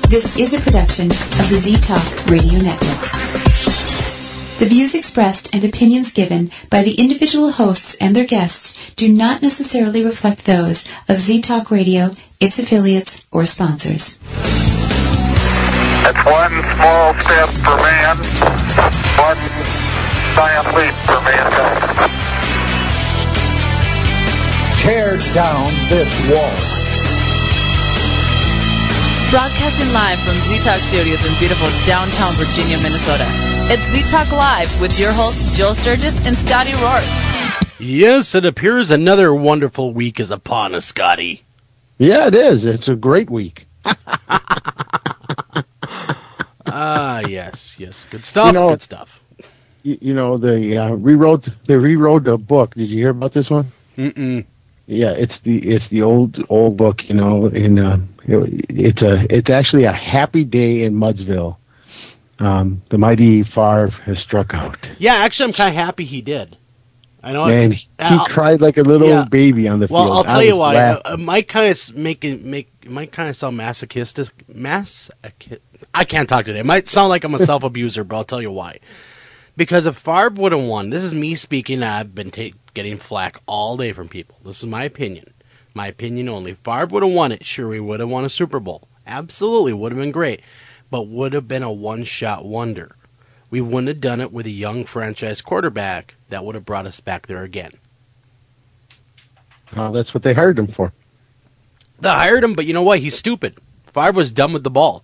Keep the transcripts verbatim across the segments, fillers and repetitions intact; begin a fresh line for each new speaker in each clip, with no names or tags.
This is a production of the Z-Talk Radio Network. The views expressed and opinions given by the individual hosts and their guests do not necessarily reflect those of Z-Talk Radio, its affiliates, or sponsors.
It's one small step for man, one giant leap for mankind.
Tear down this wall.
Broadcasting live from Z-Talk Studios in beautiful downtown Virginia, Minnesota. It's Z-Talk Live with your hosts, Joe Sturgis and Scotty Rourke.
Yes, it appears another wonderful week is upon us, Scotty.
Yeah, it is. It's a great week.
Ah, yes, yes. Good stuff,
You know-
good stuff.
You, you know, they uh, rewrote they rewrote the book. Did you hear about this one?
Mm-mm.
Yeah, it's the it's the old old book. You know, and uh, it, it's a it's actually a happy day in Mudsville. Um, the mighty Favre has struck out.
Yeah, actually, I'm kind of happy he did. I know.
Man, he
uh,
cried like a little
yeah.
baby on the
Well,
field.
I'll tell
I
you
was
why.
laughing.
Uh, it might kind of make it make it might kind of sound masochistic. Mass. I can't talk today. It might sound like I'm a self abuser, but I'll tell you why. Because if Favre would have won, this is me speaking. I've been ta- getting flack all day from people. This is my opinion. My opinion only. If Favre would have won it, sure, we would have won a Super Bowl. Absolutely, would have been great. But would have been a one-shot wonder. We wouldn't have done it with a young franchise quarterback that would have brought us back there again.
Well, that's what they hired him for.
They hired him, but you know what? He's stupid. Favre was done with the ball.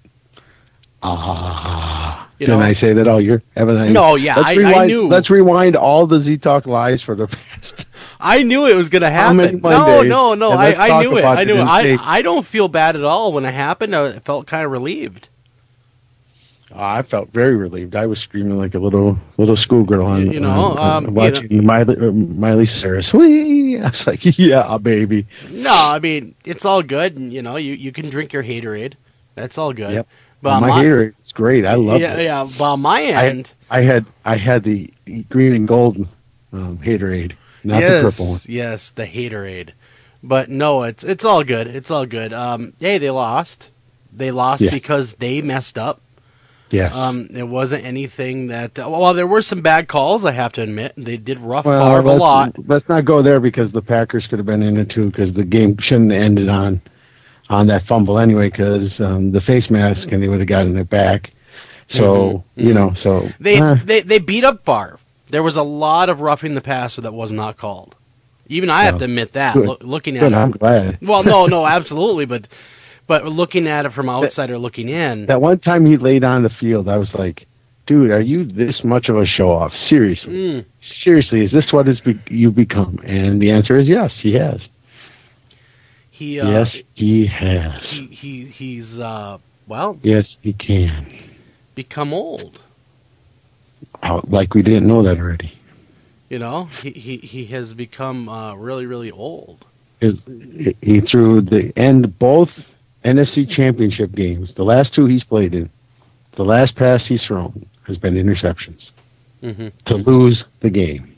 Ah,
You
didn't
know?
I say that all year? Haven't I?
No, yeah,
let's
I- I
rewind,
knew.
Let's rewind all the Z-Talk lies for the past.
I knew it was going to
How many
happen. No,
Mondays?
no, no.
And
I,
let's
I
talk
knew it.
about
I
it
knew it.
and
I,
say-
I don't feel bad at all when it happened. I felt kind of relieved.
Oh, I felt very relieved. I was screaming like a little little schoolgirl on,
You- you know,
on- on
um, you
watching Miley, uh, Miley Cyrus. Whee! I was like, yeah, baby.
No, I mean, it's all good. And, you know, you, you can drink your Haterade. That's all good.
Yep.
But on
my
my,
hater is great. I love
yeah,
it.
yeah. But on my end,
I had I had the green and gold um, Haterade, not
yes,
the purple one.
yes, the Haterade. But no, it's it's all good. It's all good. Um, hey, they lost. They lost
Yeah.
because they messed up.
Yeah.
Um, it wasn't anything that. Uh, well, there were some bad calls. I have to admit, they did rough
well,
Favre a
let's,
lot.
let's not go there because the Packers could have been in it too. Because the game shouldn't have ended on on that fumble anyway. Because um, the face mask and they would have gotten it back. So
Mhm,
you know, so
They,
uh,
they they beat up Favre. There was a lot of roughing the passer that was not called. Even I have
Well,
to admit that.
good.
Lo- looking at
good,
it,
I'm glad.
well, no, no, absolutely, but but looking at it from an outsider looking in,
That one time he laid on the field, I was like, dude, are you this much of a show off? Seriously.
mm,
Seriously, is this what is be- you become? And the answer is yes, he has.
he uh,
yes, he has.
he he he's uh, well
Yes, he can.
become old.
Oh, like we didn't know that already.
You know, he he, he has become uh, really really old.
His, he threw the end both N F C championship games, the last two he's played in, the last pass he's thrown has been interceptions
hmm
to lose the game.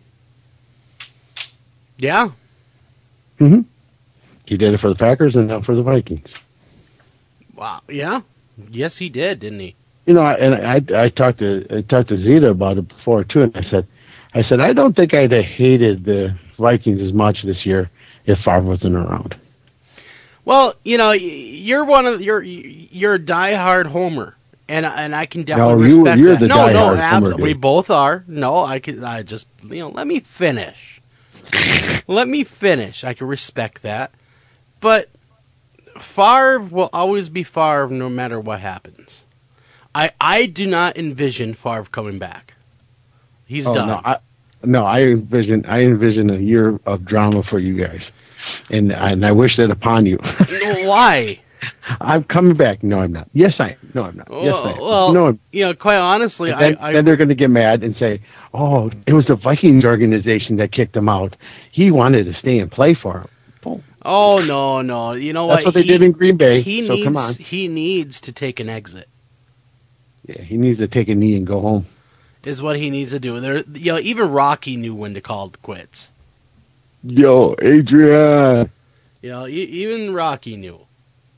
Yeah,
hmm He did it for the Packers and now for the Vikings.
wow, yeah, yes, he did, didn't he?
You know, and I I talked to I talked to Zeta about it before too, and I said, I said I don't think I'd have hated the Vikings as much this year if Favre wasn't around.
Well, you know, y- you're one of you're you're a diehard homer, and and I can definitely
No, you-
respect
you're
that.
the
no, no,
diehard
abs-
homer,
we
dude.
both are. No, I can. I just you know, let me finish. Let me finish. I can respect that, but Favre will always be Favre, no matter what happens. I I do not envision Favre coming back. He's
Oh,
done.
no, I, no, I envision I envision a year of drama for you guys, and and I wish that upon you.
Why?
I'm coming back. No, I'm not. Yes, I am. No, I'm not. Yes, I am.
Well,
no, I'm,
you know, quite honestly,
then,
I, I
then they're going to get mad and say, "Oh, it was the Vikings organization that kicked him out. He wanted to stay and play for him." Boom.
oh no, no. You know
That's
what?
what they
He-
did in Green Bay.
He
so
needs
come on.
he needs to take an exit.
Yeah, he needs to take a knee and go home.
Is what he needs to do. There, you know, even Rocky knew when to call it quits.
Yo, Adrian.
You know, e- even Rocky knew.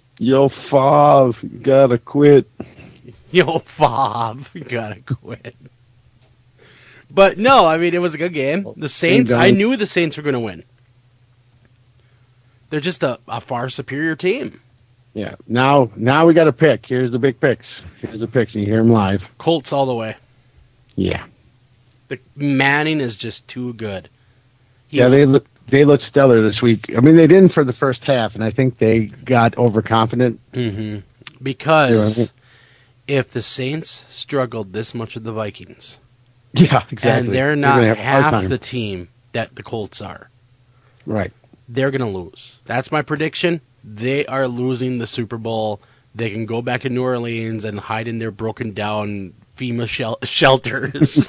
Yo, Fav, you gotta quit.
Yo, Fav, you gotta quit. But no, I mean, it was a good game. The Saints, I knew the Saints were going to win. They're just a, a far superior team.
Yeah. Now, now we got to pick. Here's the big picks. Here's the picks. You hear them live.
Colts all the way.
Yeah.
The Manning is just too good. He,
yeah, they look they looked stellar this week. I mean, they didn't for the first half, and I think they got overconfident.
Mm-hmm. Because you know, if the Saints struggled this much with the Vikings,
yeah, exactly,
and they're not
they're
half the team that the Colts are,
right?
They're going to lose. That's my prediction. They are losing the Super Bowl. They can go back to New Orleans and hide in their broken down FEMA shel- shelters.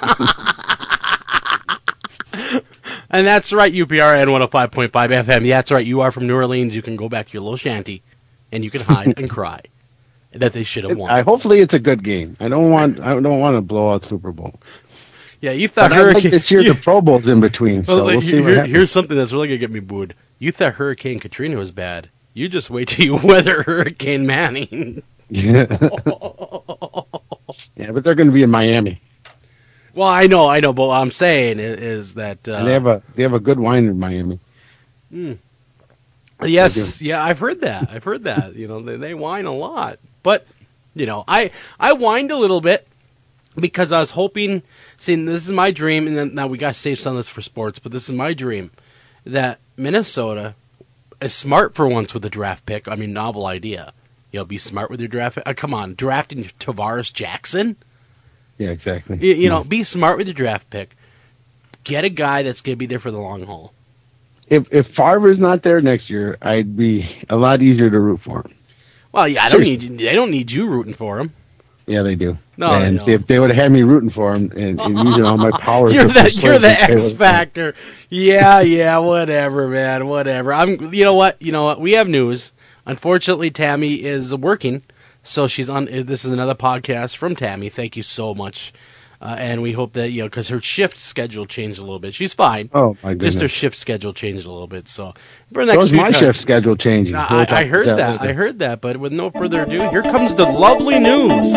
And that's right, U P R N one oh five point five F M. Yeah, that's right. You are from New Orleans. You can go back to your little shanty, and you can hide and cry that they should have won.
I, hopefully, it's a good game. I don't want. I don't want to blow out Super Bowl.
Yeah, you thought
but
Hurricane.
I'd like to cheer
you,
the Pro Bowls in between. So
well,
we'll
here,
see what
here's something that's really gonna get me booed. You thought Hurricane Katrina was bad. You just wait till you weather Hurricane Manning.
Yeah. Yeah, but they're going to be in Miami.
Well, I know, I know, but what I'm saying is, is that uh,
and they have a they have a good wine in Miami.
Mm. Yes, yeah, I've heard that. I've heard that. You know, they, they wine a lot, but you know, I I whined a little bit because I was hoping. See, this is my dream, and then now we got to save some of this for sports. But this is my dream that Minnesota is smart for once with a draft pick. I mean, novel idea. You know, be smart with your draft pick. Uh, come on, drafting Tavares Jackson.
Yeah, exactly.
You, you
yeah.
know, be smart with your draft pick. Get a guy that's going to be there for the long haul.
If if Favre's not there next year, I'd be a lot easier to root for him.
Well, yeah, I don't need they don't need you rooting for him.
Yeah, they do.
No,
and
they
if they would have had me rooting for him and, and using all my powers,
you're the you're the
X
X factor. Yeah, yeah, whatever, man, whatever. I'm. You know what? You know what? We have news. Unfortunately, Tammy is working, so she's on. This is another podcast from Tammy. Thank you so much, uh, and we hope that you know because her shift schedule changed a little bit. She's fine.
Oh my goodness.
Just her shift schedule changed a little bit. So for the next
so is
few
my
times,
shift schedule changing.
I, I heard that. that I heard that. But with no further ado, here comes the lovely news.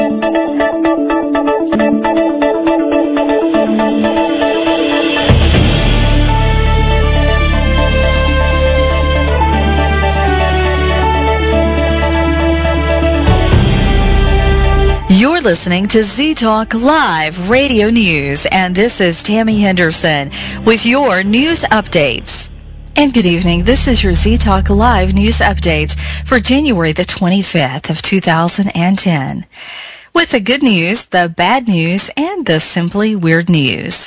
You're listening to Z-Talk Live Radio News, and this is Tammy Henderson with your news updates. And good evening. This is your Z-Talk Live News Updates for January the twenty-fifth of two thousand ten. With the good news, the bad news, and the simply weird news.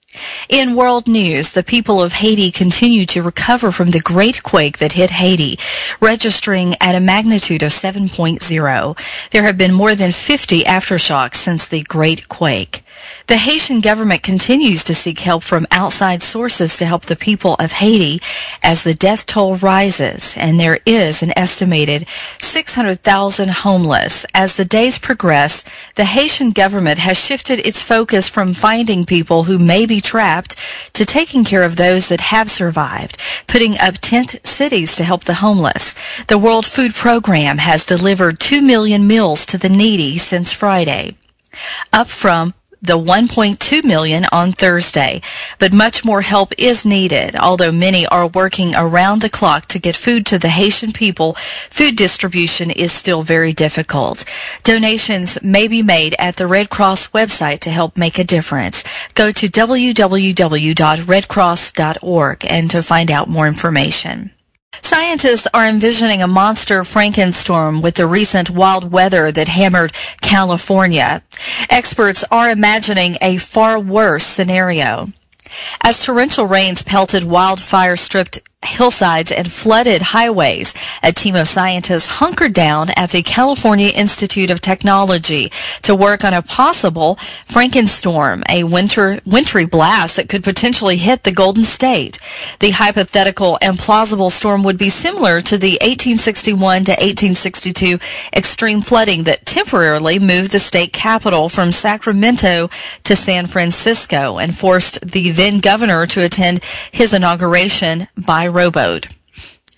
In world news, the people of Haiti continue to recover from the great quake that hit Haiti, registering at a magnitude of seven point oh. There have been more than fifty aftershocks since the great quake. The Haitian government continues to seek help from outside sources to help the people of Haiti as the death toll rises, and there is an estimated six hundred thousand homeless. As the days progress, the Haitian government has shifted its focus from finding people who may be trapped to taking care of those that have survived, putting up tent cities to help the homeless. The World Food Program has delivered two million meals to the needy since Friday, up from the one point two million on Thursday. But much more help is needed. Although many are working around the clock to get food to the Haitian people, food distribution is still very difficult. Donations may be made at the Red Cross website to help make a difference. Go to w w w dot red cross dot org and to find out more information. Scientists are envisioning a monster Frankenstorm with the recent wild weather that hammered California. Experts are imagining a far worse scenario. As torrential rains pelted wildfire-stripped hillsides and flooded highways, a team of scientists hunkered down at the California Institute of Technology to work on a possible Frankenstorm, a winter wintry blast that could potentially hit the Golden State. The hypothetical and plausible storm would be similar to the eighteen sixty-one to eighteen sixty-two extreme flooding that temporarily moved the state capital from Sacramento to San Francisco and forced the then governor to attend his inauguration by rowboat.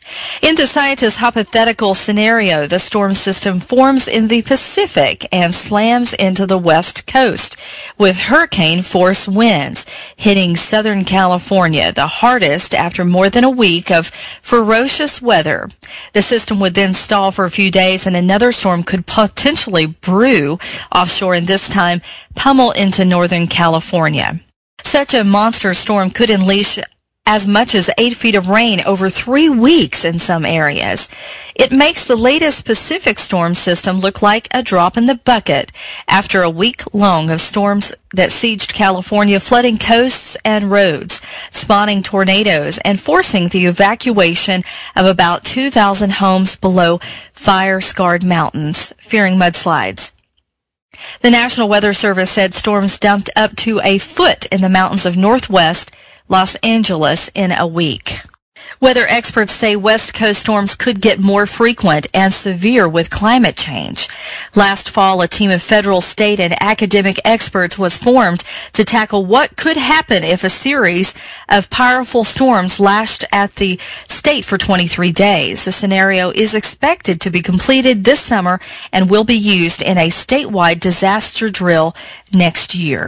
In the scientists' hypothetical scenario, the storm system forms in the Pacific and slams into the west coast with hurricane force winds hitting Southern California the hardest after more than a week of ferocious weather. The system would then stall for a few days and another storm could potentially brew offshore and this time pummel into Northern California. Such a monster storm could unleash as much as eight feet of rain over three weeks in some areas. It makes the latest Pacific storm system look like a drop in the bucket after a week long of storms that sieged California, flooding coasts and roads, spawning tornadoes, and forcing the evacuation of about two thousand homes below fire-scarred mountains, fearing mudslides. The National Weather Service said storms dumped up to a foot in the mountains of northwest Los Angeles in a week. Weather experts say West Coast storms could get more frequent and severe with climate change. Last fall, a team of federal, state, and academic experts was formed to tackle what could happen if a series of powerful storms lashed at the state for twenty-three days. The scenario is expected to be completed this summer and will be used in a statewide disaster drill next year.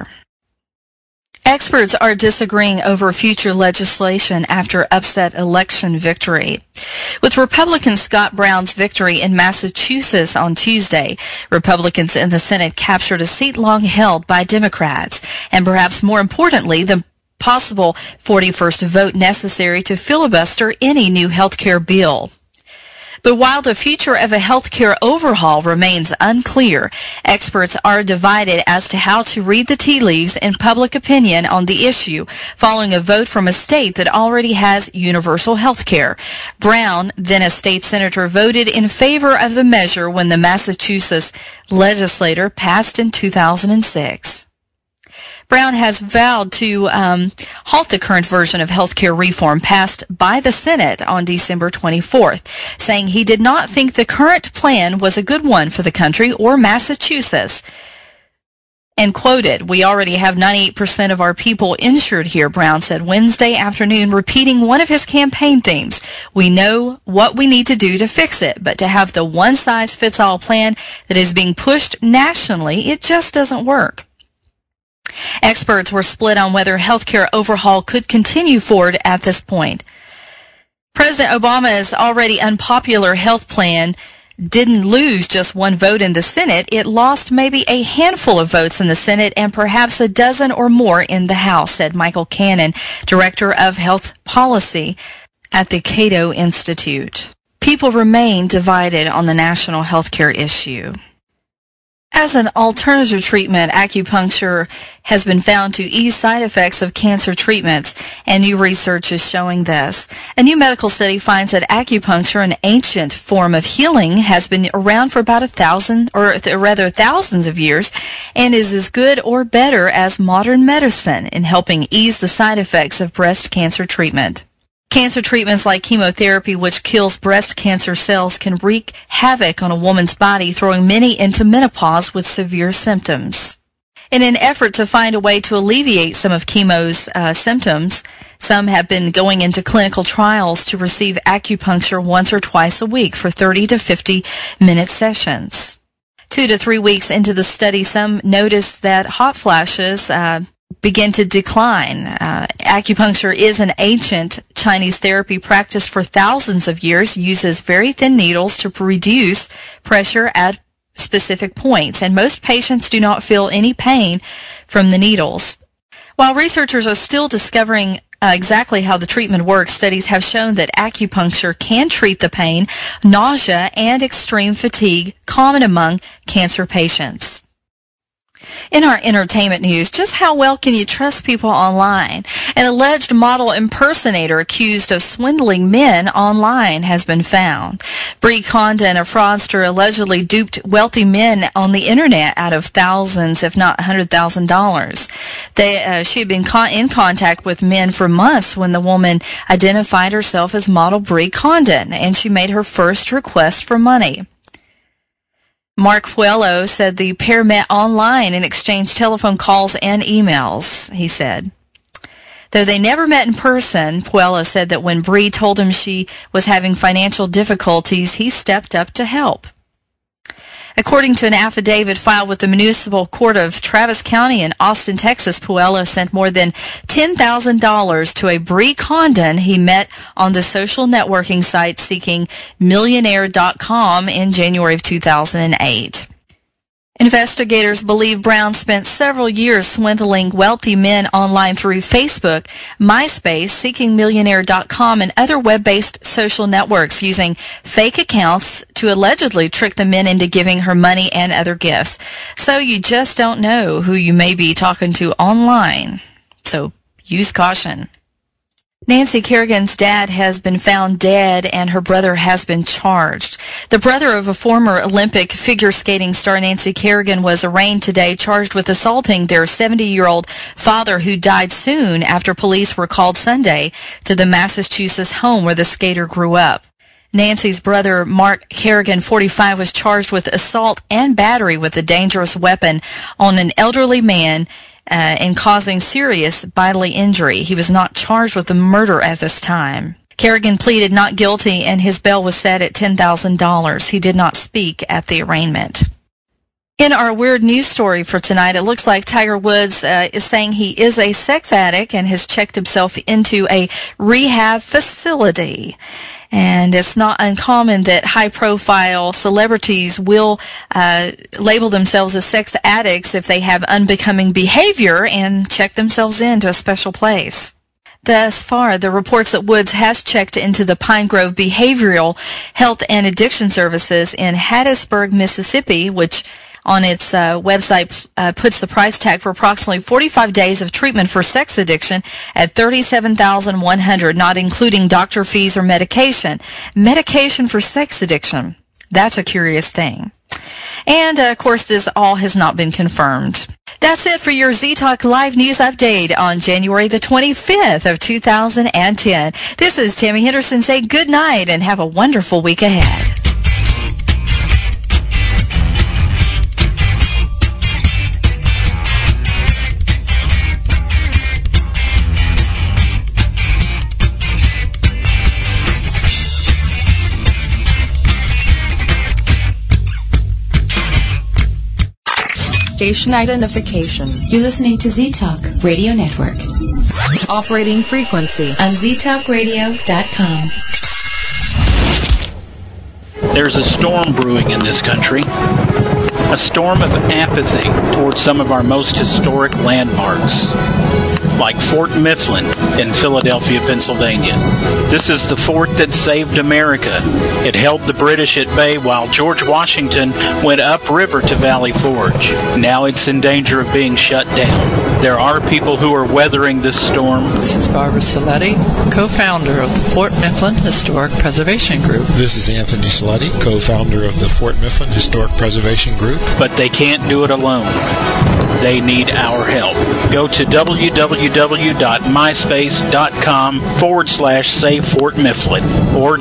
Experts are disagreeing over future legislation after upset election victory. With Republican Scott Brown's victory in Massachusetts on Tuesday, Republicans in the Senate captured a seat long held by Democrats, and perhaps more importantly, the possible forty-first vote necessary to filibuster any new health care bill. But while the future of a healthcare overhaul remains unclear, experts are divided as to how to read the tea leaves in public opinion on the issue following a vote from a state that already has universal health care. Brown, then a state senator, voted in favor of the measure when the Massachusetts legislature passed in two thousand six. Brown has vowed to um, halt the current version of health care reform passed by the Senate on December twenty-fourth, saying he did not think the current plan was a good one for the country or Massachusetts. And quoted, "We already have ninety-eight percent of our people insured here," Brown said Wednesday afternoon, repeating one of his campaign themes. "We know what we need to do to fix it, but to have the one-size-fits-all plan that is being pushed nationally, it just doesn't work." Experts were split on whether healthcare overhaul could continue forward at this point. President Obama's already unpopular health plan didn't lose just one vote in the Senate. It lost maybe a handful of votes in the Senate and perhaps a dozen or more in the House, said Michael Cannon, Director of Health Policy at the Cato Institute. People remain divided on the national health care issue. As an alternative treatment, acupuncture has been found to ease side effects of cancer treatments, and new research is showing this. A new medical study finds that acupuncture, an ancient form of healing, has been around for about a thousand, or rather thousands of years, and is as good or better as modern medicine in helping ease the side effects of breast cancer treatment. Cancer treatments like chemotherapy, which kills breast cancer cells, can wreak havoc on a woman's body, throwing many into menopause with severe symptoms. In an effort to find a way to alleviate some of chemo's uh, symptoms, some have been going into clinical trials to receive acupuncture once or twice a week for thirty to fifty minute sessions. Two to three weeks into the study, some noticed that hot flashes uh, begin to decline. Uh, acupuncture is an ancient Chinese therapy practiced for thousands of years, uses very thin needles to reduce pressure at specific points, and most patients do not feel any pain from the needles. While researchers are still discovering uh, exactly how the treatment works, studies have shown that acupuncture can treat the pain, nausea, and extreme fatigue common among cancer patients. In our entertainment news, just how well can you trust people online? An alleged model impersonator accused of swindling men online has been found. Brie Condon, a fraudster, allegedly duped wealthy men on the internet out of thousands, if not one hundred thousand dollars. They, uh, she had been con- in contact with men for months when the woman identified herself as model Brie Condon, and she made her first request for money. Mark Puello said the pair met online and exchanged telephone calls and emails, he said. Though they never met in person, Puella said that when Bree told him she was having financial difficulties, he stepped up to help. According to an affidavit filed with the Municipal Court of Travis County in Austin, Texas, Puella sent more than ten thousand dollars to a Bree Condon he met on the social networking site Seeking Millionaire dot com in January of two thousand eight. Investigators believe Brown spent several years swindling wealthy men online through Facebook, MySpace, Seeking Millionaire dot com, and other web-based social networks using fake accounts to allegedly trick the men into giving her money and other gifts. So you just don't know who you may be talking to online. So use caution. Nancy Kerrigan's dad has been found dead and her brother has been charged. The brother of a former Olympic figure skating star Nancy Kerrigan was arraigned today, charged with assaulting their seventy-year-old father who died soon after police were called Sunday to the Massachusetts home where the skater grew up. Nancy's brother, Mark Kerrigan, forty-five, was charged with assault and battery with a dangerous weapon on an elderly man Uh, and causing serious bodily injury. He was not charged with the murder at this time. Kerrigan pleaded not guilty and his bail was set at ten thousand dollars. He did not speak at the arraignment. In our weird news story for tonight, it looks like Tiger Woods uh, is saying he is a sex addict and has checked himself into a rehab facility. And it's not uncommon that high-profile celebrities will uh, label themselves as sex addicts if they have unbecoming behavior and check themselves into a special place. Thus far, the reports that Woods has checked into the Pine Grove Behavioral Health and Addiction Services in Hattiesburg, Mississippi, which on its uh, website uh, puts the price tag for approximately forty-five days of treatment for sex addiction at thirty-seven thousand one hundred dollars, not including doctor fees or medication. Medication for sex addiction. That's a curious thing. And, uh, of course, this all has not been confirmed. That's it for your Z-Talk Live News Update on January the twenty-fifth of two thousand ten. This is Tammy Henderson. Say good night and have a wonderful week ahead.
Station identification.
You're listening to Z-Talk Radio Network.
Operating frequency.
On Z Talk Radio dot com.
There's a storm brewing in this country. A storm of apathy towards some of our most historic landmarks, like Fort Mifflin in Philadelphia, Pennsylvania. This is the fort that saved America. It held the British at bay while George Washington went upriver to Valley Forge. Now it's in danger of being shut down. There are people who are weathering this storm.
This is Barbara Saletti, co-founder of the Fort Mifflin Historic Preservation Group.
This is Anthony Saletti, co-founder of the Fort Mifflin Historic Preservation Group.
But they can't do it alone. They need our help. Go to www.myspace.com forward slash save Fort Mifflin or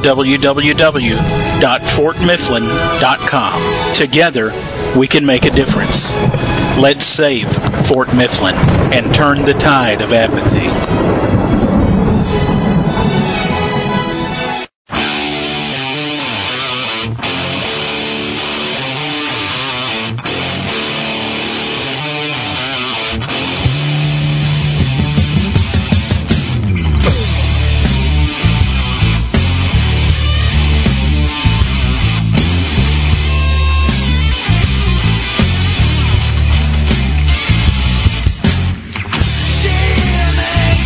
www.fortmifflin dot com. Together, we can make a difference. Let's save Fort Mifflin and turn the tide of apathy.
She makes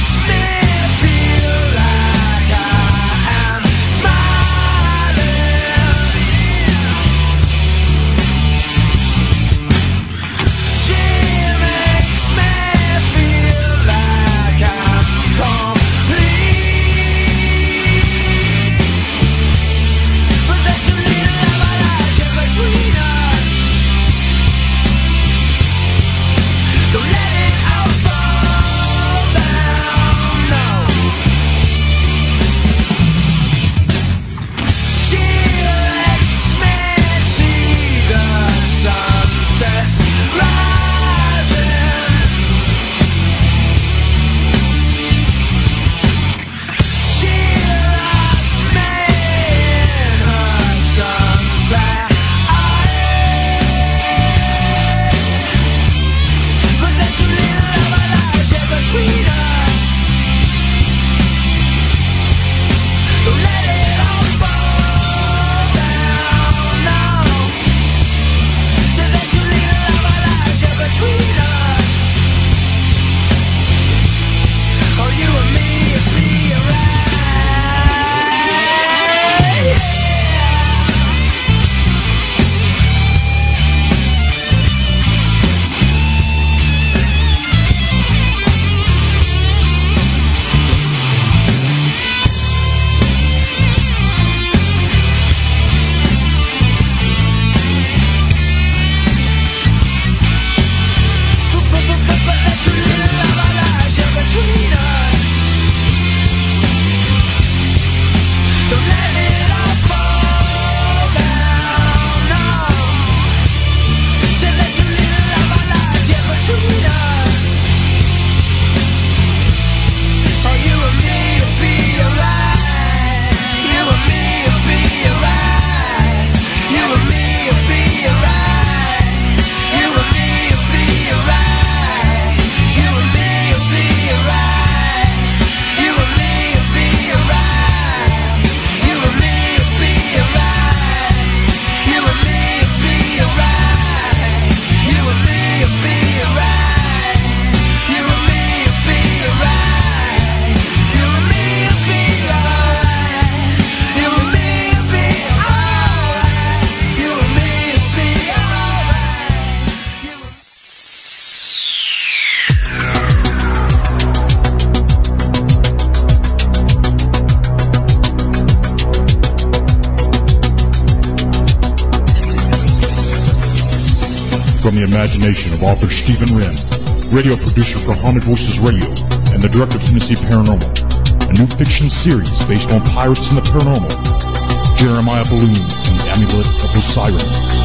From the imagination of author Stephen Wren, radio producer for Haunted Voices Radio, and the director of Tennessee Paranormal, a new fiction series based on pirates and the paranormal, Jeremiah Balloon and the Amulet of Osiris.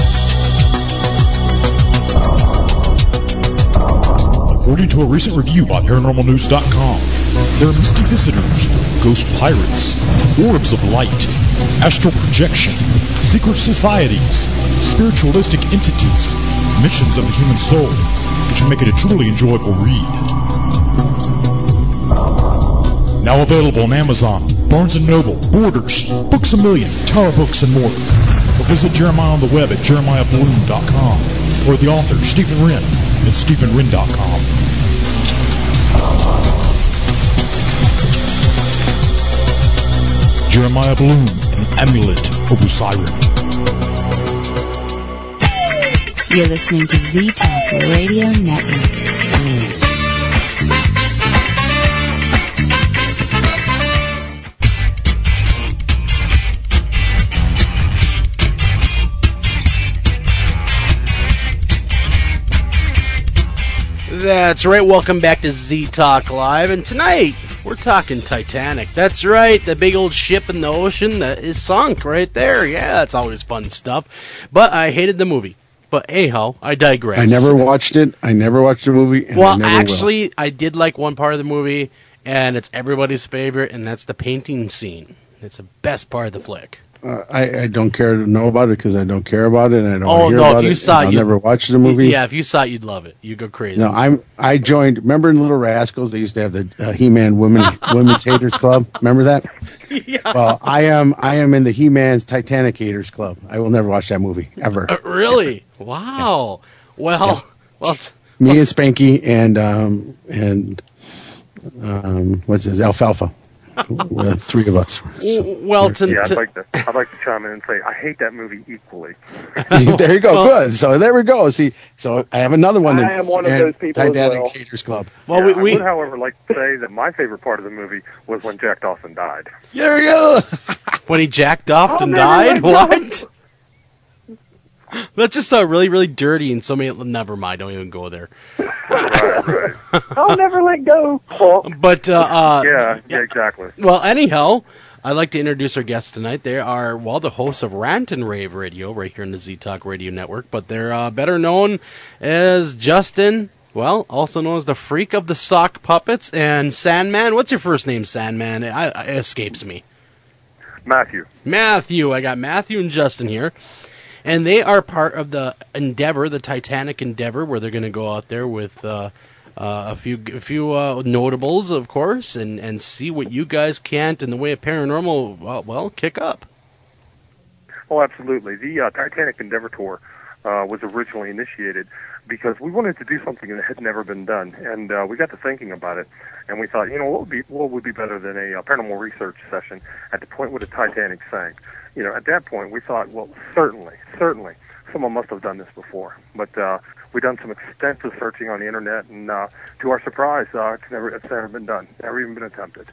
According to a recent review by paranormal news dot com, there are misty visitors, ghost pirates, orbs of light, astral projection, secret societies, spiritualistic entities, missions of the human soul, which make it a truly enjoyable read. Now available on Amazon, Barnes and Noble, Borders, Books A Million, Tower Books, and more. Or visit Jeremiah on the web at jeremiah balloon dot com or the author, Stephen Wren, at stephen wren dot com. Jeremiah Balloon and the Amulet of Osiris.
You're listening to Z-Talk Radio Network.
That's right, welcome back to Z-Talk Live, and tonight we're talking Titanic. That's right, the big old ship in the ocean that is sunk right there. Yeah, it's always fun stuff, but I hated the movie. But anyhow, I digress.
I never watched it. I never watched the movie. And
well,
I never
actually,
will.
I did like one part of the movie, and it's everybody's favorite, and that's the painting scene. It's the best part of the flick.
Uh, I, I don't care to know about it because I don't care about it, and I don't
oh,
hear
no,
about
if you
it.
Saw it,
I'll
you,
never watch the movie.
Yeah, if you saw it, you'd love it. You'd go crazy.
No, I'm. I joined. Remember in Little Rascals, they used to have the uh, He-Man Women Women's Haters Club. Remember that?
Yeah.
Well, I am. I am in the He-Man's Titanic Haters Club. I will never watch that movie ever.
Uh, really? Wow. Yeah. Well,
yeah.
well. T-
Me
well,
and Spanky and um and um what's his Alfalfa. Uh, three of us. So,
well, to,
yeah, I'd
to,
like to. I'd like to chime in and say I hate that movie equally.
There you go. Well, good. So there we go. See, so I have another one.
I am one of those people
Titanic
as well.
Haters Club.
Well,
yeah,
we, we
I would, however, like to say that my favorite part of the movie was when Jack Dawson died.
There we go.
When he jacked off
I'll
and
never
died.
let go.
What? That just sounded really, really dirty, and so many. Never mind. Don't even go there.
Right, right. I'll never let go.
But uh, uh,
yeah, yeah, exactly.
Well, anyhow, I'd like to introduce our guests tonight. They are well, the hosts of Rant and Rave Radio, right here in the Z-Talk Radio Network. But they're uh, better known as Justin. Well, also known as the Freak of the Sock Puppets and Sandman. What's your first name, Sandman? It, I, it escapes me.
Matthew.
Matthew. I got Matthew and Justin here. And they are part of the Endeavor, the Titanic Endeavor, where they're going to go out there with uh, uh, a few a few uh, notables, of course, and, and see what you guys can't in the way of paranormal, well, well kick up.
Oh, absolutely. The uh, Titanic Endeavor Tour uh, was originally initiated because we wanted to do something that had never been done. And uh, we got to thinking about it, and we thought, you know, what would be, what would be better than a uh, paranormal research session at the point where the Titanic sank? You know, at that point, we thought, well, certainly, certainly, someone must have done this before. But uh, we've done some extensive searching on the internet, and uh, to our surprise, uh, it's never, it's never been done, never even been attempted.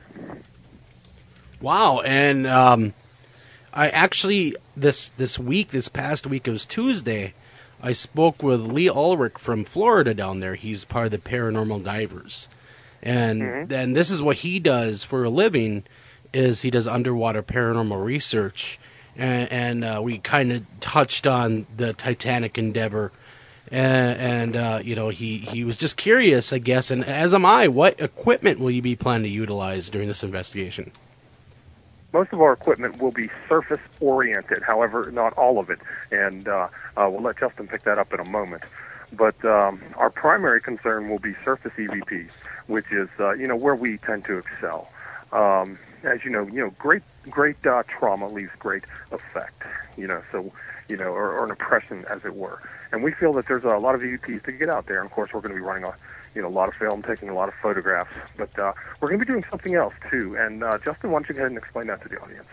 Wow, and um, I actually, this this week, this past week, it was Tuesday, I spoke with Lee Ulrich from Florida down there. He's part of the Paranormal Divers. And
mm-hmm.
then this is what he does for a living, is he does underwater paranormal research. And, and uh, we kind of touched on the Titanic Endeavor, and, and uh, you know, he, he was just curious, I guess, and as am I. What equipment will you be planning to utilize during this investigation?
Most of our equipment will be surface-oriented, however, not all of it, and uh, uh, we'll let Justin pick that up in a moment. But um, our primary concern will be surface E V Ps, which is, uh, you know, where we tend to excel. Um, as you know, you know, great, great uh, trauma leaves great effect. You know, so you know, or, or an impression, as it were. And we feel that there's a lot of E V Ps to get out there. And of course, we're going to be running a, you know, a lot of film, taking a lot of photographs. But uh, we're going to be doing something else too. And uh, Justin, why don't you go ahead and explain that to the audience?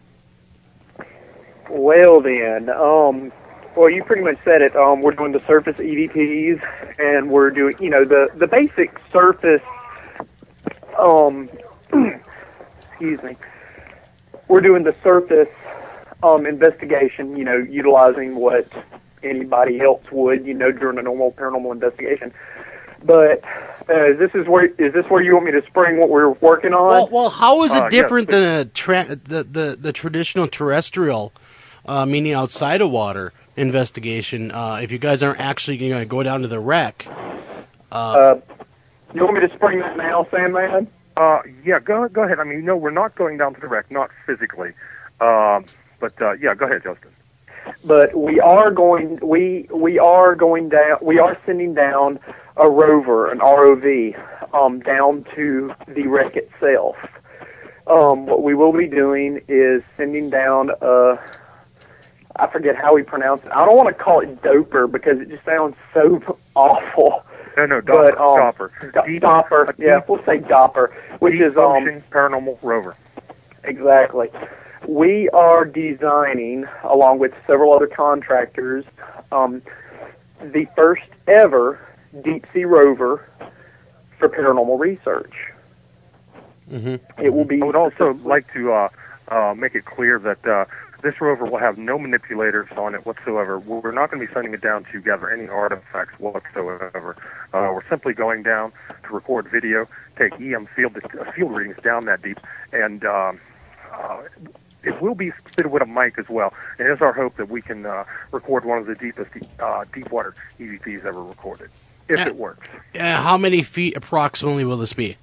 Well, then, um, well, you pretty much said it. Um, we're doing the surface E V Ps, and we're doing, you know, the the basic surface. Um. Excuse me. We're doing the surface um, investigation, you know, utilizing what, anybody else would, you know, during a normal paranormal investigation. But uh, this is where is this where you want me to spring what we're working on?
Well, well how is it
Uh,
different
yes,
than a tra- the, the the traditional terrestrial, uh, meaning outside of water investigation? Uh, if you guys aren't actually going to go down to the wreck, uh,
Uh, you want me to spring that now, Sandman?
Uh, yeah, go go ahead. I mean, no, we're not going down to the wreck, not physically. Um, but uh, yeah, go ahead, Justin.
But we are going we we are going down we are sending down a rover, an R O V, um, down to the wreck itself. Um, what we will be doing is sending down a I forget how we pronounce it. I don't want to call it doper because it just sounds so awful.
No, no,
But,
Dopper.
um,
Dopper.
Do-
Deep-
Dopper,
a
yeah,
deep-
we'll say Dopper, which
Deep
is um
Ocean Paranormal Rover.
exactly. We are designing, along with several other contractors, um, the first ever deep sea rover for paranormal research.
Mm-hmm.
It will be.
I would also like to uh, uh, make it clear that uh, this rover will have no manipulators on it whatsoever. We're not going to be sending it down to gather any artifacts whatsoever. Uh, we're simply going down to record video, take E M field uh, field readings down that deep, and um, uh, it will be fitted with a mic as well. And it's our hope that we can uh, record one of the deepest uh, deep water E V Ps ever recorded, if
Yeah.
it works.
uh, how many feet approximately will this be?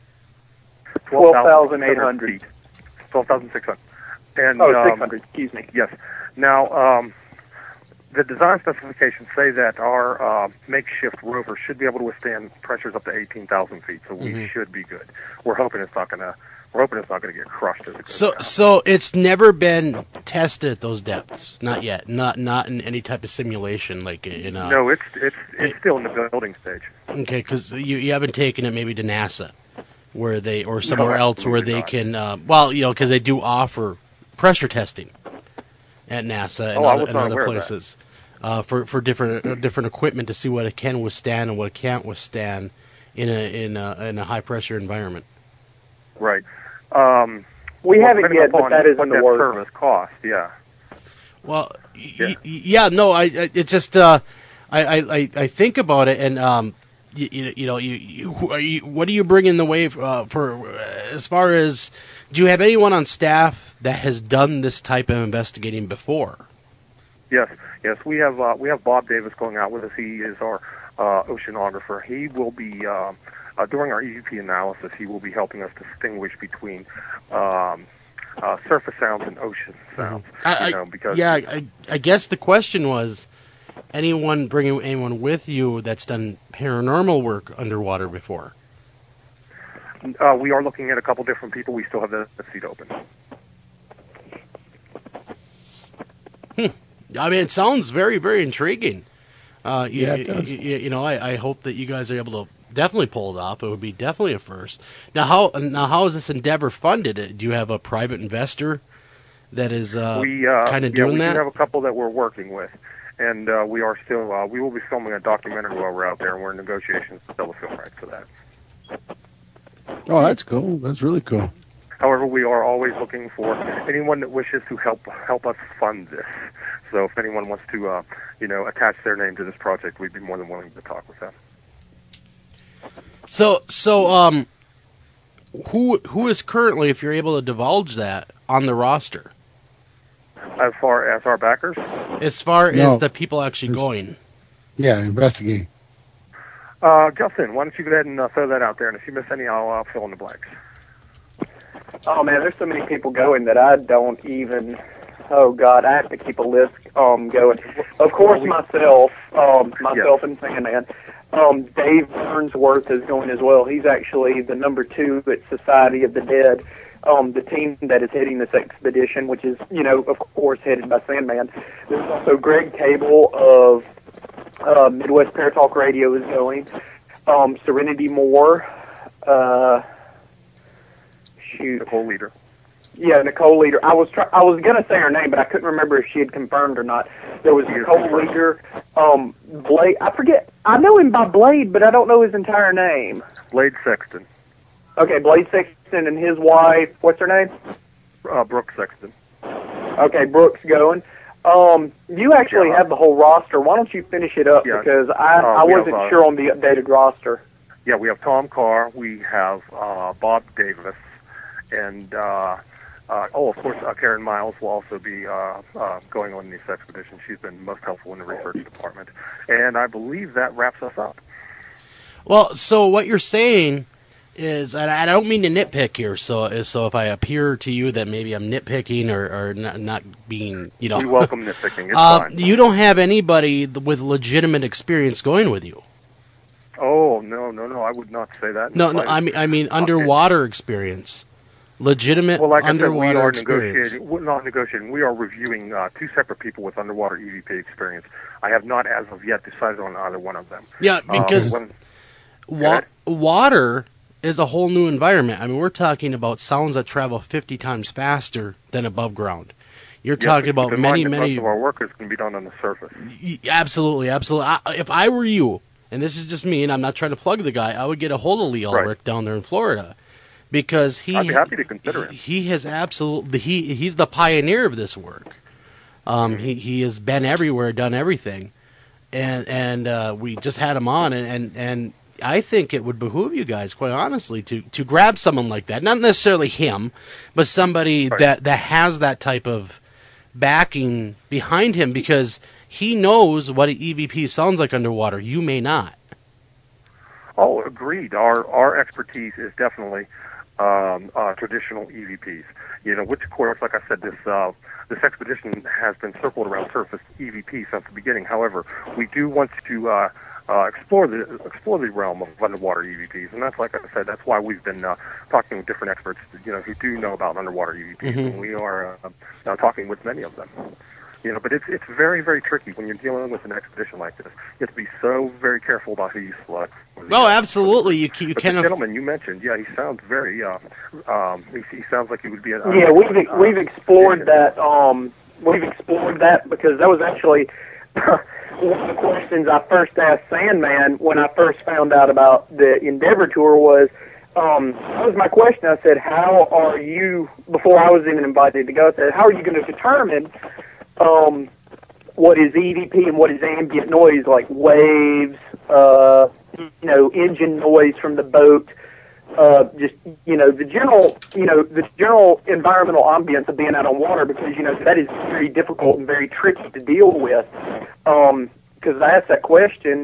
twelve thousand eight hundred.
twelve thousand six hundred. And,
Oh,
um,
six hundred, excuse me.
Yes. Now, um, the design specifications say that our uh, makeshift rover should be able to withstand pressures up to eighteen thousand feet, so we
Mhm.
should be good. We're hoping it's not going to. We're hoping it's not going to get crushed as it goes
So,
down.
so it's never been tested at those depths, not yet, not not in any type of simulation, like in a.
No, it's it's it's still in the building stage.
Okay, because you you haven't taken it maybe to NASA, where they or somewhere
No,
else where they
absolutely
can. Uh, well, you know, because they do offer pressure testing at NASA and
Oh, I
other,
was
and
not
other
aware of that.
places uh, for for different uh, different equipment to see what it can withstand and what it can't withstand in a in a in a high pressure environment.
Right. Um,
We
well,
haven't
depending
yet, but
upon
that is
what
in the
that
works.
service cost. Yeah.
Well, y- y- yeah, no, I, I it's just uh, I, I, I- I think about it, and um, you, you, you know, you, you, who are you, what do you bring in the way uh, for uh, as far as do you have anyone on staff that has done this type of investigating before?
Yes, yes, we have uh, we have Bob Davis going out with us. He is our uh, oceanographer. He will be uh, uh, during our E V P analysis. He will be helping us distinguish between um, uh, surface sounds and ocean sounds.
I,
you know, because
yeah, I, I guess the question was anyone bringing anyone with you that's done paranormal work underwater before.
uh, we are looking at a couple different people. We still have the, the seat open.
I mean, it sounds very, very intriguing. Uh, you,
Yeah, it does.
You, you know, I, I hope that you guys are able to definitely pull it off. It would be definitely a first. Now, how now how is this endeavor funded? Do you have a private investor that is uh,
we uh,
kind of
yeah,
doing
we
that?
do have a couple that we're working with, and uh, we are still uh, we will be filming a documentary while we're out there, and we're in negotiations to sell the film rights for that.
Oh, that's cool. That's really cool.
However, we are always looking for anyone that wishes to help help us fund this. So if anyone wants to, uh, you know, attach their name to this project, we'd be more than willing to talk with them.
So, so um, who who is currently, if you're able to divulge that, on the roster
As far as our backers,
as far
No,
as the people actually
it's-
going?
Yeah, investigating.
uh, Justin, why don't you go ahead and uh, throw that out there, and if you miss any, I'll uh, fill in the blanks.
Oh man, there's so many people going that I don't even. Oh God, I have to keep a list um going. Of course, myself, um, myself and Sandman. Um, Dave Burnsworth is going as well. He's actually the number two at Society of the Dead. Um, the team that is heading this expedition, which is, you know, of course, headed by Sandman. There's also Greg Cable of uh, Midwest Paratalk Radio is going. Um, Serenity Moore. Uh, shoot.
Nicole Leader.
Yeah, Nicole Leader. I was try- I was gonna say her name, but I couldn't remember if she had confirmed or not. There was Nicole Leader. Um, Blade. I forget. I know him by Blade, but I don't know his entire name.
Blade Sexton.
Okay, Blade Sexton and his wife. What's her name?
Uh, Brooke Sexton.
Okay, Brooks going. Um, you actually have the whole roster. Why don't you finish it up?
Yeah.
Because I,
Uh,
I
we
wasn't
have, uh,
sure on the updated roster.
Yeah, we have Tom Carr, we have uh, Bob Davis, and uh, uh, oh, of course, uh, Karen Miles will also be uh, uh, going on this expedition. She's been most helpful in the research department, and I believe that wraps us up.
Well, so what you're saying is, and I don't mean to nitpick here, so so if I appear to you that maybe I'm nitpicking or, or not, not being, you know.
We welcome nitpicking. It's
uh,
fine.
You don't have anybody with legitimate experience going with you.
Oh, no, no, no, I would not say that.
No, no, I mean, I mean underwater experience. Legitimate
Well, like
underwater
I said, we are
experience.
negotiating. We're not negotiating. We are reviewing uh, two separate people with underwater E V P experience. I have not, as of yet, decided on either one of them.
Yeah, because
Um, when,
wa- water is a whole new environment. I mean, we're talking about sounds that travel fifty times faster than above ground. You're
yes,
talking
but
about
keep in
many,
mind that
many.
Most of our work is going to be done on the surface.
Y- Absolutely, absolutely. I, if I were you, and this is just me, and I'm not trying to plug the guy, I would get a hold of Lee Ulrich
Right.
down there in Florida, because he
I'd be happy to consider him.
he has absolutely he he's the pioneer of this work. Um, he he has been everywhere, done everything, and and uh, we just had him on, and, and and I think it would behoove you guys, quite honestly, to to grab someone like that. Not necessarily him, but somebody
Right.
that that has that type of backing behind him, because he knows what an E V P sounds like underwater. You may not.
Oh, agreed. Our our expertise is definitely um, uh, traditional E V Ps. You know, which of course, like I said, this uh, this expedition has been circled around surface E V P since the beginning. However, we do want to uh, uh, explore the explore the realm of underwater E V Ps, and that's, like I said, that's why we've been uh, talking with different experts, you know, who do know about underwater E V Ps,
Mhm.
and we are uh, uh, talking with many of them. You know, but it's it's very, very tricky when you're dealing with an expedition like this. You have to be so very careful about who you select.
Oh, absolutely. You can, you
But
can.
the gentleman you mentioned, yeah, he sounds very. Uh, um, he, he sounds like he would be. A,
Yeah, we've
uh,
we've explored that. Um, we've explored that because that was actually one of the questions I first asked Sandman when I first found out about the Endeavor tour. Was um, that was my question? I said, "How are you?" Before I was even invited to go, I said, "How are you going to determine um, what is E V P and what is ambient noise, like waves, uh, you know, engine noise from the boat?" Uh, just, you know, the general, you know, the general environmental ambience of being out on water, because, you know, that is very difficult and very tricky to deal with. Um, because I asked that question,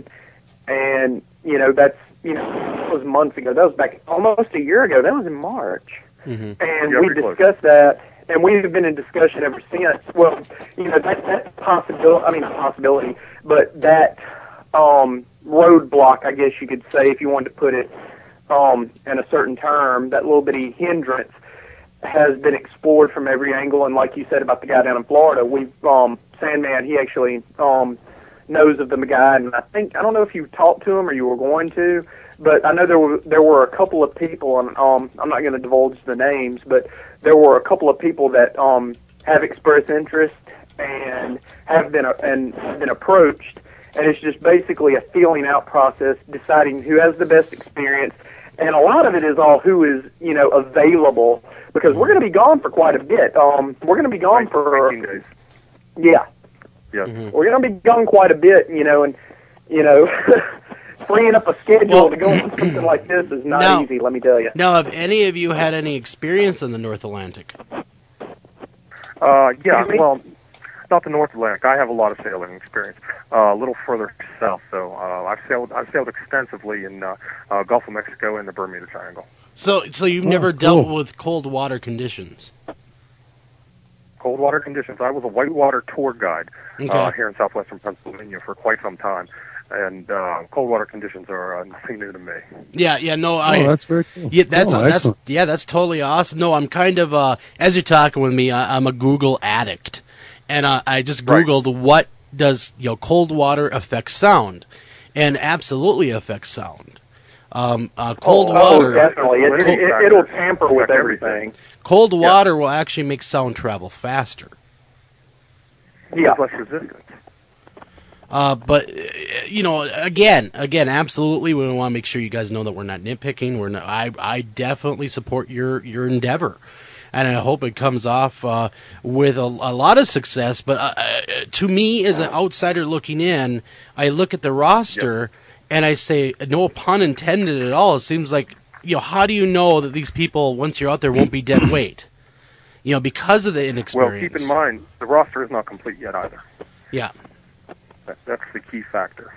and, you know, that's, you know, that was months ago. That was back almost a year ago. That was in March.
Mm-hmm.
And
Yeah,
we
pretty close.
discussed that, and we've been in discussion ever since. Well, you know, that, that possibility, I mean, not possibility, but that um, roadblock, I guess you could say, if you wanted to put it um, in a certain term, that little bitty hindrance has been explored from every angle. And like you said about the guy down in Florida, we've, um, Sandman, he actually um, knows of the guy, and I think, I don't know if you talked to him or you were going to, but I know there were there were a couple of people, and um, I'm not going to divulge the names, but there were a couple of people that um, have expressed interest and have been uh, and have been approached, and it's just basically a feeling out process, deciding who has the best experience, and a lot of it is all who is, you know, available, because we're going to be gone for quite a bit. Um, we're going to be gone for
eighteen days.
yeah,
Yeah.
we're going to be gone quite a bit, you know, and you know. Freeing up a schedule
Well,
to go on something like this is not
now-
easy, let me tell you.
Now, have any of you had any experience in the North Atlantic?
Uh, yeah,
Excuse me?
well, not the North Atlantic. I have a lot of sailing experience. Uh, a little further south, though. Uh, I've sailed. I've sailed extensively in uh, uh, Gulf of Mexico and the Bermuda Triangle.
So, so you've
Oh,
never dealt
cool.
with cold water conditions?
Cold water conditions. I was a whitewater tour guide
Okay.
uh, here in southwestern Pennsylvania for quite some time, and uh, cold water conditions are uh, nothing new to me.
Yeah, yeah, no, I.
Oh, that's very cool.
Yeah, that's
Oh,
that's
excellent.
yeah, that's totally awesome. No, I'm kind of uh, as you're talking with me, I, I'm a Google addict, and uh, I just
Right.
Googled what does you know cold water affect sound, and absolutely affects sound. Um, uh, cold
oh,
water,
Oh, definitely. It, it, it, it'll tamper with
Affect
everything.
cold water will actually make sound travel faster.
Yeah.
Less resistance.
Uh, but uh, you know, again, again, absolutely, we want to make sure you guys know that we're not nitpicking. We're not. I, I definitely support your your endeavor. and I hope it comes off uh, with a, a lot of success. But uh, to me, as an outsider looking in, I look at the roster yep. and I say, no pun intended at all. It seems like, you know, how do you know that these people, once you're out there, won't be dead weight? You know, because of the inexperience.
Well, keep in mind, the roster is not complete yet either.
Yeah.
That, that's the key factor.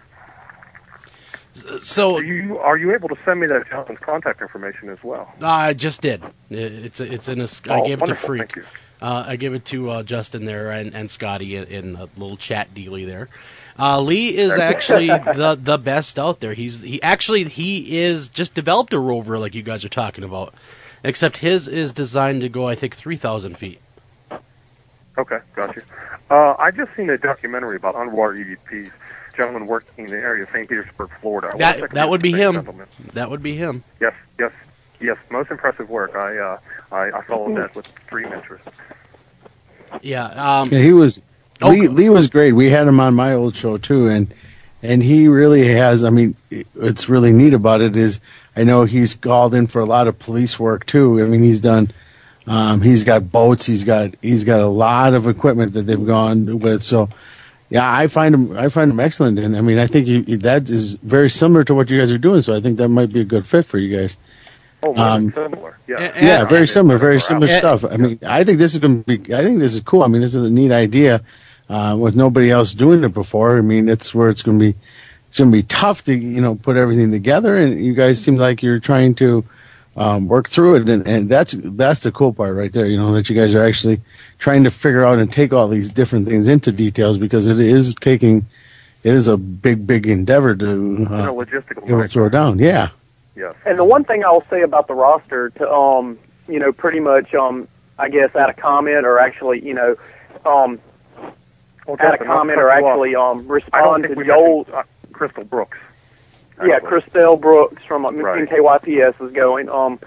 So,
are you, are you able to send me that gentleman's contact information as well?
Uh, I just did. It's it's in a. I
oh,
gave it to
Freak.
Freak. Uh, I gave it to uh, Justin there and, and Scotty in, in a little chat dealy there. Uh, Lee is actually the the best out there. He's he actually he is just developed a rover like you guys are talking about, except his is designed to go I think three thousand feet.
Okay, gotcha. Uh, I just seen a documentary about underwater E V Ps. Gentleman working in the area of Saint Petersburg, Florida.
That that would be him. Gentleman. That would be him.
Yes, yes, yes. Most impressive work. I uh, I, I followed that with extreme interest.
Yeah. Um,
yeah, he was.
Oh,
Lee, Lee was great. We had him on my old show too, and and he really has. I mean, what's really neat about it is I know he's called in for a lot of police work too. I mean, he's done. Um, he's got boats. He's got he's got a lot of equipment that they've gone with. So. Yeah, I find him. I find him excellent, and I mean, I think he, that is very similar to what you guys are doing. So I think that might be a good fit for you guys.
Oh, very um, similar. Yeah,
and, yeah, very similar, very similar and, stuff. I mean, I think this is going to be. I think this is cool. I mean, this is a neat idea uh, with nobody else doing it before. I mean, it's where it's going to be. It's going to be tough to you know put everything together, and you guys seem like you're trying to um, work through it, and, and that's that's the cool part right there. You know that you guys are actually trying to figure out and take all these different things into details because it is taking, it is a big, big endeavor to uh,
logistical
throw down. Yeah.
Yes.
And the one thing I'll say about the roster, to um, you know, pretty much, um, I guess, add a comment or actually, you know, um,
well,
add a comment or actually um, respond to the old
uh, Crystal Brooks.
Actually. Yeah, Christelle Brooks from uh, right. K Y P S is going. Um,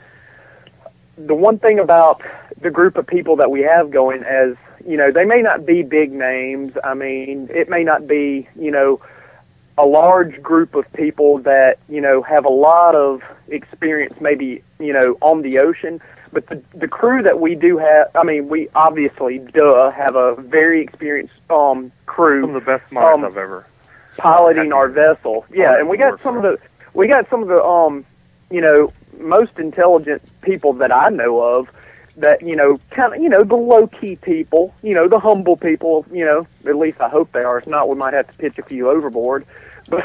the one thing about the group of people that we have going, as you know, they may not be big names. I mean, it may not be, you know, a large group of people that, you know, have a lot of experience maybe, you know, on the ocean. But the the crew that we do have, I mean, we obviously, duh, have a very experienced um, crew.
Some of the best minds
um,
I've ever
piloting our vessel. Yeah, and we got some of the we got some of the um, you know, most intelligent people that I know of. That, you know, kind of, you know, the low-key people, you know, the humble people, you know, at least I hope they are. If not, we might have to pitch a few overboard. But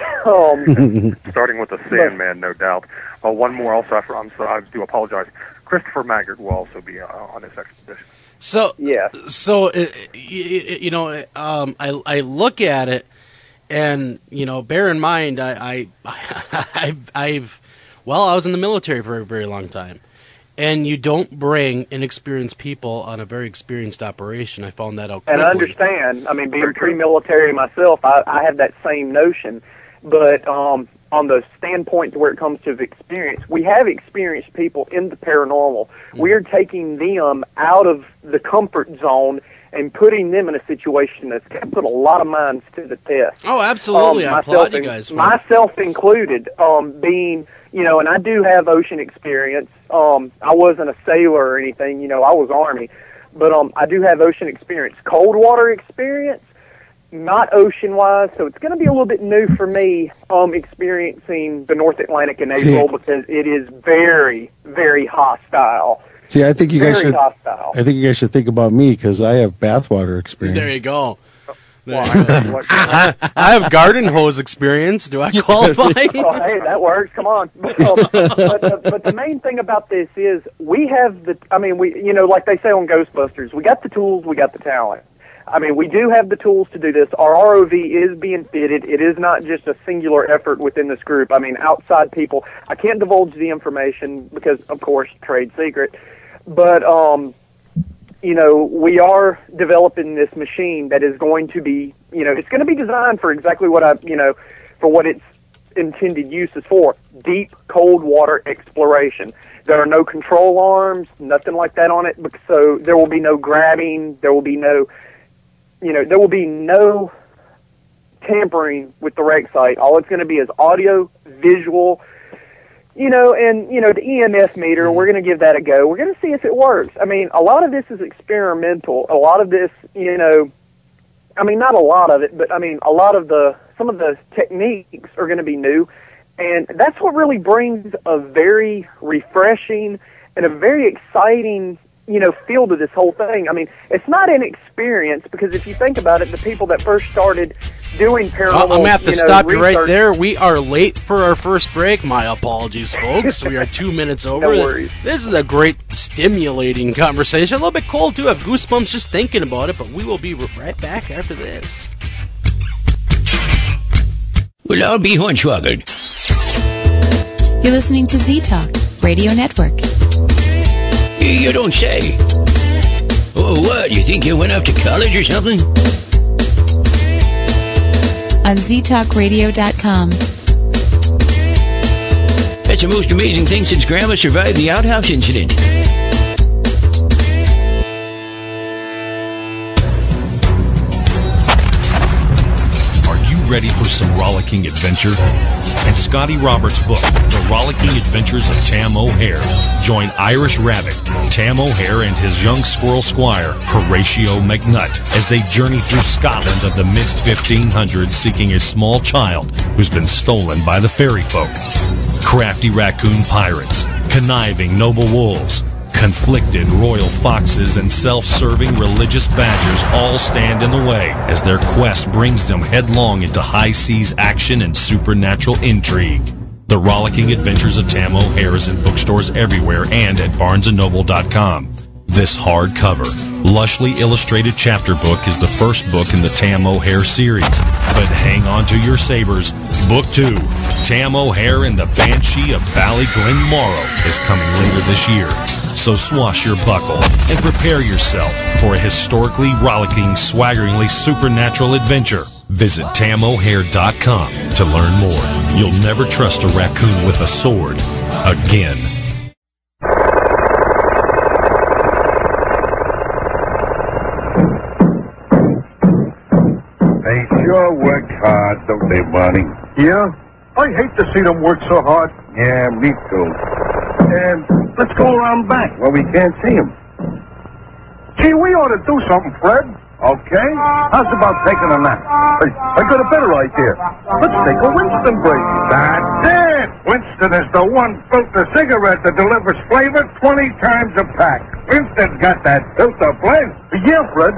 um,
starting with the Sandman, no doubt. Uh, one more also, I'm sorry, I do apologize. Christopher Maggart will also be uh, on this expedition.
So,
yeah.
So, uh, you know, um, I, I look at it, and, you know, bear in mind, I, I, I've, I've, well, I was in the military for a very long time. And you don't bring inexperienced people on a very experienced operation. I found that out quickly.
And I understand. I mean, being pre-military myself, I, I have that same notion. But um, on the standpoint to where it comes to experience, we have experienced people in the paranormal. Mm-hmm. We're taking them out of the comfort zone and putting them in a situation that's going to put a lot of minds to the test.
Oh, absolutely. Um, I applaud you guys for
myself included, um, being, you know, and I do have ocean experience. Um, I wasn't a sailor or anything, you know, I was Army. But um, I do have ocean experience. Cold water experience, not ocean-wise, so it's going to be a little bit new for me um, experiencing the North Atlantic in April because it is very, very hostile.
See, I think you
Very
guys should.
hostile.
I think you guys should think about me because I have bathwater experience.
There you go. There you go. I, I have garden hose experience. Do I qualify?
Oh, hey, that works. Come on. But, um, but, the, but the main thing about this is we have the. I mean, we you know, like they say on Ghostbusters, we got the tools, we got the talent. I mean, we do have the tools to do this. Our R O V is being fitted. It is not just a singular effort within this group. I mean, outside people. I can't divulge the information because, of course, trade secret. But, um, you know, we are developing this machine that is going to be, you know, it's going to be designed for exactly what I, you know, for what its intended use is for, deep, cold water exploration. There are no control arms, nothing like that on it, so there will be no grabbing, there will be no, you know, there will be no tampering with the wreck site. All it's going to be is audio, visual, you know, and, you know, the E M F meter, we're going to give that a go. We're going to see if it works. I mean, a lot of this is experimental. A lot of this, you know, I mean, not a lot of it, but, I mean, a lot of the, some of the techniques are going to be new. And that's what really brings a very refreshing and a very exciting, you know, feel to this whole thing. I mean, it's not inexperience, because if you think about it, the people that first started doing paranormal,
well, I'm going to have to
you know,
stop you
research,
right there. We are late for our first break. My apologies, folks. We are two minutes over.
No worries.
This is a great, stimulating conversation. A little bit cold, too. I have goosebumps just thinking about it, but we will be right back after this.
Well, I'll be hornswoggled.
You're listening to Z-Talk Radio Network.
You don't say. Oh, what? You think you went off to college or something?
On Z Talk Radio dot com.
That's the most amazing thing since Grandma survived the outhouse incident.
Ready for some rollicking adventure? In Scotty Roberts' book, The Rollicking Adventures of Tam O'Hare, join Irish Rabbit, Tam O'Hare, and his young squirrel squire, Horatio McNutt, as they journey through Scotland of the mid fifteen hundreds seeking a small child who's been stolen by the fairy folk. Crafty raccoon pirates, conniving noble wolves, conflicted royal foxes, and self-serving religious badgers all stand in the way as their quest brings them headlong into high seas action and supernatural intrigue. The Rollicking Adventures of Tam O'Hare is in bookstores everywhere and at barnes and noble dot com. This hardcover, lushly illustrated chapter book is the first book in the Tam O'Hare series. But hang on to your sabers. Book two, Tam O'Hare and the Banshee of Ballyglen Morrow, is coming later this year. So swash your buckle and prepare yourself for a historically rollicking, swaggeringly supernatural adventure. Visit tam o'hare dot com to learn more. You'll never trust a raccoon with a sword again.
They sure work hard, don't they, Barney? Yeah? I hate to see them work so hard. Yeah, me too. And let's go around back where we can't see them. Gee, we ought to do something, Fred. Okay. How's about taking a nap? Hey, I got a better idea. Let's take a Winston break. That's it! Winston is the one filter cigarette that delivers flavor twenty times a pack. Winston's got that filter blend. Yeah, Fred.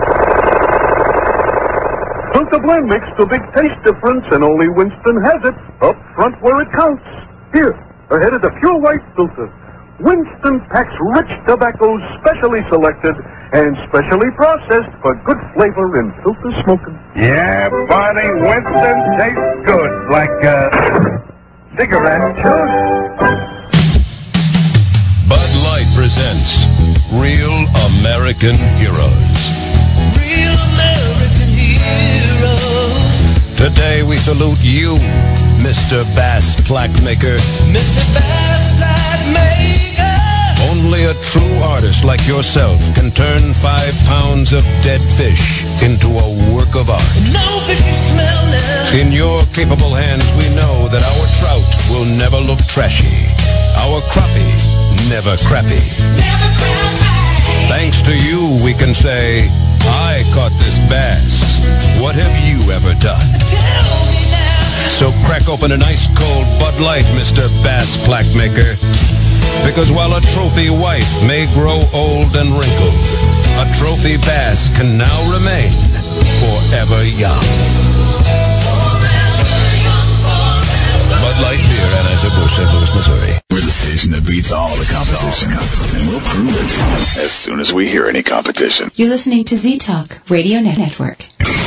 Filter blend makes the big taste difference, and only Winston has it up front where it counts. Here, ahead of the pure white filter. Winston packs rich tobaccos specially selected and specially processed for good flavor in filter smoking. Yeah, Barney, Winston tastes good, like uh, cigarette juice.
Bud Light presents Real American Heroes. Real American Heroes. Today we salute you, Mister Bass Plaque Maker. Mister Bass Plaque Maker. Only a true artist like yourself can turn five pounds of dead fish into a work of art. No fishy smell now. In your capable hands, we know that our trout will never look trashy. Our crappie, never crappy. Never crappy. Thanks to you, we can say, I caught this bass. What have you ever done? Tell me now. So crack open an ice cold Bud Light, Mister Bass Plaque Maker. Because while a trophy wife may grow old and wrinkled, a trophy bass can now remain forever young. Forever young, forever. Bud Light Beer, Anheuser-Busch, Saint Louis, Missouri.
We're the station that beats all the competition, and we'll prove it as soon as we hear any competition.
You're listening to Z-Talk Radio Net Network.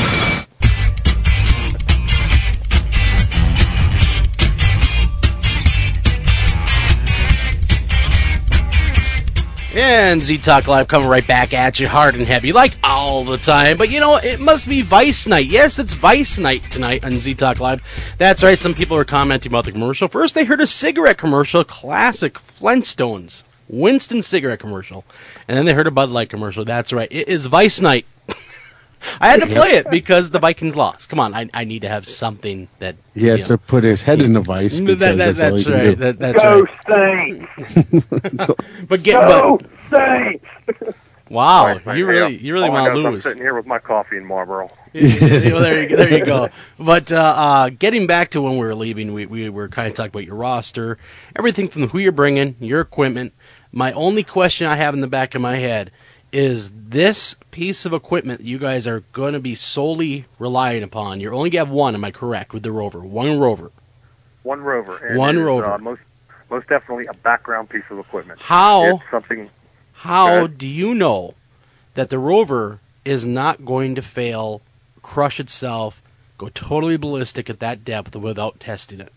And Z-Talk Live coming right back at you hard and heavy like all the time. But you know, it must be Vice Night. Yes, it's Vice Night tonight on Z-Talk Live. That's right, some people are commenting about the commercial. First, they heard a cigarette commercial, classic Flintstones, Winston cigarette commercial. And then they heard a Bud Light commercial. That's right, it is Vice Night. I had to play it because the Vikings lost. Come on, I I need to have something that
He has
you know,
to put his head in the vice.
That,
Because
that,
that's, all
that's
he can
right.
do.
That, that's
Go
right.
Saints!
But get
Go
but,
Saints!
wow,
Right, right.
you
Hey,
really you really
all I
want
know
to
is I'm
lose.
sitting here with my coffee and Marlboro.
well, there you go. There you go. But uh, uh, getting back to when we were leaving, we, we were kind of talking about your roster, everything from who you're bringing, your equipment. My only question I have in the back of my head is this piece of equipment you guys are going to be solely relying upon. You only have one, am I correct, with the Rover? One Rover.
One Rover. And
One
it is,
Rover.
Uh, most, most definitely a background piece of equipment.
How?
It's something...
How do you know that the Rover is not going to fail, crush itself, go totally ballistic at that depth without testing it?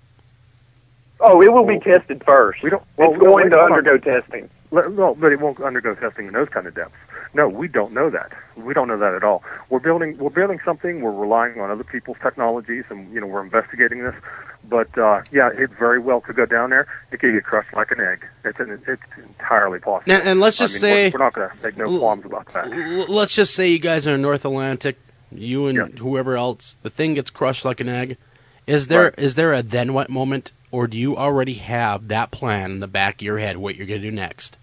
Oh, it will be tested first.
We don't.
It's
Well,
going
wait,
to
hold on.
undergo testing.
Le- No, but it won't undergo testing in those kind of depths. No, we don't know that. We don't know that at all. We're building. We're building something. We're relying on other people's technologies, and you know we're investigating this. But uh, yeah, it very well could go down there. It could get crushed like an egg. It's an, it's entirely possible.
And, and let's just
I mean,
say
we're, we're not going to make no qualms about that.
L- let's just say you guys are in North Atlantic, you and whoever else, the thing gets crushed like an egg. Is there is there a then what moment, or do you already have that plan in the back of your head, what you're going to do next?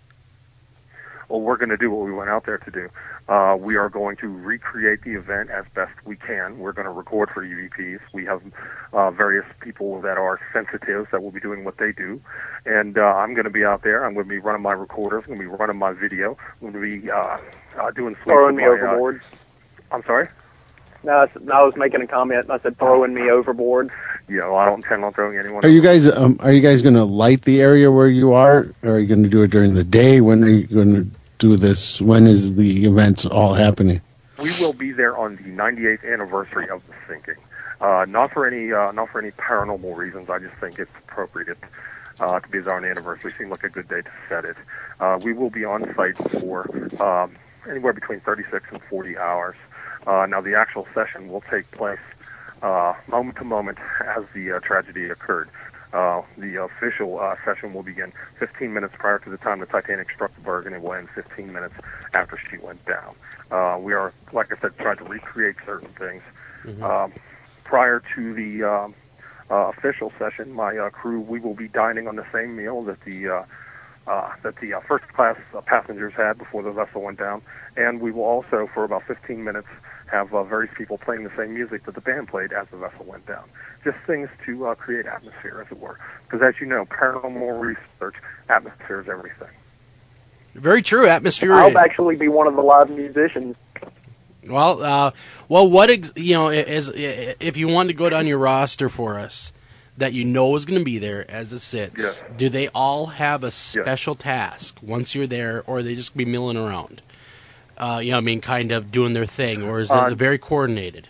Well, we're going to do what we went out there to do. Uh, we are going to recreate the event as best we can. We're going to record for E V Ps. We have uh, various people that are sensitives that will be doing what they do. And uh, I'm going to be out there. I'm going to be running my recorder. I'm going to be running my video. I'm going to be uh, uh, doing sweeps
Throwing
with
me
my,
overboard.
Uh, I'm sorry?
No, I, s- I was making a comment. I said throwing me overboard.
You know, I don't intend on throwing anyone.
Are you guys um, are you guys going to light the area where you are, or are you going to do it during the day? When are you going to do this? When is the events all happening?
We will be there on the ninety-eighth anniversary of the sinking. Uh, not for any uh, not for any paranormal reasons. I just think it's appropriate uh, to be there on the anniversary. Seemed like a good day to set it. Uh, we will be on site for um, anywhere between thirty-six and forty hours. Uh, now, the actual session will take place uh, moment to moment as the uh, tragedy occurred. Uh, the official uh, session will begin fifteen minutes prior to the time the Titanic struck the berg, and it will end fifteen minutes after she went down. Uh, we are, like I said, trying to recreate certain things.
Mm-hmm.
Um, prior to the um, uh, official session, my uh, crew, we will be dining on the same meal that the uh, uh, that the uh, first class uh, passengers had before the vessel went down, and we will also, for about fifteen minutes, have uh, various people playing the same music that the band played as the vessel went down. Just things to uh, create atmosphere, as it were. Because as you know, paranormal research, atmosphere is everything.
Very true. Atmosphere.
I'll actually be one of the live musicians.
Well, uh, well, what ex- you know is if you wanted to go down your roster for us that you know is going to be there as it sits.
Yes.
Do they all have a special yes. task once you're there, or are they just be milling around? Uh, you know, I mean, kind of doing their thing, or is it
uh,
very coordinated?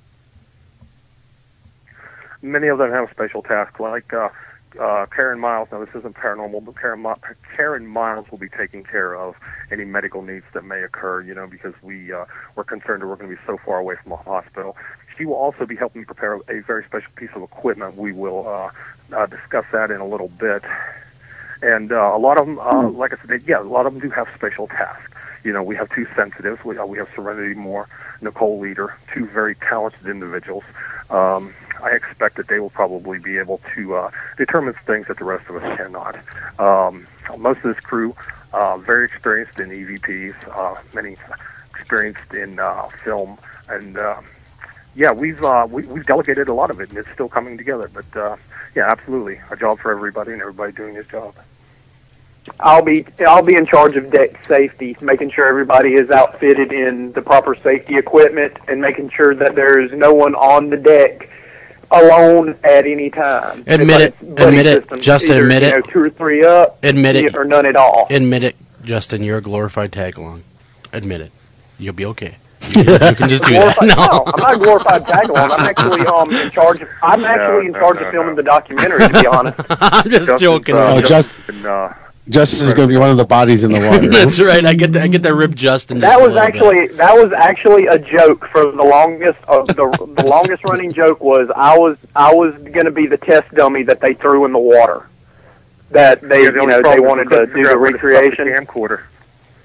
Many of them have a special task, like uh, uh, Karen Miles. Now, this isn't paranormal, but Karen, Karen Miles will be taking care of any medical needs that may occur, you know, because we, uh, we're concerned that we're going to be so far away from a hospital. She will also be helping prepare a very special piece of equipment. We will uh, uh, discuss that in a little bit. And uh, a lot of them, uh, like I said, yeah, a lot of them do have special tasks. You know, we have two sensitives. We, uh, we have Serenity Moore, Nicole Leader, two very talented individuals. Um, I expect that they will probably be able to uh, determine things that the rest of us cannot. Um, most of this crew, uh, very experienced in E V Ps, uh, many experienced in uh, film, and uh, yeah, we've uh, we, we've delegated a lot of it, and it's still coming together. But uh, yeah, absolutely, a job for everybody, and everybody doing his job.
I'll be I'll be in charge of deck safety, making sure everybody is outfitted in the proper safety equipment, and making sure that there is no one on the deck alone at any time.
Admit it, admit it, Justin.
Either,
admit
you
it.
know, two or three up.
Admit it,
or none at all.
Admit it, Justin. You're a glorified tag along. Admit it. You'll be okay. You, you can just do that. No.
no, I'm not a glorified tag along. I'm actually um in charge. Of, I'm actually
no,
in
no,
charge
no,
of filming
no.
the documentary. To be honest,
I'm just
Justin's,
joking.
Uh,
Oh,
Justin, uh,
Justin is going to be one of the bodies in the water.
That's right. I get the, I get that rib Justin.
that was actually bit. that was actually a joke for the longest. Uh, the the longest running joke was I was I was going to be the test dummy that they threw in the water. That they
yeah, the
you know they wanted to do the recreation.
The camcorder.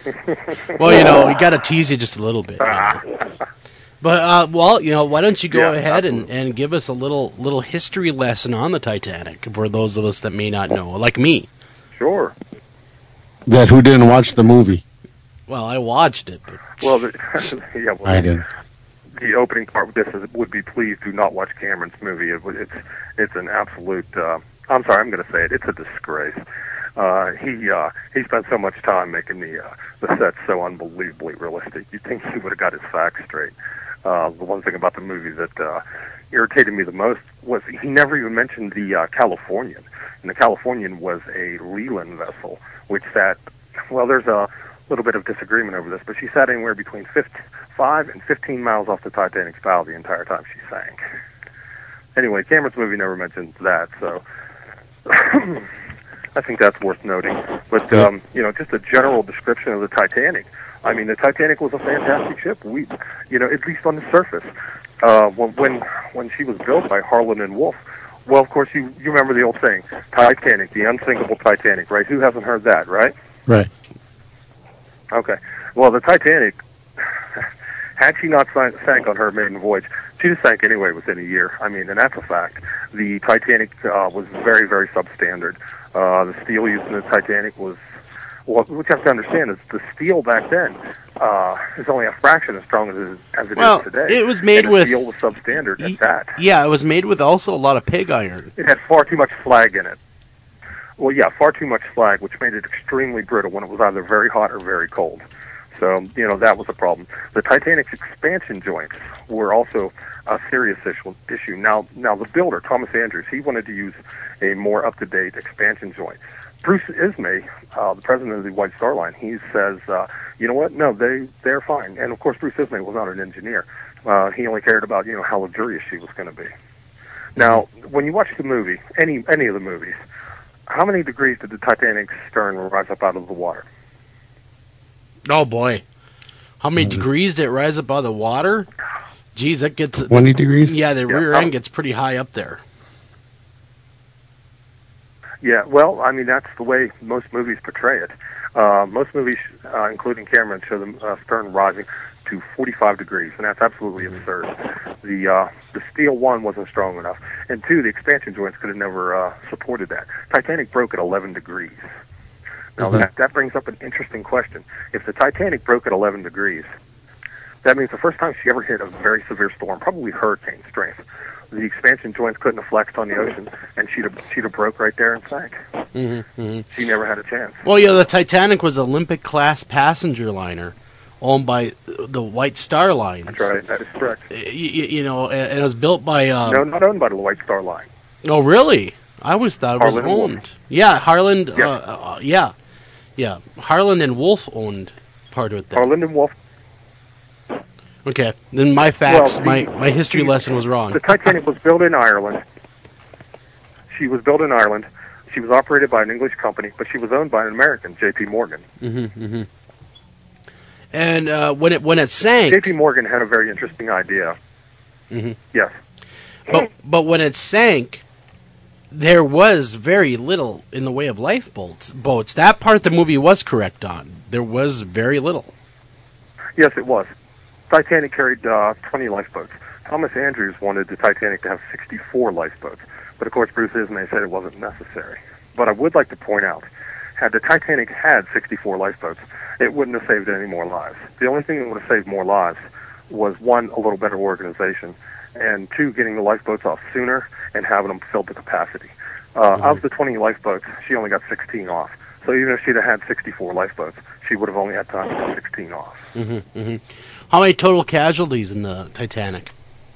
Well, you know, we got to tease you just a little bit. You know. But, uh, well, you know, why don't you go
Yeah,
ahead and, and give us a little little history lesson on the Titanic for those of us that may not know, like me.
Sure.
That who didn't watch the movie?
Well, I watched it. But...
Well, the, yeah, well,
I didn't.
The opening part of this is, would be please do not watch Cameron's movie. It, it's it's an absolute. Uh, I'm sorry, I'm going to say it. It's a disgrace. Uh, he uh, he spent so much time making the uh, the set so unbelievably realistic. You'd think he would have got his facts straight. Uh, the one thing about the movie that uh, irritated me the most was he never even mentioned the uh, Californian. And the Californian was a Leland vessel, which sat, well, there's a little bit of disagreement over this, but she sat anywhere between five and fifteen miles off the Titanic's bow the entire time she sank. Anyway, Cameron's movie never mentions that, so I think that's worth noting. But, um, you know, just a general description of the Titanic. I mean, the Titanic was a fantastic ship. We, you know, at least on the surface. Uh, when when she was built by Harland and Wolff, well, of course, you, you remember the old saying, Titanic, the unsinkable Titanic, right? Who hasn't heard that, right?
Right.
Okay. Well, the Titanic, had she not sank, sank on her maiden voyage, she sank anyway within a year. I mean, and that's a fact. The Titanic uh, was very, very substandard. Uh, the steel used in the Titanic was, well, what you have to understand is the steel back then uh, is only a fraction as strong as it is, as it
well,
is today.
It was made
and
with
the steel was substandard at that.
Yeah, it was made with also a lot of pig iron.
It had far too much slag in it. Well, yeah, far too much slag, which made it extremely brittle when it was either very hot or very cold. So, you know, that was a problem. The Titanic's expansion joints were also a serious issue. issue. Now, now the builder, Thomas Andrews, he wanted to use a more up-to-date expansion joint. Bruce Ismay, uh, the president of the White Star Line, he says, uh, you know what, no, they, they're fine. And, of course, Bruce Ismay was not an engineer. Uh, he only cared about, you know, how luxurious she was going to be. Now, when you watch the movie, any any of the movies, how many degrees did the Titanic's stern rise up out of the water?
Oh, boy. How many mm-hmm. degrees did it rise up out of the water? Geez, that gets...
twenty degrees?
Yeah, the
yeah,
rear
um,
end gets pretty high up there.
Yeah, well, I mean, that's the way most movies portray it. Uh, most movies, uh, including Cameron, show the uh, stern rising to forty-five degrees, and that's absolutely absurd. The uh, the steel, one, wasn't strong enough, and two, the expansion joints could have never uh, supported that. Titanic broke at eleven degrees. Now, mm-hmm. that, that brings up an interesting question. If the Titanic broke at eleven degrees, that means the first time she ever hit a very severe storm, probably hurricane strength, the expansion joints couldn't have flexed on the ocean, and she'd have, she'd have broke right there and sank.
Mm-hmm, mm-hmm.
She never had a chance.
Well, yeah, the Titanic was Olympic-class passenger liner owned by the White Star Line.
That's right. That is correct.
You, you know, and it was built by... Uh,
no, not owned by the White Star Line.
Oh, really? I always thought it was
Harland
owned.
Wolff.
Yeah, Harland...
Yeah.
Uh, uh, yeah. Yeah. Harland and Wolff owned part of it there.
Harland and Wolff.
Okay, then my facts,
well, the,
my, my history
the,
lesson was wrong.
The Titanic was built in Ireland. She was built in Ireland. She was operated by an English company, but she was owned by an American, J P. Morgan.
Mm-hmm, mm-hmm. And uh, when it when it sank,
J P. Morgan had a very interesting idea.
Mm-hmm.
Yes,
but but when it sank, there was very little in the way of lifeboats. Boats. That part the movie was correct on. There was very little.
Yes, it was. Titanic carried uh, twenty lifeboats. Thomas Andrews wanted the Titanic to have sixty-four lifeboats, but of course Bruce Ismay said it wasn't necessary. But I would like to point out, had the Titanic had sixty-four lifeboats, it wouldn't have saved any more lives. The only thing that would have saved more lives was, one, a little better organization, and two, getting the lifeboats off sooner and having them filled to capacity. Uh, mm-hmm. Of the twenty lifeboats, she only got sixteen off. So even if she'd have had sixty-four lifeboats, she would have only had time to get sixteen off.
Mm-hmm, mm-hmm. How many total casualties in the Titanic?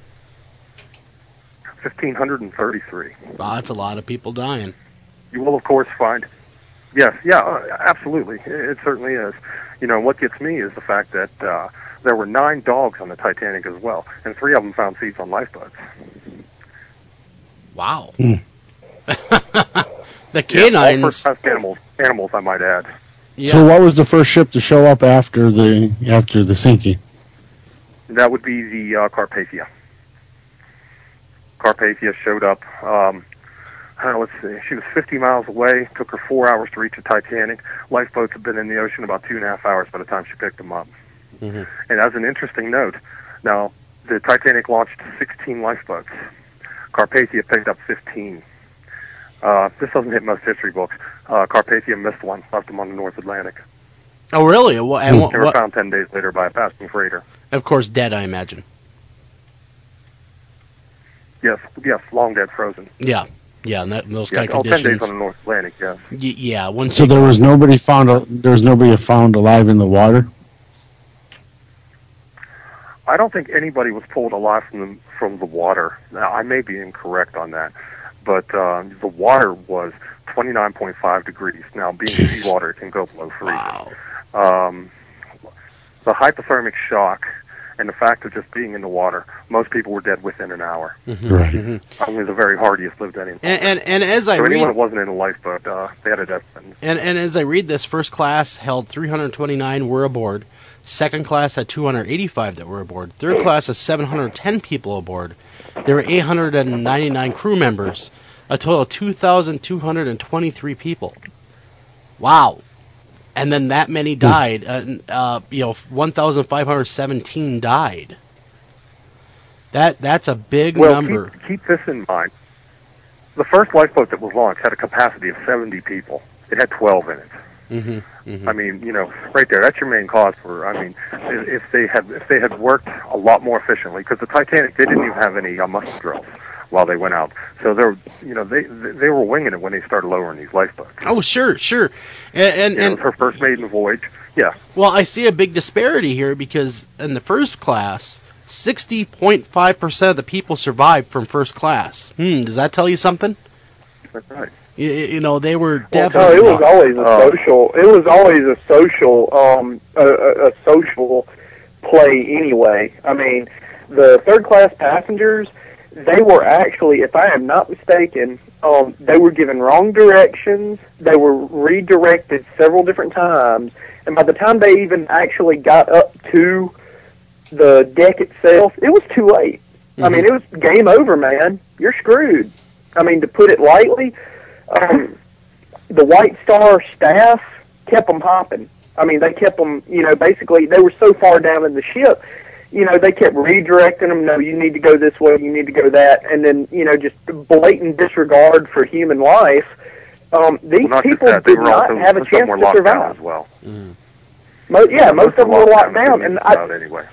one thousand five hundred thirty-three.
Wow, that's a lot of people dying.
You will, of course, find... Yes, yeah, uh, absolutely. It, it certainly is. You know, what gets me is the fact that uh, there were nine dogs on the Titanic as well, and three of them found seats on lifeboats.
Wow. Mm. The canines...
Yeah, all first-class animals, animals, I might add.
Yeah. So what was the first ship to show up after the after the sinking?
That would be the uh, Carpathia. Carpathia showed up. Um, uh, let's see, she was fifty miles away. Took her four hours to reach the Titanic. Lifeboats had been in the ocean about two and a half hours by the time she picked them up.
Mm-hmm.
And as an interesting note, now the Titanic launched sixteen lifeboats. Carpathia picked up fifteen. Uh, this doesn't hit most history books. Uh, Carpathia missed one, left them on the North Atlantic.
Oh, really? Well, and what,
they were
what,
found ten days later by a passing freighter.
Of course, dead, I imagine.
Yes, yes, long dead, frozen.
Yeah, yeah, and that, those
yeah,
kind of
all
conditions.
ten days on the North Atlantic, yes.
Y- yeah. Once
so there was nobody found. There was nobody found alive in the water.
I don't think anybody was pulled alive from the, from the water. Now, I may be incorrect on that, but uh, the water was twenty-nine point five degrees. Now, being seawater, it can go below freezing.
Wow.
Um, the hypothermic shock and the fact of just being in the water, most people were dead within an hour.
Mm-hmm. Right. Mm-hmm.
Only the very hardiest lived any.
And, and and as I
so
read,
anyone that wasn't in a lifeboat, uh, they had a death sentence.
And and as I read this, first class held three hundred twenty-nine were aboard. Second class had two hundred eighty-five that were aboard. Third class has seven hundred ten people aboard. There were eight hundred ninety-nine crew members. A total of two thousand two hundred twenty-three people. Wow. And then that many died. Uh, uh, you know, one thousand five hundred seventeen died. That That's a big
well,
number.
Keep, keep this in mind. The first lifeboat that was launched had a capacity of seventy people. It had twelve in it.
Mm-hmm, mm-hmm.
I mean, you know, right there, that's your main cause for. I mean, if they had if they had worked a lot more efficiently, because the Titanic, they didn't even have any uh, muscle drills while they went out, so they're you know they they were winging it when they started lowering these lifeboats.
Oh, sure, sure, and and,
you know,
and
it was her first maiden voyage. Yeah.
Well, I see a big disparity here because in the first class, sixty point five percent of the people survived from first class. Hmm, does that tell you something?
That's right.
You, you know, they were
Well,
definitely.
no, it was always a
Uh,
social. It was always a social, um, a, a, a social play anyway. I mean, the third class passengers, they were actually, if I am not mistaken, um, they were given wrong directions. They were redirected several different times, and by the time they even actually got up to the deck itself, it was too late. Mm-hmm. I mean, it was game over, man. You're screwed. I mean, to put it lightly. Um, the White Star staff kept them hopping. I mean, they kept them, you know, basically, they were so far down in the ship, you know, they kept redirecting them, no, you need to go this way, you need to go that, and then, you know, just blatant disregard for human life. Um, these
well,
people
that,
did
were
not
also,
have a chance to survive.
As well.
Mm.
Mo- yeah, most, most of them were locked down. And I,
anyway.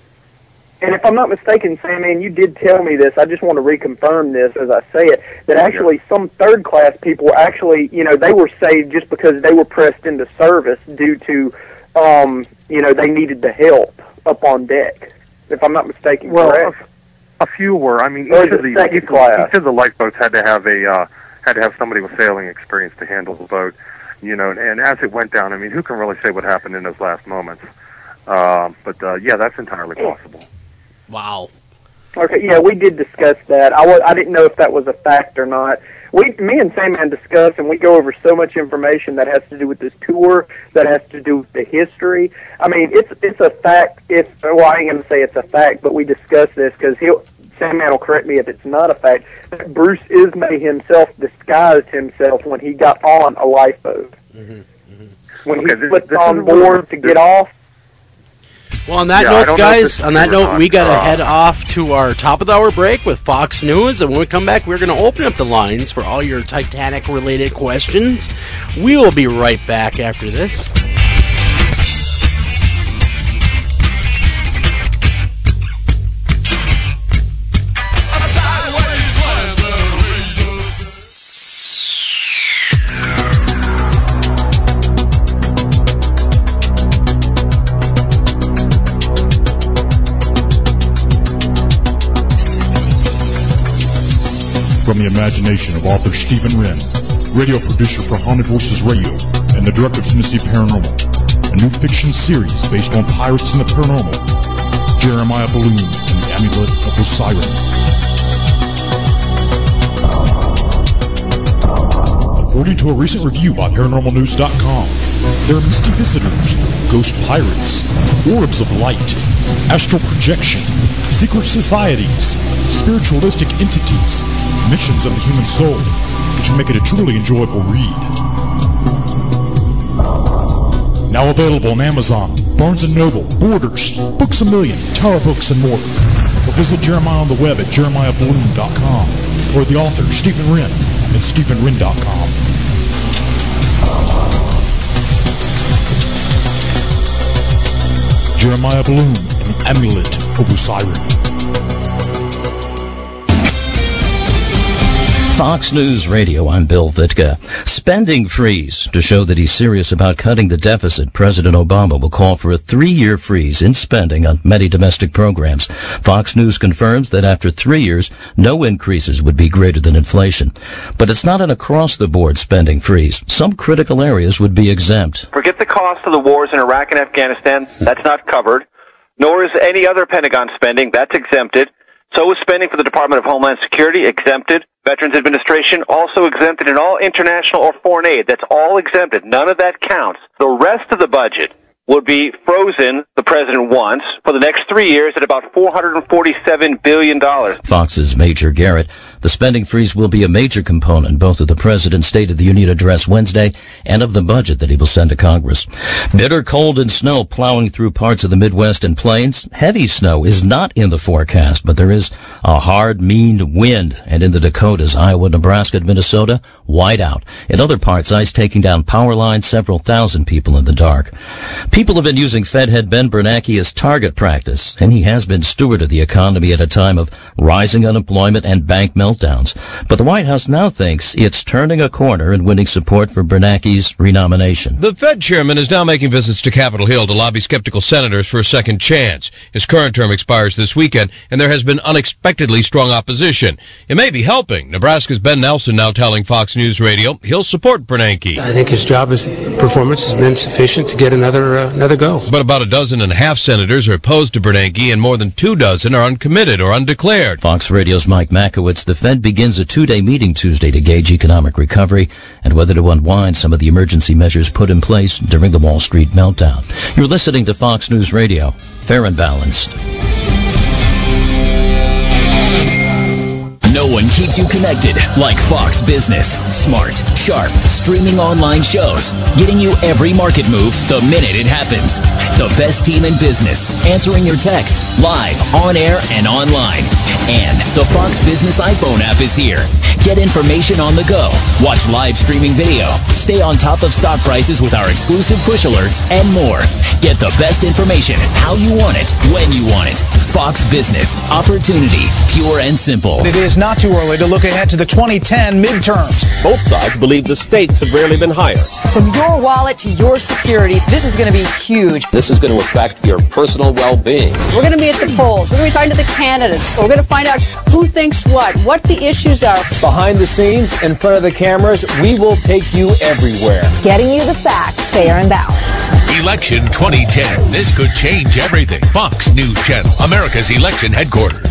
And if I'm not mistaken, Sammy, and you did tell me this, I just want to reconfirm this as I say it, that actually yeah. some third-class people actually, you know, they were saved just because they were pressed into service due to, um, you know, they needed the help up on deck, if I'm not mistaken,
well,
correct?
A, a few were. I mean,
or
each
the
of, the,
second
each,
class.
each of the lifeboats had to have a uh, had to have somebody with sailing experience to handle the boat, you know, and, and as it went down, I mean, who can really say what happened in those last moments? Uh, but, uh, yeah, that's entirely possible.
Wow.
Okay, yeah, we did discuss that. I, was, I didn't know if that was a fact or not. We, me and Sam discuss, and we go over so much information that has to do with this tour, that has to do with the history. I mean, it's it's a fact. If well, I ain't gonna say it's a fact, but we discuss this because he'll Sandman will correct me if it's not a fact. That Bruce Ismay himself disguised himself when he got on a lifeboat.
Mm-hmm, mm-hmm.
When
okay,
he
this,
flipped
this
on board to get off.
Well, on that
yeah,
note, guys, on that note,
not,
we got to
uh,
head off to our top of the hour break with Fox News. And when we come back, we're going to open up the lines for all your Titanic-related questions. We will be right back after this.
From the imagination of author Stephen Wren, radio producer for Haunted Voices Radio, and the director of Tennessee Paranormal, a new fiction series based on pirates and the paranormal, Jeremiah Balloon and the Amulet of Osiris. According to a recent review by paranormal news dot com, there are misty visitors, ghost pirates, orbs of light, astral projection, secret societies, spiritualistic entities, missions of the human soul, which make it a truly enjoyable read. Now available on Amazon, Barnes and Noble, Borders, Books A Million, Tower Books, and more. Or visit Jeremiah on the web at jeremiah bloom dot com or the author, Stephen Wren, at stephen wren dot com. Jeremiah Bloom, an amulet of Osiris.
Fox News Radio, I'm Bill Vitka. Spending freeze. To show that he's serious about cutting the deficit, President Obama will call for a three-year freeze in spending on many domestic programs. Fox News confirms that after three years, no increases would be greater than inflation. But it's not an across-the-board spending freeze. Some critical areas would be exempt.
Forget the cost of the wars in Iraq and Afghanistan. That's not covered. Nor is any other Pentagon spending. That's exempted. So is spending for the Department of Homeland Security, exempted. Veterans Administration, also exempted, and all international or foreign aid. That's all exempted. None of that counts. The rest of the budget would be frozen, the president wants, for the next three years at about four hundred forty-seven billion dollars.
Fox's Major Garrett. The spending freeze will be a major component both of the President's State of the Union address Wednesday and of the budget that he will send to Congress. Bitter cold and snow plowing through parts of the Midwest and Plains. Heavy snow is not in the forecast, but there is a hard, mean wind. And in the Dakotas, Iowa, Nebraska, and Minnesota, whiteout. In other parts, ice taking down power lines, several thousand people in the dark. People have been using Fed head Ben Bernanke as target practice, and he has been steward of the economy at a time of rising unemployment and bank meltdowns. But the White House now thinks it's turning a corner and winning support for Bernanke's renomination.
The Fed chairman is now making visits to Capitol Hill to lobby skeptical senators for a second chance. His current term expires this weekend, and there has been unexpectedly strong opposition. It may be helping. Nebraska's Ben Nelson now telling Fox News Radio he'll support Bernanke.
I think his job is, performance has been sufficient to get another uh, another go.
But about a dozen and a half senators are opposed to Bernanke, and more than two dozen are uncommitted or undeclared.
Fox Radio's Mike Makowitz. The Fed begins a two-day meeting Tuesday to gauge economic recovery and whether to unwind some of the emergency measures put in place during the Wall Street meltdown. You're listening to Fox News Radio. Fair and balanced.
No one keeps you connected like Fox Business. Smart, sharp, streaming online shows, getting you every market move the minute it happens. The best team in business, answering your texts, live, on air, and online. And the Fox Business iPhone app is here. Get information on the go, watch live streaming video, stay on top of stock prices with our exclusive push alerts, and more. Get the best information how you want it, when you want it. Fox Business. Opportunity. Pure and simple.
It is not too early to look ahead to the twenty ten midterms.
Both sides believe the stakes have rarely been higher.
From your wallet to your security, this is going to be huge.
This is going to affect your personal well-being.
We're going to be at the polls. We're going to be talking to the candidates. We're going to find out who thinks what, what the issues are.
Behind the scenes, in front of the cameras, we will take you everywhere.
Getting you the facts, fair and balanced.
Election twenty ten. This could change everything. Fox News Channel, America's election headquarters.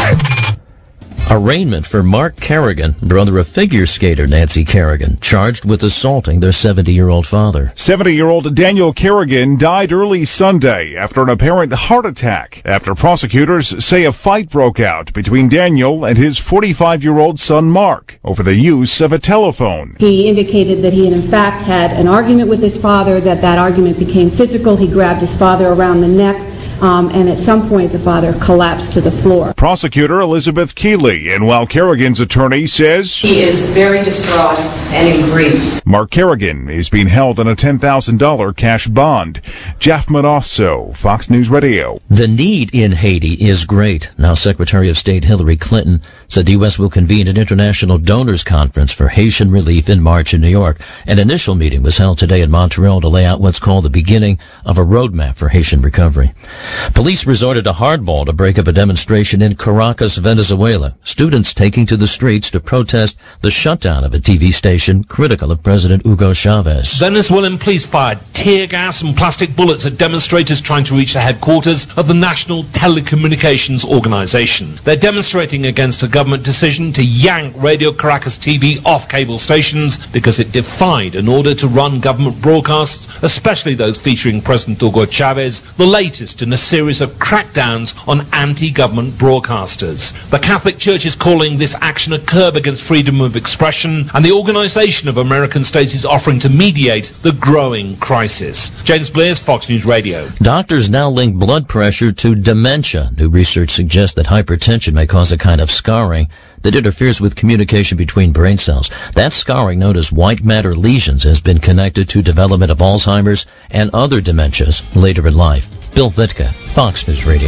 Arraignment for Mark Kerrigan, brother of figure skater Nancy Kerrigan, charged with assaulting their seventy-year-old father.
seventy-year-old Daniel Kerrigan died early Sunday after an apparent heart attack, after prosecutors say a fight broke out between Daniel and his forty-five-year-old son Mark over the use of a telephone.
He indicated that he had in fact had an argument with his father, that that argument became physical. He grabbed his father around the neck. Um, and at some point, the father collapsed to the floor.
Prosecutor Elizabeth Keeley, and while Kerrigan's attorney says
he is very distraught and in grief.
Mark Kerrigan is being held on a ten thousand dollars cash bond. Jeff Manasso, Fox News Radio.
The need in Haiti is great. Now, Secretary of State Hillary Clinton said the U S will convene an international donors conference for Haitian relief in March in New York. An initial meeting was held today in Montreal to lay out what's called the beginning of a roadmap for Haitian recovery. Police resorted to hardball to break up a demonstration in Caracas, Venezuela. Students taking to the streets to protest the shutdown of a T V station critical of President Hugo Chavez.
Venezuelan police fired tear gas and plastic bullets at demonstrators trying to reach the headquarters of the National Telecommunications Organization. They're demonstrating against a government decision to yank Radio Caracas T V off cable stations because it defied an order to run government broadcasts, especially those featuring President Hugo Chavez, the latest in in a series of crackdowns on anti-government broadcasters. The Catholic Church is calling this action a curb against freedom of expression, and the Organization of American States is offering to mediate the growing crisis. James Blair's Fox News Radio.
Doctors now link blood pressure to dementia. New research suggests that hypertension may cause a kind of scarring that interferes with communication between brain cells. That scarring, known as white matter lesions, has been connected to development of Alzheimer's and other dementias later in life. Bill Vitka, Fox News Radio.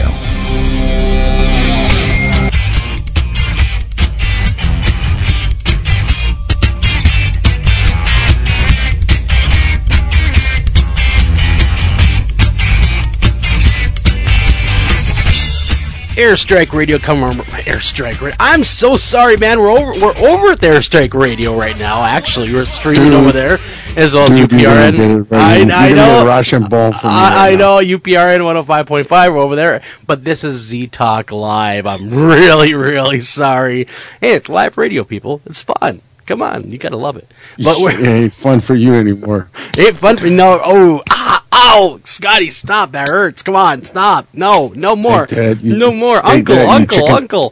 Airstrike Radio, come on, Airstrike Radio. I'm so sorry, man. We're over. We're over at the Airstrike Radio right now. Actually, we're streaming over there as well as U P R N. I, I know.
Russian ball for me
I,
right
I know U P R N one oh five point five. We're over there, but this is Z Talk Live. I'm really, really sorry. Hey, it's live radio, people. It's fun. Come on, you gotta love it. But we're,
it ain't fun for you anymore.
It ain't fun for me. No. Oh, ah, ow, Scotty, stop. That hurts. Come on, stop. No, no more.
That, you,
no more. Uncle,
that,
uncle, uncle.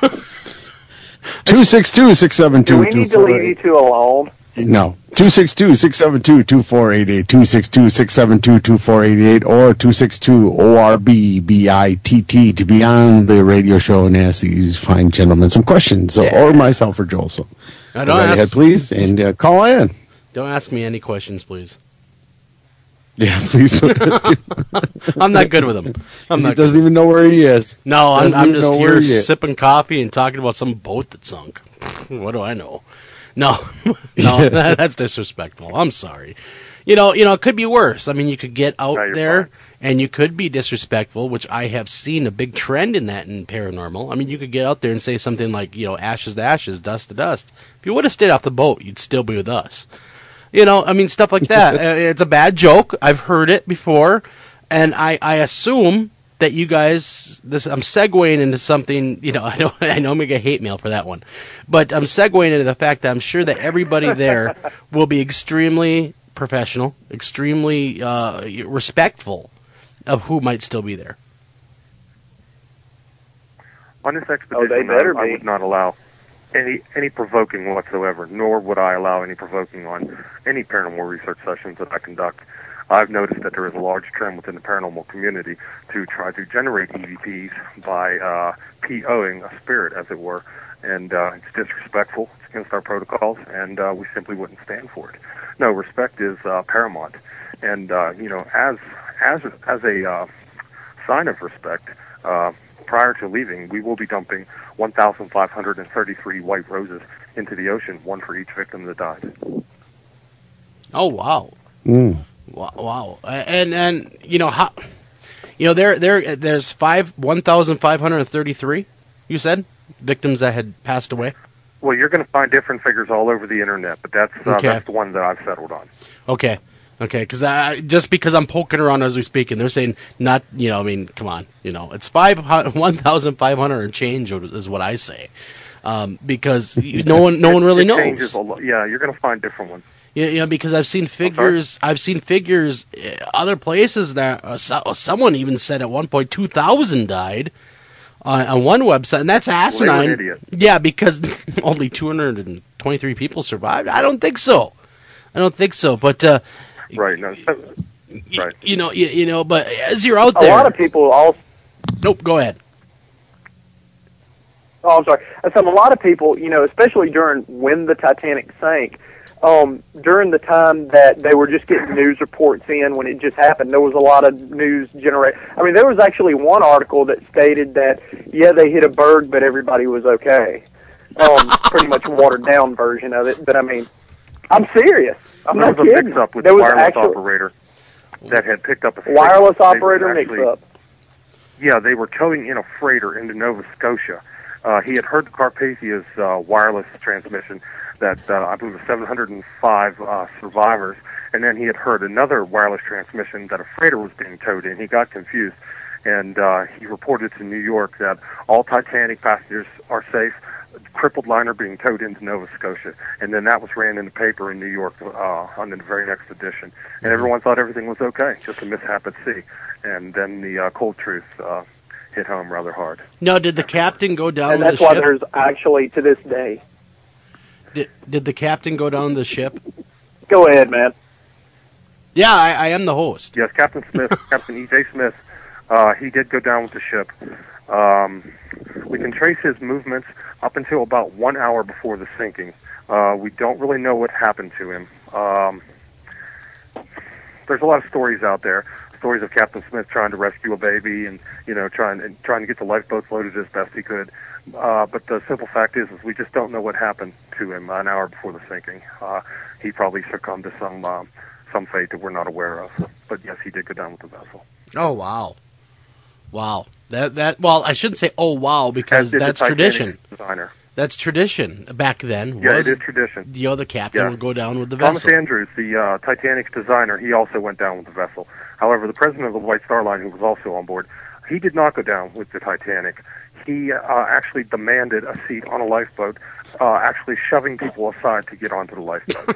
two six two, six seven two,
Do we need to leave you two alone?
No. two six two, six seven two, two four eight eight, two six two, six seven two, two four eight eight, or two six two O R B B I T T to be on the radio show and ask these fine gentlemen some questions, so,
Yeah.
or myself or Joel. So,
Now,
go
don't
right
ask-
ahead, please, and uh, call in.
Don't ask me any questions, please.
Yeah, please.
I'm not good with them. I'm
he
not
doesn't
good.
even know where he is.
No, I'm,
Doesn't
I'm
even
just
know where
here
he is.
sipping coffee and talking about some boat that sunk. What do I know? No, no, that, that's disrespectful. I'm sorry. You know, you know, it could be worse. I mean, you could get out
No, you're
there
fine.
and you could be disrespectful, which I have seen a big trend in that in paranormal. I mean, you could get out there and say something like, you know, ashes to ashes, dust to dust. If you would have stayed off the boat, you'd still be with us. You know, I mean, stuff like that. Uh, it's a bad joke. I've heard it before, and I, I assume that you guys, this I'm segueing into something. You know, I know I know I'm gonna get hate mail for that one, but I'm segueing into the fact that I'm sure that everybody there will be extremely professional, extremely uh, respectful of who might still be there.
On this
Oh,
expedition,
they better
I, I
be.
would not allow any any provoking whatsoever, nor would I allow any provoking on any paranormal research sessions that I conduct. I've noticed that there is a large trend within the paranormal community to try to generate E V Ps by uh, POing a spirit, as it were, and uh, it's disrespectful. It's against our protocols, and uh, we simply wouldn't stand for it. No, respect is uh, paramount, and uh, you know, as as as a uh, sign of respect. Uh, Prior to leaving, we will be dumping one thousand five hundred thirty-three white roses into the ocean, one for each victim that dies.
Oh wow.
Mm.
Wow, wow. And and you know how, you know there there there's five one thousand five hundred thirty three. You said victims that had passed away.
Well, you're going to find different figures all over the internet, but that's uh,
Okay.
that's the one that I've settled on.
Okay, okay. Because I just because I'm poking around as we speak, and they're saying not. You know, I mean, come on. You know, it's five one thousand five hundred and change is what I say, um, because no one no one really
it
knows.
Changes a lot. Yeah, you're going to find different ones.
Yeah, you know, because I've seen figures. I've seen figures uh, other places that uh, so, someone even said at one point two thousand died uh, on one website, and that's asinine.
Well, they were an idiot.
Yeah, because only two hundred and twenty-three people survived. I don't think so. I don't think so. But uh,
Right. No. Right.
you know, you, you know, but as you're out
A
there,
lot of people also.
nope. Go ahead.
Oh, I'm sorry. I said a lot of people, you know, especially during when the Titanic sank, um, during the time that they were just getting news reports in when it just happened, there was a lot of news generate. I mean, there was actually one article that stated that, yeah, they hit a berg, but everybody was okay. Um, pretty much watered down version of it. But I mean, I'm serious. I'm
there
not
was a
kidding.
mix-up with
there
the
was
wireless
actual
operator that had picked up a signal.
wireless
They were
operator
actually-
mix-up.
Yeah, they were towing in a freighter into Nova Scotia. Uh, he had heard the Carpathia's uh, wireless transmission that uh, I believe was seven hundred five uh, survivors, and then he had heard another wireless transmission that a freighter was being towed in. He got confused, and uh, he reported to New York that all Titanic passengers are safe, crippled liner being towed into Nova Scotia, and then that was ran in the paper in New York uh, on the very next edition, and everyone thought everything was okay, just a mishap at sea. and then the uh, cold truth uh, hit home rather hard.
Now, did the captain go down
And
with
that's
the
why
ship?
there's actually, to this day...
Did, did the captain go down the ship?
Go ahead, man.
Yeah, I, I am the host.
Yes, Captain Smith, Captain E J Smith, uh, he did go down with the ship. Um, we can trace his movements up until about one hour before the sinking. Uh, we don't really know what happened to him. Um, there's a lot of stories out there, stories of Captain Smith trying to rescue a baby and, you know, trying and trying to get the lifeboats loaded as best he could. Uh, but the simple fact is, is we just don't know what happened to him an hour before the sinking. Uh, he probably succumbed to some um, some fate that we're not aware of. But yes, he did go down with the vessel.
Oh wow, wow. That that well, I shouldn't say oh wow because
As did the
that's
Titanic
tradition.
Designer.
That's tradition back then.
Yeah,
was
it is tradition.
The other captain
Yeah.
would go down with the
Thomas
vessel.
Andrews, the uh, Titanic's designer, he also went down with the vessel. However, the president of the White Star Line, who was also on board, he did not go down with the Titanic. He uh, actually demanded a seat on a lifeboat, uh, actually shoving people aside to get onto the lifeboat.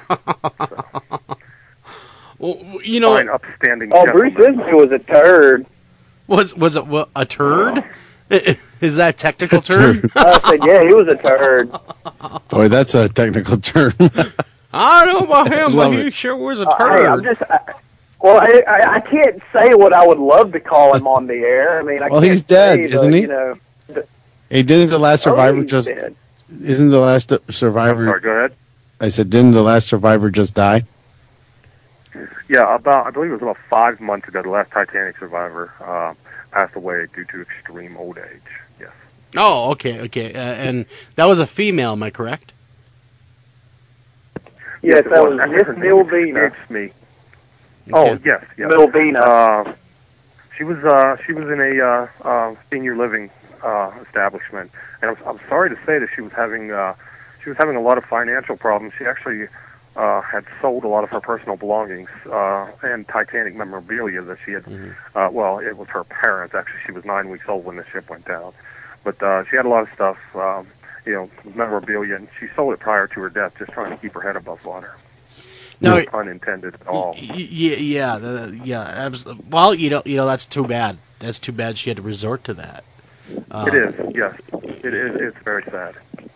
Well, you know,
Fine, upstanding
Oh,
gentleman.
Bruce Ismay was a turd.
was was it what, a turd? Is that a technical term?
I said, yeah, he was a turd.
Boy, that's a technical term.
I don't know about him, but
Love
he
it.
sure was a
Uh,
turd.
hey, I'm just... I, well, I, I, I can't say what I would love to call him on the air. I mean, I
Well,
can't
he's dead,
say the,
isn't he?
You know, the,
Hey, didn't the last
Oh,
survivor
he's
just...
dead.
Isn't the last survivor...
Sorry, go ahead.
I said, didn't the last survivor just die?
Yeah, about I believe it was about five months ago. The last Titanic survivor uh, passed away due to extreme old age. Yes.
Oh, okay, okay. Uh, and that was a female, am I correct?
yes,
it
that was
Actually,
Miss
her name
Milvina.
escapes me. Oh
Okay.
yes, yes.
Milvina.
Uh, she was uh, she was in a uh, uh, senior living uh, establishment, and I'm, I'm sorry to say that she was having uh, she was having a lot of financial problems. She actually uh, had sold a lot of her personal belongings uh, and Titanic memorabilia that she had.
Mm-hmm.
Uh, well, it was her parents. Actually, she was nine weeks old when the ship went down, but uh, she had a lot of stuff, um, you know, memorabilia, and she sold it prior to her death, just trying to keep her head above water.
No,
No pun intended at all.
Y- yeah, yeah, the, yeah. Abs- well, you know, you know, that's too bad. That's too bad. She had to resort to that. Uh,
It is, yes. It is. It's very sad.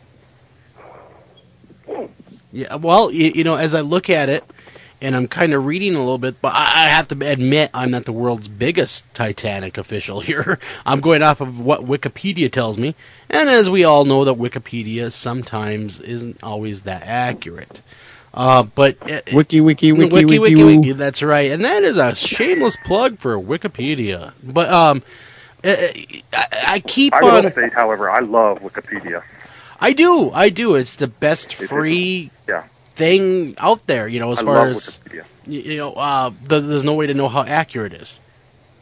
Yeah. Well, you, you know, as I look at it, and I'm kind of reading a little bit, but I, I have to admit I'm not the world's biggest Titanic official here. I'm going off of what Wikipedia tells me, and as we all know, that Wikipedia sometimes isn't always that accurate. Uh, but uh,
Wiki, wiki, wiki,
wiki,
wiki,
wiki,
woo.
wiki, that's right, and that is a shameless plug for Wikipedia. But um, uh, I, I keep
I will
on.
state, however, I love Wikipedia.
I do, I do. It's the best
It is-
free
Yeah.
thing out there. You know, as
I
far
love
as
Wikipedia.
you, you know, uh, th- there's no way to know how accurate it is.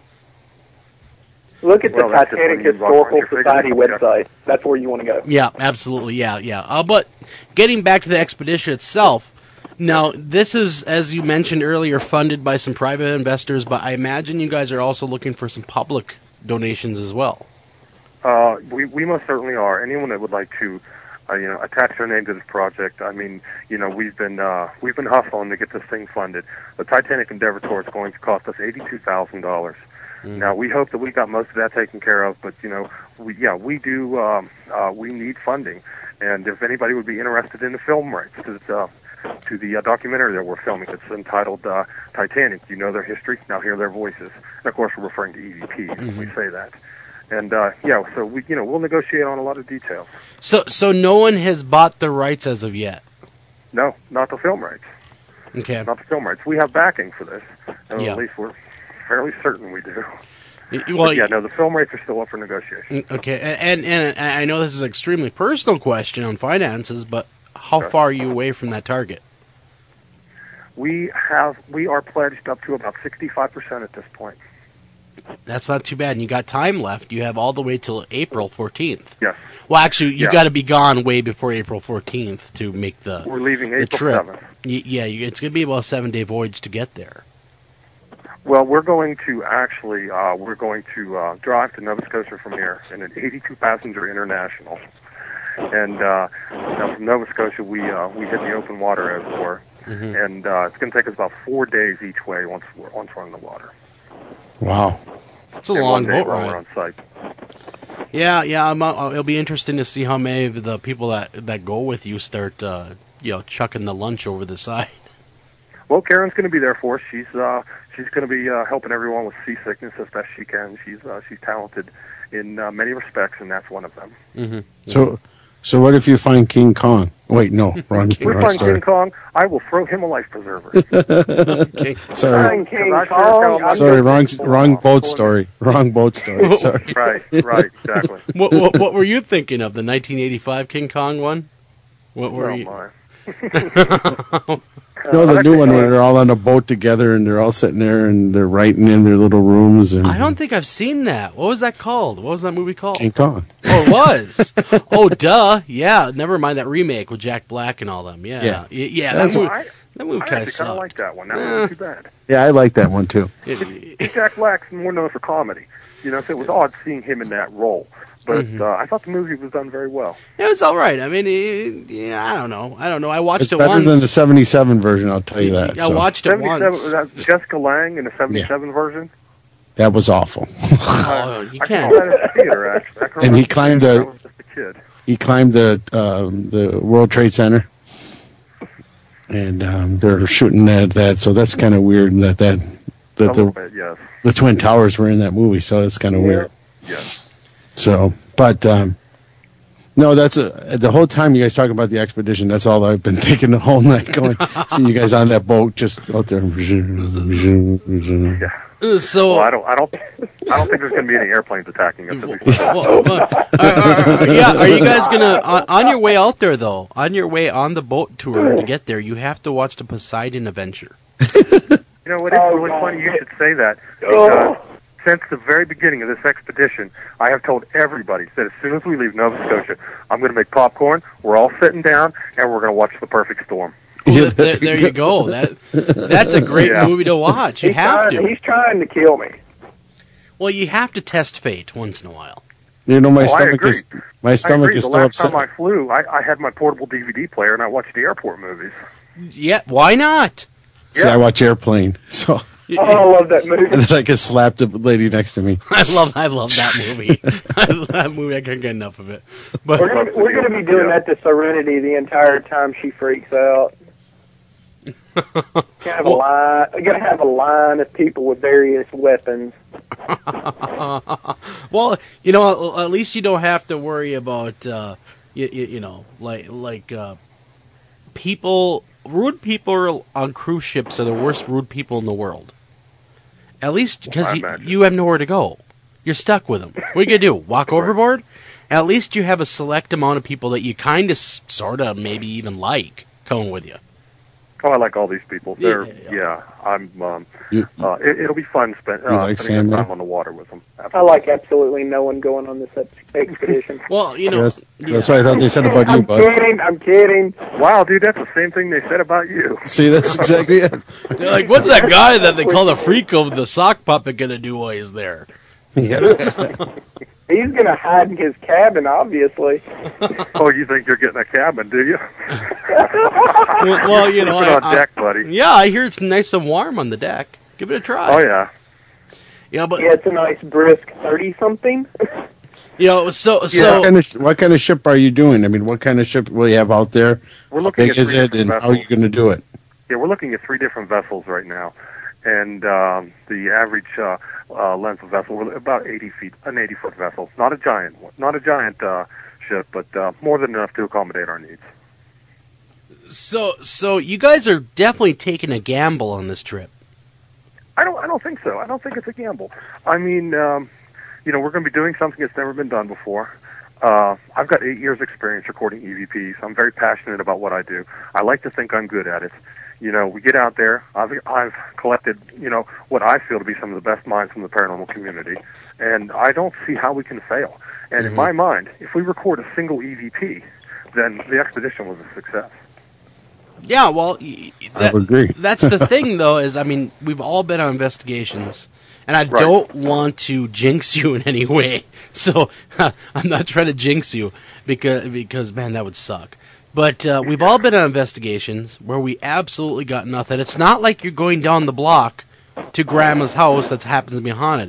Look at
Well,
the
that's just
Titanic
when you rock on
Historical
your figure,
Society
yeah.
website. That's where you want to go.
Yeah, absolutely. Yeah, yeah. Uh, but getting back to the expedition itself, now this is, as you mentioned earlier, funded by some private investors, but I imagine you guys are also looking for some public donations as well.
Uh, we we most certainly are. Anyone that would like to, uh, you know, attach their name to this project. I mean, you know, we've been uh, we've been hustling to get this thing funded. The Titanic Endeavour Tour is going to cost us eighty-two thousand dollars. Now we hope that we got most of that taken care of, but you know, we yeah we do um, uh, we need funding, and if anybody would be interested in the film rights to uh, to the uh, documentary that we're filming, it's entitled uh, Titanic. You know their history, now hear their voices. And of course, we're referring to E V Ps when we say that. And uh, yeah, so we you know we'll negotiate on a lot of details.
So, so no one has bought the rights as of yet.
No, not the film rights.
Okay.
Not the film rights. We have backing for this, and
Yeah.
at least we're fairly certain we do.
Y- Well,
But yeah, no, the film rights are still up for negotiation.
okay, and, and and I know this is an extremely personal question on finances, but how far are you away from that target?
We have we are pledged up to about sixty-five percent at this point.
That's not too bad. And you got time left. You have all the way till April fourteenth.
Yes.
Well, actually, you
Yeah.
got to be gone way before April fourteenth to make the
We're leaving
the
April
trip.
seventh.
Y- yeah, you, it's going to be about a seven-day voyage to get there.
Well, we're going to actually uh, we're going to uh, drive to Nova Scotia from here in an eighty-two passenger international, and uh, now from Nova Scotia we uh, we hit the open water as it were,
Mhm.
and uh, it's going to take us about four days each way once we're once we're on the water.
Wow.
It's a
and
long
one day
boat
while
ride.
we're on site.
Yeah, yeah. I'm, uh, it'll be interesting to see how many of the people that, that go with you start, uh, you know, chucking the lunch over the side.
Well, Karen's going to be there for us. She's uh, she's going to be uh, helping everyone with seasickness as best she can. She's uh, she's talented in uh, many respects, and that's one of them.
Mm-hmm.
So, so what if you find King Kong? Wait, no, wrong,
If we
wrong
find
story.
King Kong, I will throw him a life preserver.
Sorry,
King
I sure
Kong.
found-
sorry, wrong, wrong boat story. Wrong boat story. Sorry.
Right, right, exactly.
what, what what were you thinking of? The nineteen eighty-five King Kong one? What were
Oh,
you?
my.
No, the new one where they're all on a boat together and they're all sitting there and they're writing in their little rooms. And
I don't think I've seen that. What was that called? What was that movie called?
King Kong.
Oh, it was. Oh, duh. Yeah, never mind that remake with Jack Black and all them. Yeah,
Yeah.
Y- yeah.
That's
That movie,
I,
that movie
I
kind of
actually kind of
sucked.
like that one. That
Eh.
one wasn't too bad.
Yeah, I like that one too.
It-
Jack Black's more known for comedy. You know, so it was odd seeing him in that role. But
Mhm.
uh, I thought the movie was done very well.
It was all right. I mean, it, yeah, I don't know. I don't know. I watched
It's
it
better
once.
than the seventy-seven version, I'll tell you that.
I
so.
watched it once.
seventy-seven, that's Jessica Lange in the seventy-seven version.
That was awful.
Oh, you
I
can't.
saw that in the theater, actually. I can
And he
remember
climbed
seeing it
the-
when I was just a kid.
He climbed the um, the World Trade Center, and um, they're shooting at that. So that's kind of weird that that that
Some of
the
it, yes.
the Twin Towers were in that movie. So it's kind of weird.
Yes.
So, but um, no, that's a, the whole time you guys talking about the expedition. That's all I've been thinking the whole night. Going, see you guys on that boat, just out there.
Yeah.
Uh, So,
Well, I don't, I don't, I don't think there's going to be any airplanes attacking us. At least.
well, well, uh, uh, yeah, are you guys gonna on, on your way out there though? On your way on the boat tour to get there, you have to watch the Poseidon Adventure.
You know what? It's really funny you should say that because since the very beginning of this expedition, I have told everybody that as soon as we leave Nova Scotia, I'm going to make popcorn. We're all sitting down, and we're going to watch The Perfect Storm.
Well, there, there you go. That that's a great
Yeah.
movie to watch. You
he's
have
trying,
to.
He's trying to kill me.
Well, you have to test fate once in a while.
You know, my
Oh, I
stomach
agree.
is my
I
stomach
agree.
is
the
still
last
upset.
time I flew, I, I had my portable D V D player, and I watched the airport movies.
Yeah, why not?
See, I watch Airplane, so
Oh, I love that movie.
and then I can slap the lady next to me.
I love I love that movie. I love that movie. I can't get enough of it. But
We're gonna, we're gonna be doing that to Serenity the entire time she freaks out. Gonna have a line. Gonna have a line of people with various weapons.
well, you know, at least you don't have to worry about uh, you, you, you know, like like uh, people. Rude people on cruise ships are the worst rude people in the world. At least because
I
you,
imagine.
you have nowhere to go. You're stuck with them. What are you going to do? Walk overboard? At least you have a select amount of people that you kind of, sort of, maybe even like coming with you.
Oh, I like all these people. They're
Yeah,
yeah.
yeah,
I'm. Um,
You-
uh, it, it'll be fun spend,
You
uh,
like
spending
Sandman?
time on the water with them.
I like absolutely no one going on this ex- expedition.
Well, you
So
know,
that's, that's what I thought they said about you,
I'm
bud.
kidding. I'm kidding.
Wow, dude, that's the same thing they said about you.
See, that's exactly it.
they're like, what's that guy that they call the freak of the sock puppet going to do while he's there?
Yeah.
He's gonna hide in his cabin, obviously.
Oh, you think you're getting a cabin, do you?
Well, well, you know,
Put
I,
on
I-
deck, buddy.
yeah, I hear it's nice and warm on the deck. Give it a try.
Oh yeah.
Yeah, but
Yeah, it's a nice brisk thirty something.
you know, so
what,
so
kind of, sh- what kind of ship are you doing? I mean, what kind of ship will you have out there?
We're
How
looking
big
at
is
three
it,
different
and how are you
vessels.
going to do it?
Yeah, we're looking at three different vessels right now, and um, the average uh, uh, length of vessel we're about eighty feet, an eighty foot vessel. Not a giant, one, not a giant uh, ship, but uh, more than enough to accommodate our needs.
so so you guys are definitely taking a gamble on this trip.
I don't. I don't think so. I don't think it's a gamble. I mean, um, you know, we're going to be doing something that's never been done before. Uh, I've got eight years' experience recording E V Ps. I'm very passionate about what I do. I like to think I'm good at it. You know, we get out there. I've I've collected, you know, what I feel to be some of the best minds from the paranormal community, and I don't see how we can fail. And in my mind, if we record a single E V P, then the expedition was a success.
Yeah, well, y- y-
I would agree.
that's the thing, though. Is I mean, we've all been on investigations, and I
Right.
don't want to jinx you in any way. So I'm not trying to jinx you because because man, that would suck. But uh, we've all been on investigations where we absolutely got nothing. It's not like you're going down the block to Grandma's house that happens to be haunted.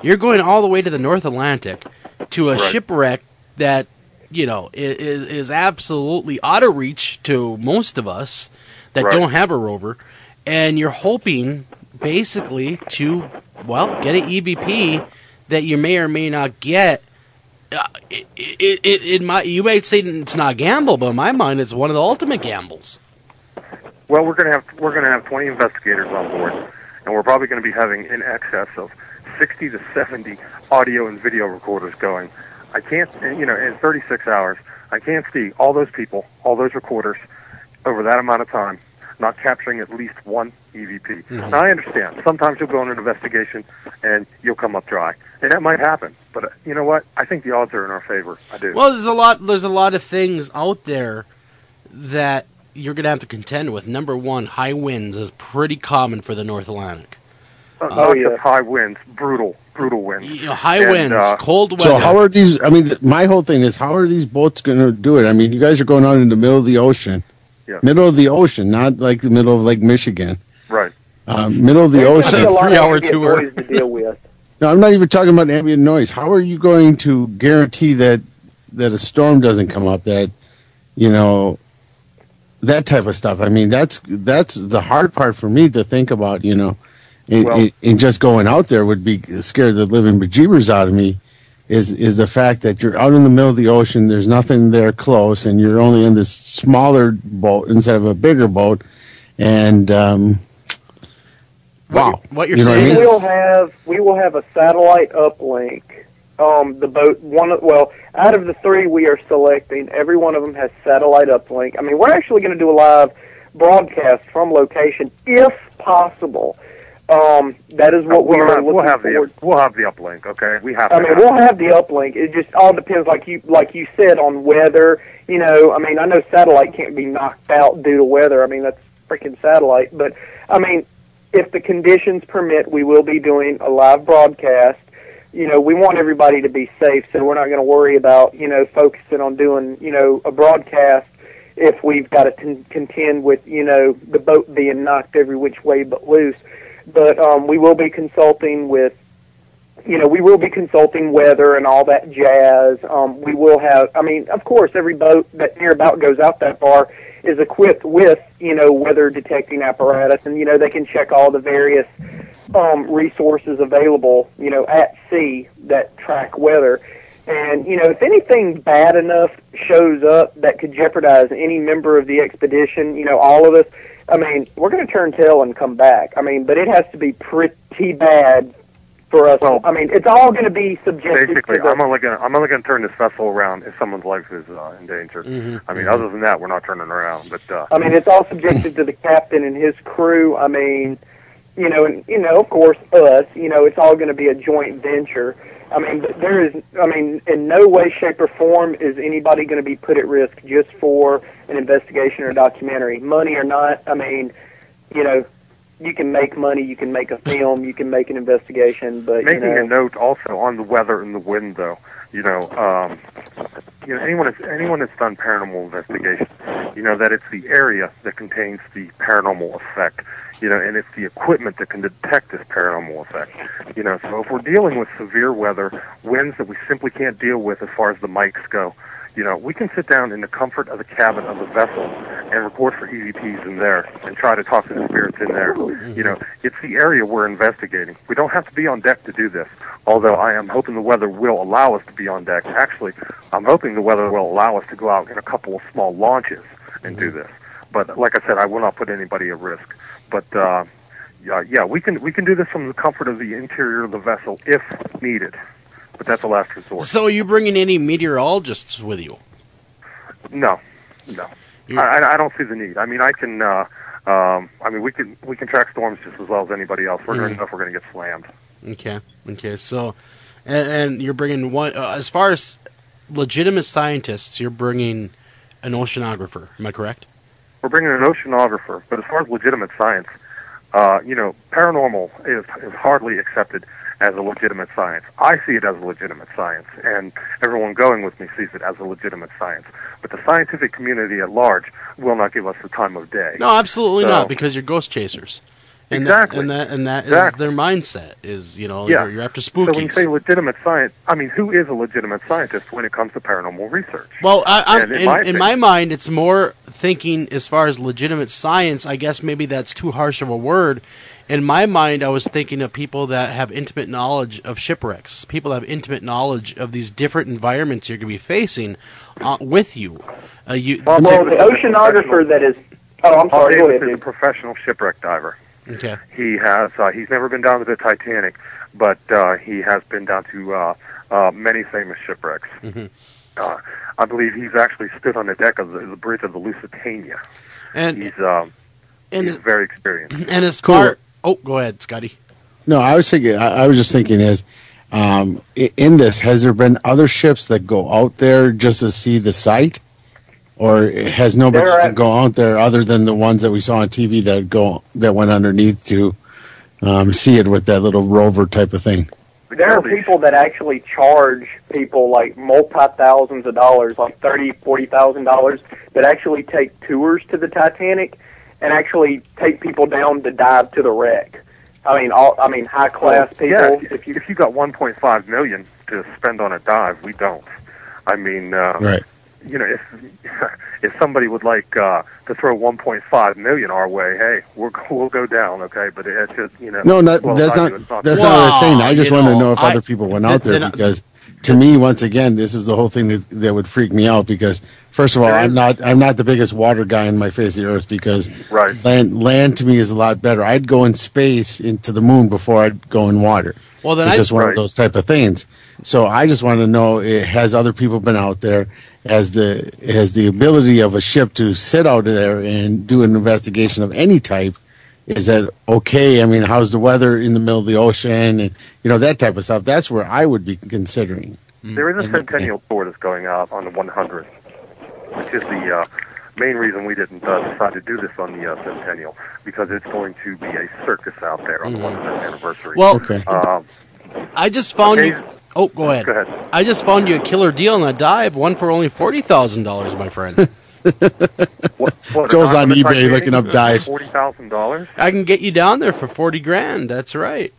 You're going all the way to the North Atlantic to a
Right.
shipwreck that, you know, is, is absolutely out of reach to most of us that
Right.
don't have a rover, and you're hoping basically to, well, get an E V P that you may or may not get. Uh, it, it, it, it might, you might say it's not a gamble, but in my mind, it's one of the ultimate gambles.
Well, we're going to have we're going to have twenty investigators on board, and we're probably going to be having in excess of sixty to seventy audio and video recorders going. I can't, you know, in thirty-six hours, I can't see all those people, all those recorders, over that amount of time, not capturing at least one E V P.
Mm-hmm.
Now, I understand. Sometimes you'll go on an investigation and you'll come up dry, and that might happen. But uh, you know what? I think the odds are in our favor. I do.
Well, there's a lot. There's a lot of things out there that you're going to have to contend with. Number one, high winds is pretty common for the North Atlantic.
Uh, not just high winds, brutal, brutal winds.
You know, high
And,
winds,
uh,
cold weather.
So how are these? I mean, th- my whole thing is, how are these boats going to do it? I mean, you guys are going out in the middle of the ocean,
Yeah.
middle of the ocean, not like the middle of Lake Michigan.
Right.
Um, middle of the
There's
ocean.
gonna be a lot of ambient noise to deal with.
No, I'm not even talking about ambient noise. How are you going to guarantee that that a storm doesn't come up? That, you know, that type of stuff. I mean, that's that's the hard part for me to think about. You know, and,
Well-
and, and just going out there would be scare the living bejeebers out of me. Is is the fact that you're out in the middle of the ocean, there's nothing there close, and you're only in this smaller boat instead of a bigger boat, and um, wow,
what you're
You know what I
saying
mean?
We will have we will have a satellite uplink. Um, the boat one of- well, out of the three we are selecting, every one of them has satellite uplink. I mean, we're actually going to do a live broadcast from location if possible. Um, that is what we
we'll
are
have,
looking
we'll have
forward.
the we'll have the uplink. Okay, we have. To
I mean,
have
we'll
it.
have the uplink. It just all depends, like you like you said, on weather. You know, I mean, I know satellite can't be knocked out due to weather. I mean, that's freaking satellite. But I mean, if the conditions permit, we will be doing a live broadcast. You know, we want everybody to be safe, so we're not going to worry about you know focusing on doing you know a broadcast if we've got to con- contend with you know the boat being knocked every which way but loose. But um, we will be consulting with, you know, we will be consulting weather and all that jazz. Um, we will have, I mean, of course, every boat that near about goes out that far is equipped with, you know, weather detecting apparatus, and you know they can check all the various um, resources available, you know, at sea that track weather. And you know, if anything bad enough shows up that could jeopardize any member of the expedition, you know, all of us. I mean, we're going to turn tail and come back. I mean, but it has to be pretty bad for us.
Well,
I mean, it's all going to be subjected
Basically,
to the,
I'm only going to I'm only going to turn this vessel around if someone's life is uh, in danger.
Mm-hmm.
I mean, other than that, we're not turning around. But uh,
I mean, it's all subjected to the captain and his crew. I mean, you know, and you know, of course, us. You know, it's all going to be a joint venture. I mean, but there is. I mean, in no way, shape, or form is anybody going to be put at risk just for an investigation or documentary, money or not. I mean, you know, you can make money, you can make a film, you can make an investigation, but
making
you know,
a note also on the weather and the wind, though. You know, um, you know, anyone that's, anyone that's done paranormal investigation, you know that it's the area that contains the paranormal effect. You know, and it's the equipment that can detect this paranormal effect. You know, so if we're dealing with severe weather, winds that we simply can't deal with as far as the mics go, you know, we can sit down in the comfort of the cabin of the vessel and record for E V Ps in there and try to talk to the spirits in there. You know, it's the area we're investigating. We don't have to be on deck to do this, although I am hoping the weather will allow us to be on deck. Actually, I'm hoping the weather will allow us to go out in a couple of small launches and do this. But like I said, I will not put anybody at risk. But uh, yeah, yeah, we can we can do this from the comfort of the interior of the vessel if needed. But that's a last resort.
So are you bringing any meteorologists with you?
No, no, I, I I don't see the need. I mean, I can. Uh, um, I mean, we can we can track storms just as well as anybody else. We're going to
Mhm.
know if we're going to get slammed.
Okay, okay. So, and, and you're bringing one uh, as far as legitimate scientists. You're bringing an oceanographer. Am I correct?
We're bringing an oceanographer, but as far as legitimate science, uh, you know, paranormal is is hardly accepted as a legitimate science. I see it as a legitimate science, and everyone going with me sees it as a legitimate science. But the scientific community at large will not give us the time of day.
No, absolutely
So-
not, because you're ghost chasers. And
exactly.
That, and that and that
exactly.
is their mindset. Is you know
yeah.
you're, you're after spookies.
So when you say legitimate science, I mean, who is a legitimate scientist when it comes to paranormal research?
Well, I, I'm,
in,
in,
my,
in my mind, it's more thinking as far as legitimate science. I guess maybe that's too harsh of a word. In my mind, I was thinking of people that have intimate knowledge of shipwrecks. People that have intimate knowledge of these different environments you're going to be facing uh, with you. Uh, you
well, well the oceanographer that is... Oh, I'm sorry. Go ahead,
is a professional shipwreck diver.
Okay.
He has. Uh, he's never been down to the Titanic, but uh, he has been down to uh, uh, many famous shipwrecks.
Mm-hmm.
Uh, I believe he's actually stood on the deck of the, the bridge of the Lusitania.
And
he's um,
and
he's very experienced.
And as
cool.
far, oh, go ahead, Scotty.
No, I was thinking. I, I was just thinking as um, in this, has there been other ships that go out there just to see the site? Or has nobody can go out there other than the ones that we saw on T V that go that went underneath to um, see it with that little rover type of thing?
There are people that actually charge people like multi-thousands of dollars, like thirty, forty thousand dollars, that actually take tours to the Titanic and actually take people down to dive to the wreck. I mean, all I mean, high class
well,
people.
Yeah, if, if you if you got one point five million to spend on a dive, we don't. I mean, uh,
right.
You know, if if somebody would like uh, to throw one point five million our way, hey, we'll we'll go down, okay? But it's just you know,
no, not,
well,
that's not,
not
that's
wow,
not what I was saying. I just wanted
know,
to know if
I,
other people went out there
then,
because to me, once again, this is the whole thing that, that would freak me out because first of all, I'm not I'm not the biggest water guy in my face of the earth because
right.
land land to me is a lot better. I'd go in space into the moon before I'd go in water.
Well, then
it's
I,
just one
right.
of those type of things. So I just want to know: has other people been out there? Has the has the ability of a ship to sit out there and do an investigation of any type? Is that okay? I mean, how's the weather in the middle of the ocean, and you know that type of stuff? That's where I would be considering.
There is a
and,
centennial
and,
tour that's going out on the one hundredth, which is the uh, main reason we didn't uh, decide to do this on the uh, centennial because it's going to be a circus out there on the one hundredth anniversary.
Well,
okay.
Um,
I just found
okay.
you. Oh, go ahead.
Go ahead.
I just found you a killer deal on that dive, one for only forty thousand dollars, my friend.
what, what,
Joel's on eBay
Titanic
looking up dives.
Forty thousand dollars.
I can get you down there for forty grand. That's right.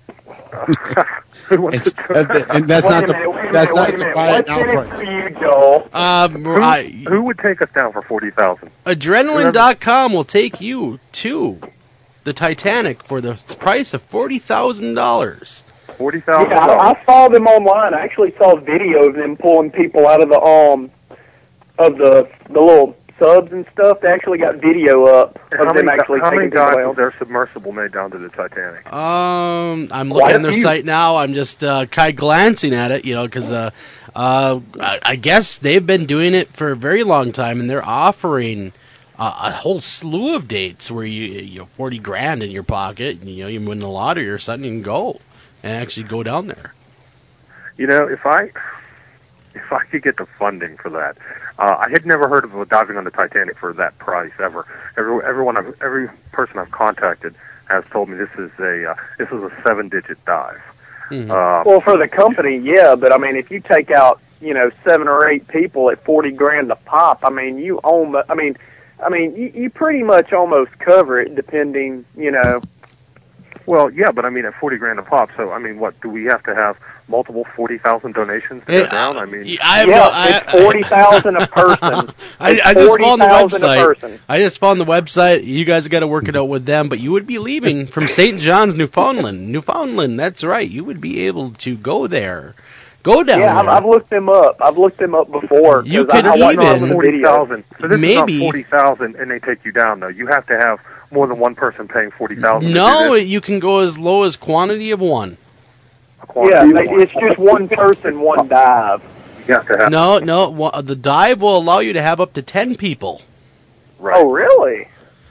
It's, that, and that's not the that's not the buy it now price.
You, Joel?
Um,
Who,
I,
who would take us down for forty thousand?
Adrenaline dot com will take you to the Titanic for the price of forty thousand dollars.
Forty thousand.
Yeah, I, I saw them online. I actually saw a video of them pulling people out of the um of the the little subs and stuff. They actually got video up of
how
them
many,
actually
how
taking
many
people
dives
down.
was their submersible made down to the Titanic?
Um, I'm looking at their site now. I'm just uh, kind of glancing at it, you know, because uh, uh, I, I guess they've been doing it for a very long time, and they're offering uh, a whole slew of dates where you you know forty grand in your pocket, and you know you win the lottery or something, you can go and actually go down there.
You know, if I if I could get the funding for that, uh, I had never heard of diving on the Titanic for that price ever. Every everyone, I've, every person I've contacted has told me this is a uh, this is a seven digit dive.
Mm-hmm.
Uh,
Well, for the company, yeah, but I mean, if you take out you know seven or eight people at forty grand a pop, I mean, you own. I mean, I mean, you, you pretty much almost cover it, depending, you know.
Well, yeah, but I mean, at forty grand a pop. So, I mean, what do we have to have? Multiple forty thousand donations to
Yeah,
go down. I mean,
I have
yeah,
no, I,
it's forty thousand a person.
I, I just found the
forty thousand a
website.
person.
I just found the website. You guys got to work it out with them, but you would be leaving from Saint John's, Newfoundland. Newfoundland, that's right. You would be able to go there. Go down
Yeah, I've,
there.
I've looked them up. I've looked them up before.
You
'cause
could
I, I watched
even-
some of the
forty
videos.
thousand. So this
Maybe-
is not forty thousand, and they take you down though. You have to have more than one person paying forty thousand.
No, you can go as low as quantity of one.
Yeah, they, it's just one person, one dive.
You have to have.
No, no. wa- The dive will allow you to have up to ten people.
Right.
Oh, really?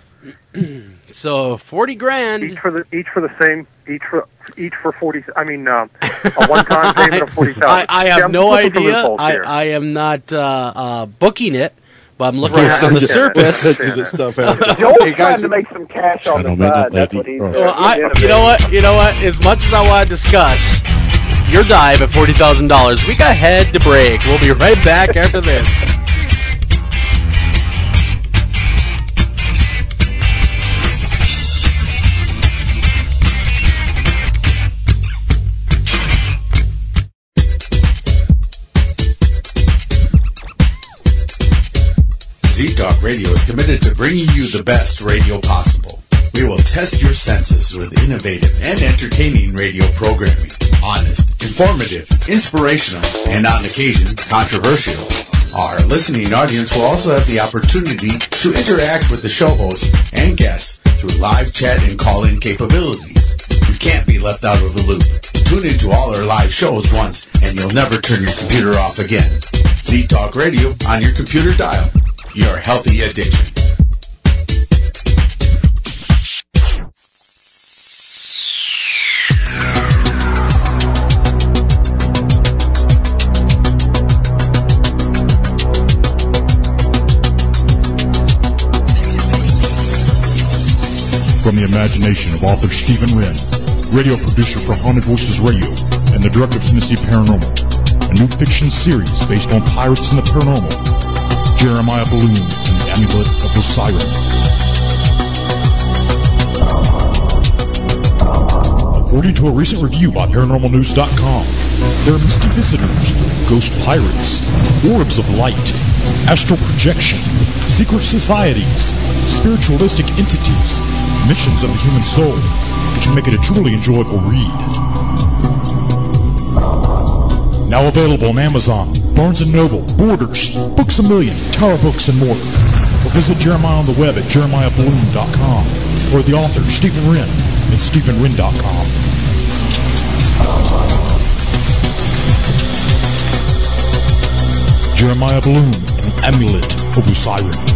So forty grand.
Each for the each for the same each for each for forty. I mean, uh, a one-time payment of forty
I,
thousand.
I have no idea. I, I am not uh, uh, booking it, but I'm looking at it on the surface.
this stuff out.
Joel's
Hey, guys,
trying to make some cash on the
Gentlemen
side.
and
That's
lady-
what he's
oh.
doing.
Well, I,
He's
you know what? You know what? As much as I want to discuss your dive at forty thousand dollars, we got head to break. We'll be right back after this.
Radio is committed to bringing you the best radio possible. We will test your senses with innovative and entertaining radio programming. Honest, informative, inspirational, and on occasion, controversial. Our listening audience will also have the opportunity to interact with the show hosts and guests through live chat and call-in capabilities. You can't be left out of the loop. Tune into all our live shows once, and you'll never turn your computer off again. Z-Talk Radio on your computer dial. Your healthy addiction.
From the imagination of author Stephen Wren, radio producer for Haunted Voices Radio, and the director of Tennessee Paranormal, a new fiction series based on pirates and the paranormal, Jeremiah Balloon and the Amulet of Osiris. According to a recent review by paranormal news dot com, there are mystic visitors, ghost pirates, orbs of light, astral projection, secret societies, spiritualistic entities, missions of the human soul, which make it a truly enjoyable read. Now available on Amazon, Barnes and Noble, Borders, Books A Million, Tower Books, and more. Or visit Jeremiah on the web at jeremiah balloon dot com or the author Stephen Wren at stephen wren dot com. Jeremiah Balloon and the Amulet of Osiris.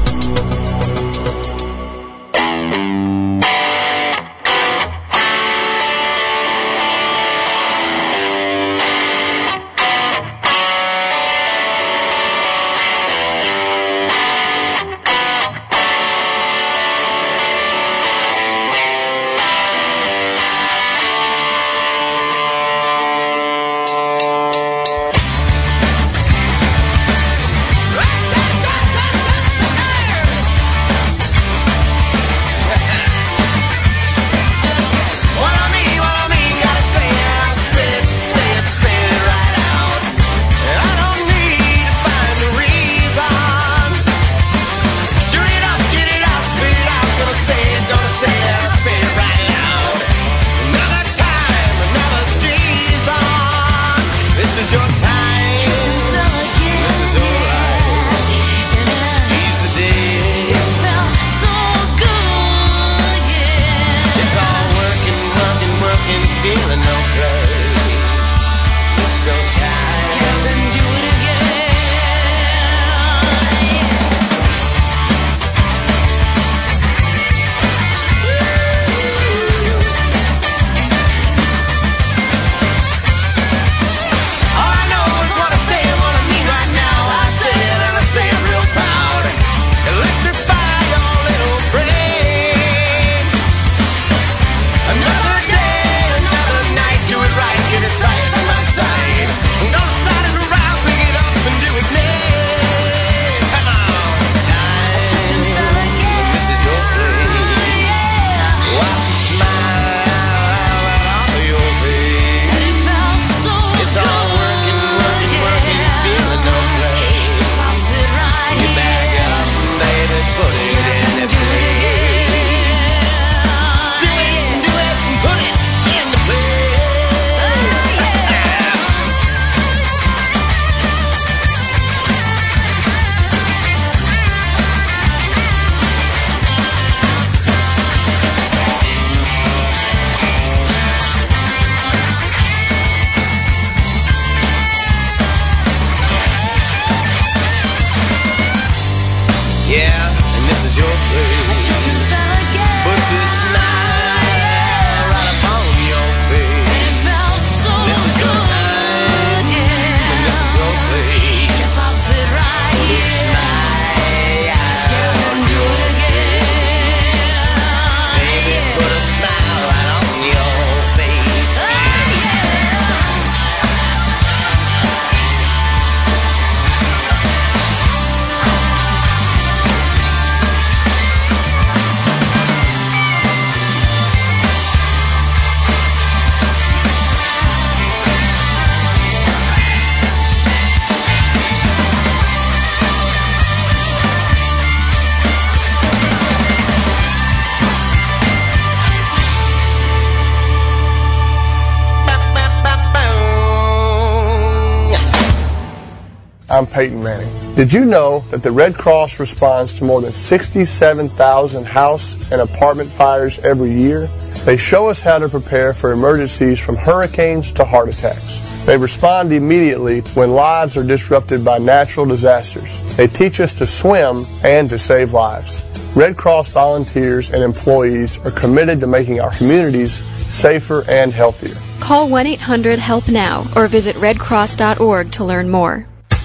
I'm Peyton Manning. Did you know that the Red Cross responds to more than sixty-seven thousand house and apartment fires every year? They show us how to prepare for emergencies from hurricanes to heart attacks. They respond immediately when lives are disrupted by natural disasters. They teach us to swim and to save lives. Red Cross volunteers and employees are committed to making our communities safer and healthier.
Call one eight hundred help now or visit red cross dot org to learn more.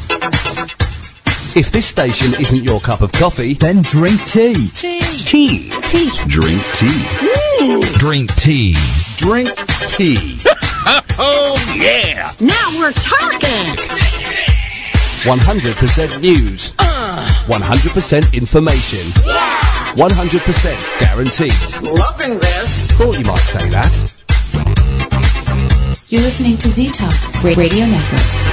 If this station isn't your cup of coffee, then drink tea.
Tea.
Tea.
Tea.
Drink tea.
Ooh.
Drink tea. Drink tea.
Oh, yeah. Now we're talking.
one hundred percent news.
Uh.
one hundred percent information.
Yeah.
one hundred percent guaranteed.
Loving this.
Thought you might say that.
You're listening to Z-Talk Radio Network.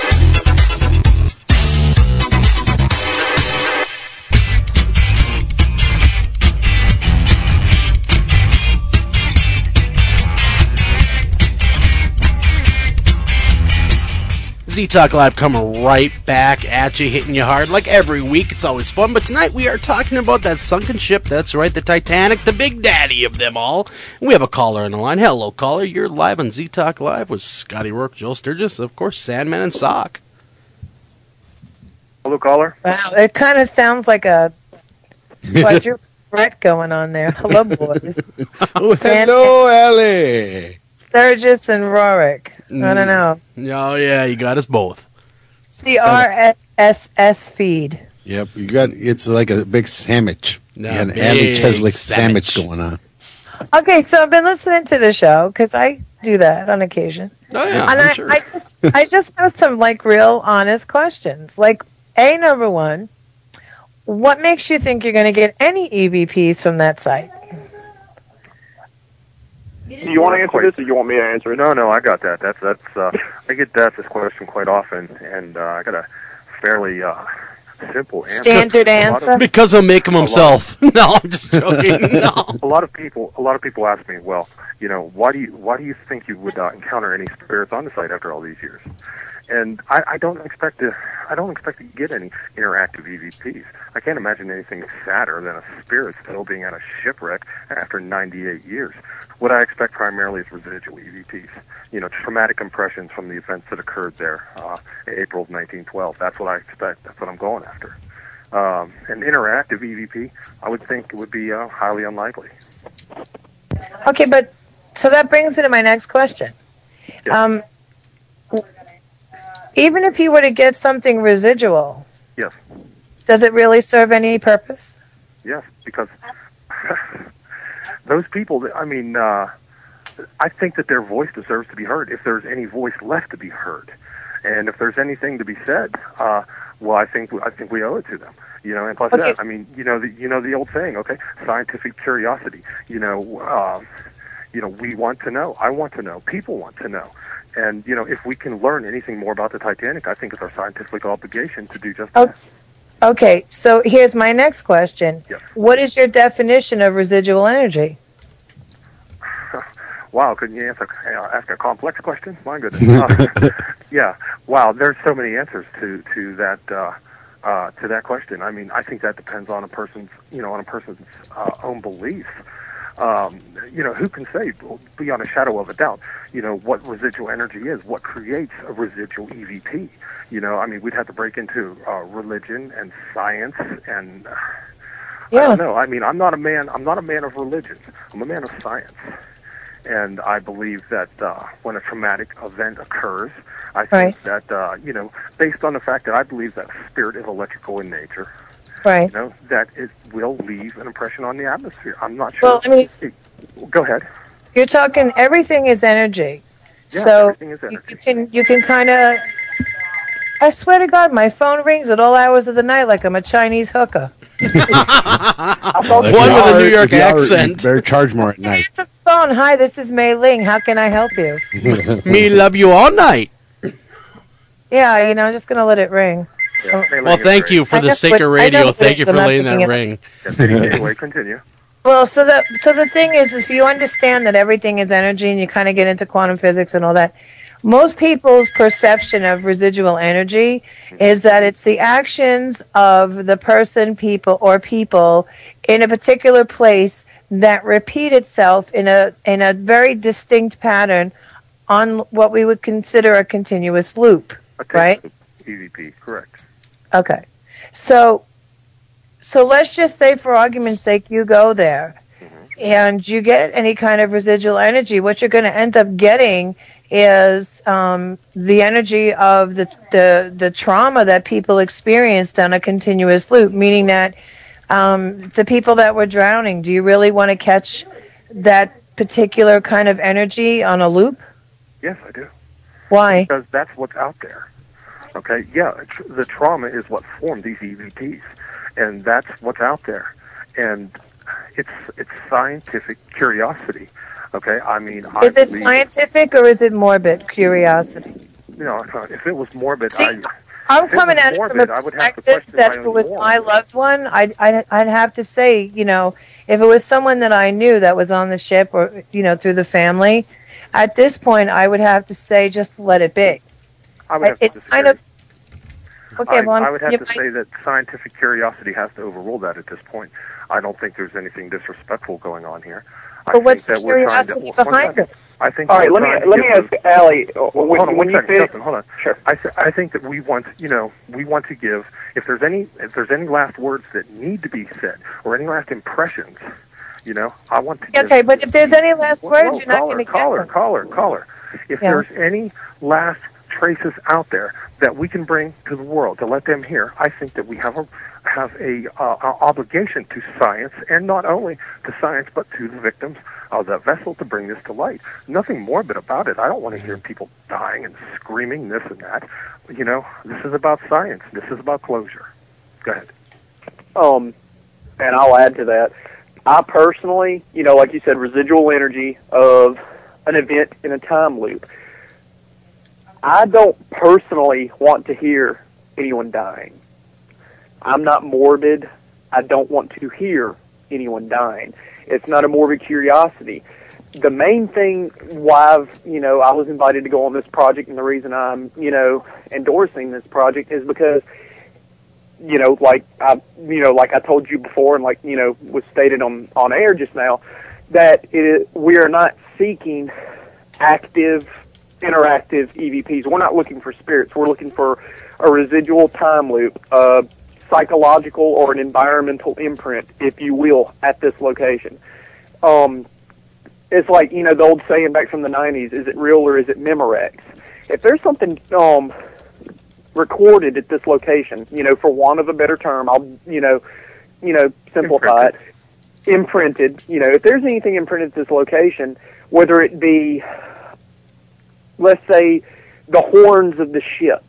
Z-Talk Live coming right back at you, hitting you hard like every week. It's always fun, but tonight we are talking about that sunken ship. That's right, the Titanic, the big daddy of them all. And we have a caller on the line. Hello, caller. You're live on Z-Talk Live with Scotty Rourke, Joel Sturgis, of course, Sandman and Sock.
Hello, caller.
Wow, it kind of sounds like a quadruple threat going on there. Hello, boys.
Oh, hello, Ellie.
Sturgis and Rorick. I don't know.
Oh, yeah, you got us both.
It's the R S S feed.
Yep, you got it's like a big sandwich.
No,
you got an
big
Ellie Cheslick
sandwich.
sandwich going on.
Okay, so I've been listening to the show because I do that on occasion.
Oh, yeah,
and
I'm
I,
sure.
I just, I just have some like real honest questions. Like, A, number one, what makes you think you're going to get any E V Ps from that site?
Do you want to answer this, or you want me to answer it? No, no, I got that. That's that's. Uh, I get asked this question quite often, and uh, I got a fairly uh, simple answer.
Standard answer.
Because he'll make him himself. No, I'm just joking. No.
A lot of people, a lot of people ask me, well, you know, why do you why do you think you would uh, encounter any spirits on the site after all these years? And I, I don't expect to. I don't expect to get any interactive E V Ps. I can't imagine anything sadder than a spirit still being at a shipwreck after ninety-eight years. What I expect primarily is residual E V Ps. You know, traumatic impressions from the events that occurred there, uh, in April of nineteen twelve. That's what I expect. That's what I'm going after. Um, an interactive E V P, I would think, would be uh, highly unlikely.
Okay, but so that brings me to my next question.
Yes.
Um, even if you were to get something residual,
Yes.
does it really serve any purpose?
Yes, because those people, I mean, uh, I think that their voice deserves to be heard if there's any voice left to be heard. And if there's anything to be said, uh, well, I think I think we owe it to them. You know, and plus
Okay.
that, I mean, you know, the, you know the old saying, okay, scientific curiosity. You know, uh, you know, we want to know. I want to know. People want to know. And you know, if we can learn anything more about the Titanic, I think it's our scientific obligation to do just that.
Okay, so here's my next question.
Yes.
What is your definition of residual energy?
Wow, couldn't you answer, uh, ask a complex question? My goodness. Uh, yeah. Wow. There's so many answers to to that uh, uh, to that question. I mean, I think that depends on a person's you know on a person's uh, own beliefs. Um, you know, who can say beyond a shadow of a doubt? You know what residual energy is? What creates a residual E V P? You know, I mean, we'd have to break into uh, religion and science and. Uh,
Yeah.
I don't know. I mean, I'm not a man. I'm not a man of religion. I'm a man of science. And I believe that uh, when a traumatic event occurs, I think
Right.
that, uh, you know, based on the fact that I believe that spirit is electrical in nature,
Right.
you know, that it will leave an impression on the atmosphere. I'm not sure.
Well, I mean,
It- go ahead.
You're talking everything is energy.
Yeah,
so
everything is
you,
energy.
you can you can kind of. I swear to God, my phone rings at all hours of the night like I'm a Chinese hooker.
Well, if
One
you
with a
are-
New York
if you are, you
accent.
better charge more at night.
Answer the phone. Hi, this is Mei Ling. How can I help you?
Me love you all night.
Yeah, you know, I'm just gonna let it ring.
Well, thank you for
I
the
know
sake of
what- I know
radio.
what
Thank you
it is,
for
I'm not
laying that
thinking it-
ring.
Anyway, continue.
Well, so the so the thing is, if you understand that everything is energy, and you kind of get into quantum physics and all that, most people's perception of residual energy is that it's the actions of the person, people, or people in a particular place that repeat itself in a in a very distinct pattern on what we would consider a continuous loop, right?
E V P, correct.
Okay. So so let's just say, for argument's sake, you go there and you get any kind of residual energy. What you're going to end up getting is um, the energy of the, the the trauma that people experienced on a continuous loop, meaning that um, the people that were drowning, do you really want to catch that particular kind of energy on a loop?
Yes, I do.
Why?
Because that's what's out there. Okay, yeah, tr- the trauma is what formed these E V Ps, and that's what's out there. And it's it's scientific curiosity. Okay, I mean, I
is it
believe,
scientific or is it morbid curiosity?
You know, if it was morbid,
See,
I,
I'm
if it
coming
was
at it
morbid,
from a
I would have to
perspective
question
that
my
if it
own
was
moral.
my loved one, I'd, I'd I'd have to say, you know, if it was someone that I knew that was on the ship or, you know, through the family, at this point, I would have to say, just let it be.
I would have to
it's
disagree.
kind of okay.
I,
well, I'm,
I would have
you
to
might-
say that scientific curiosity has to overrule that at this point. I don't think there's anything disrespectful going on here. I
But what's
think
the
that we're trying to-
curiosity
one
behind
second.
it?
I think
All
that
right,
we're
let me
trying to
let me
give
ask
those-
Allie.
Well,
When,
hold on
when
one
you
second,
say,
Justin, hold on. Sure. I, th- I think that we want, you know, we want to give, if there's any, if there's any last words that need to be said, or any last impressions, you know, I want to give.
Okay, but if there's any last
Whoa,
words,
whoa,
you're not
caller,
going to get
caller,
them.
caller, caller. If
Yeah.
there's any last traces out there that we can bring to the world to let them hear, I think that we have a have a, uh, a obligation to science, and not only to science, but to the victims of the vessel to bring this to light. Nothing morbid about it. I don't want to hear people dying and screaming this and that. You know, this is about science. This is about closure. Go ahead.
um, and I'll add to that. I personally, you know, like you said, residual energy of an event in a time loop. I don't personally want to hear anyone dying. I'm not morbid. I don't want to hear anyone dying. It's not a morbid curiosity. The main thing why I've, you know, I was invited to go on this project, and the reason I'm, you know, endorsing this project is because, you know, like I, you know, like I told you before, and like, you know, was stated on on air just now, that it is, we are not seeking active, interactive E V Ps. We're not looking for spirits. We're looking for a residual time loop, a psychological or an environmental imprint, if you will, at this location. Um, it's like, you know, the old saying back from the nineties, is it real or is it Memorex? If there's something um, recorded at this location, you know, for want of a better term, I'll, you know, you know, simplify it, imprinted, you know, if there's anything imprinted at this location, whether it be, let's say, the horns of the ship,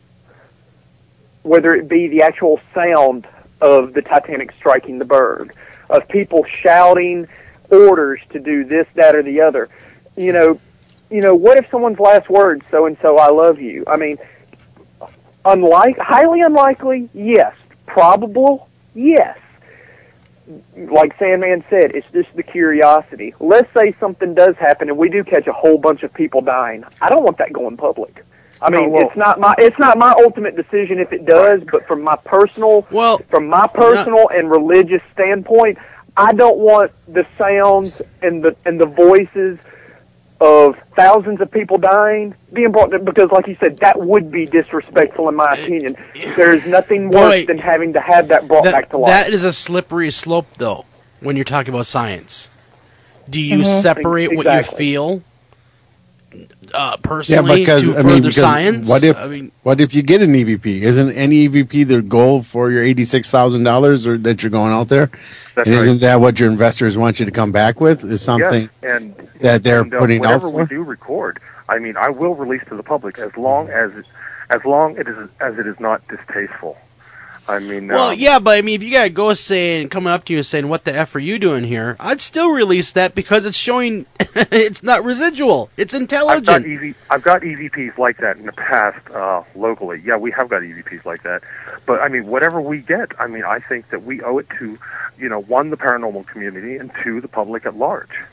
whether it be the actual sound of the Titanic striking the berg, of people shouting orders to do this, that, or the other. You know, you know, what if someone's last words, so and so, I love you? I mean, unlike, highly unlikely, yes. Probable, yes. Like Sandman said, it's just the curiosity. Let's say something does happen and we do catch a whole bunch of people dying. I don't want that going public. I mean,
No, well-
it's not my it's not my ultimate decision if it does, but from my personal
well,
from my personal and religious standpoint, I don't want the sounds and the and the voices of thousands of people dying being brought to, because, like you said, that would be disrespectful in my opinion. There's nothing worse
Boy,
than having to have that brought
that,
back to life.
that is a slippery slope, though, when you're talking about science. Do you
Mhm.
separate what you
Exactly.
feel uh,
Yeah,
personally
because
to
I
further
mean, because
science?
what if
I mean,
what if you get an E V P? Isn't any E V P the goal for your eighty six thousand dollars or that you're going out there?
That's
and
right.
isn't that what your investors want you to come back with? Is something
Yes, and
that they're
and, uh,
putting out
whenever
for?
we do record, I mean, I will release to the public as long as as long it is as it is not distasteful. I mean,
well,
um,
yeah, but I mean, if you got a ghost saying, coming up to you and saying, "What the f are you doing here?" I'd still release that because it's showing it's not residual; it's
I've
intelligent.
got E V I've got E V Ps like that in the past uh, locally. Yeah, we have got E V Ps like that. But I mean, whatever we get, I mean, I think that we owe it to, you know, one, the paranormal community, and two, the public at large.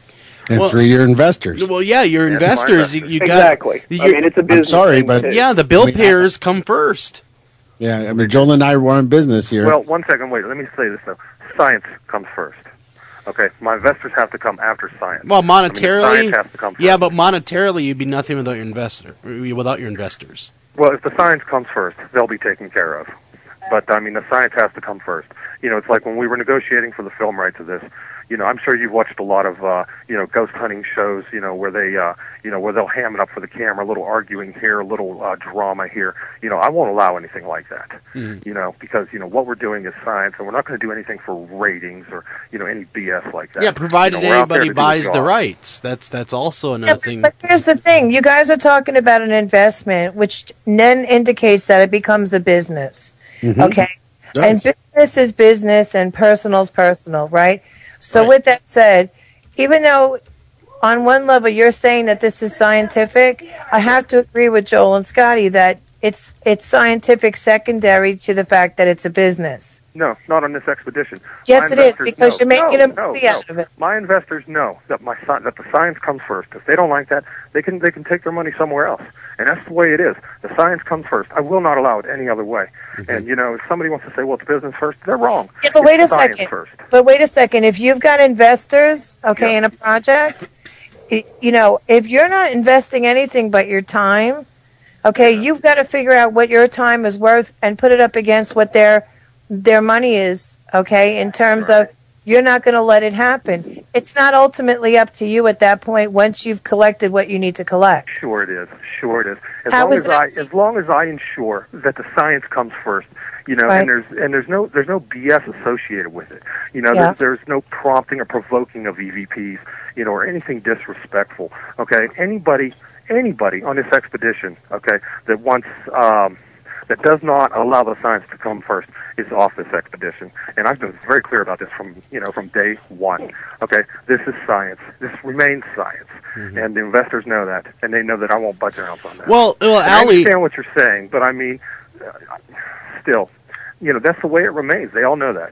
And
Well-
three, you're investors.
Well, yeah, you're
Yeah,
investors. You, you got
Exactly. I
you're-
mean, it's a
I'm
business
sorry,
thing,
but
too.
yeah, the bill
I mean,
payers come first.
Yeah, I mean, Joel and I were in business here.
Well, one second, wait. Let me say this though. Science comes first. Okay, my investors have to come after science.
Well,
I mean,
monetarily,
science has to come first.
yeah, but monetarily, you'd be nothing without your investor, without your investors.
Well, if the science comes first, they'll be taken care of. But I mean, the science has to come first. You know, it's like when we were negotiating for the film rights of this. You know, I'm sure you've watched a lot of, uh, you know, ghost hunting shows. You know, where they, uh, you know, where they'll ham it up for the camera, a little arguing here, a little uh, drama here. You know, I won't allow anything like that.
Mm.
You know, because you know what we're doing is science, and we're not going to do anything for ratings or you know any B S like that.
Yeah, provided
you know, we're out there
anybody
to do a
buys the
job.
rights. That's that's also another thing.
But here's the thing: you guys are talking about an investment, which then indicates that it becomes a business.
Mhm.
Okay, and
Does.
business is business, and personal is personal, right? So,
Right.
with that said, even though on one level you're saying that this is scientific, I have to agree with Joel and Scotty that it's it's scientific secondary to the fact that it's a business.
No, not on this expedition.
Yes,
My
it is,
investors
because
know.
you're making
no,
a movie
no,
out
no.
of it.
My investors know that my sci- that the science comes first. If they don't like that, they can they can take their money somewhere else. And that's the way it is. The science comes first. I will not allow it any other way.
Mm-hmm.
And you know, if somebody wants to say, "Well, it's business first," they're wrong.
Yeah, but
It's
wait a
science
second.
First.
But wait a second. If you've got investors, okay, in a project, y- you know, if you're not investing anything but your time, okay, you've got to figure out what your time is worth and put it up against what their their money is, okay, in terms of you're not going to let it happen. It's not ultimately up to you at that point once you've collected what you need to collect.
Sure it is. Sure it is. As
How
long
is
as
it
I
up to
as long as I ensure that the science comes first, you know,
Right.
and there's and there's no there's no B S associated with it. You know,
Yeah.
there's, there's no prompting or provoking of E V Ps, you know, or anything disrespectful. Okay, anybody anybody on this expedition, okay, that wants um, that does not allow the science to come first is off this expedition. And I've been very clear about this from you know from day one. Okay, this is science. This remains science, and the investors know that, and they know that I won't budge an ounce on that.
Well, well,
And I
Allie,
understand what you're saying, but I mean, uh, still, you know, that's the way it remains. They all know that.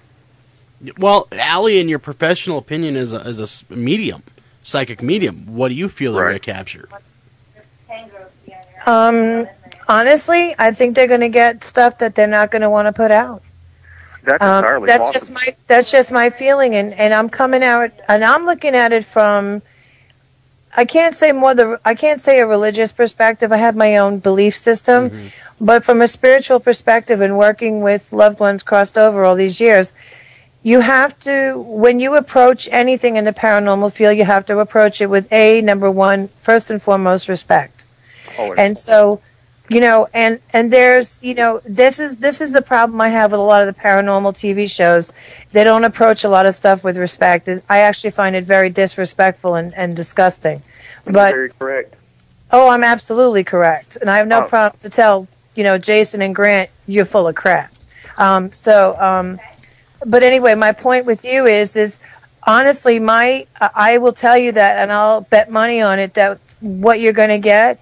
well, Allie, in your professional opinion, as a, as a s- medium, psychic medium, what do you feel they're going to capture?
Um, honestly, I think they're going to get stuff that they're not going to want to put out.
That's
Um,
entirely
that's
possible.
just my that's just my feeling, and, and I'm coming out and I'm looking at it from. I can't say more the I can't say a religious perspective. I have my own belief system,
Mm-hmm.
but from a spiritual perspective and working with loved ones crossed over all these years, you have to when you approach anything in the paranormal field, you have to approach it with a number one, first and foremost, respect.
Always.
And so, you know, and and there's, you know, this is this is the problem I have with a lot of the paranormal T V shows. They don't approach a lot of stuff with respect. I actually find it very disrespectful and, and disgusting. But
Very correct.
oh, I'm absolutely correct, and I have no
Oh.
problem to tell, you know, Jason and Grant, you're full of crap. Um, so, um, but anyway, my point with you is, is honestly, my I will tell you that, and I'll bet money on it that what you're going to get.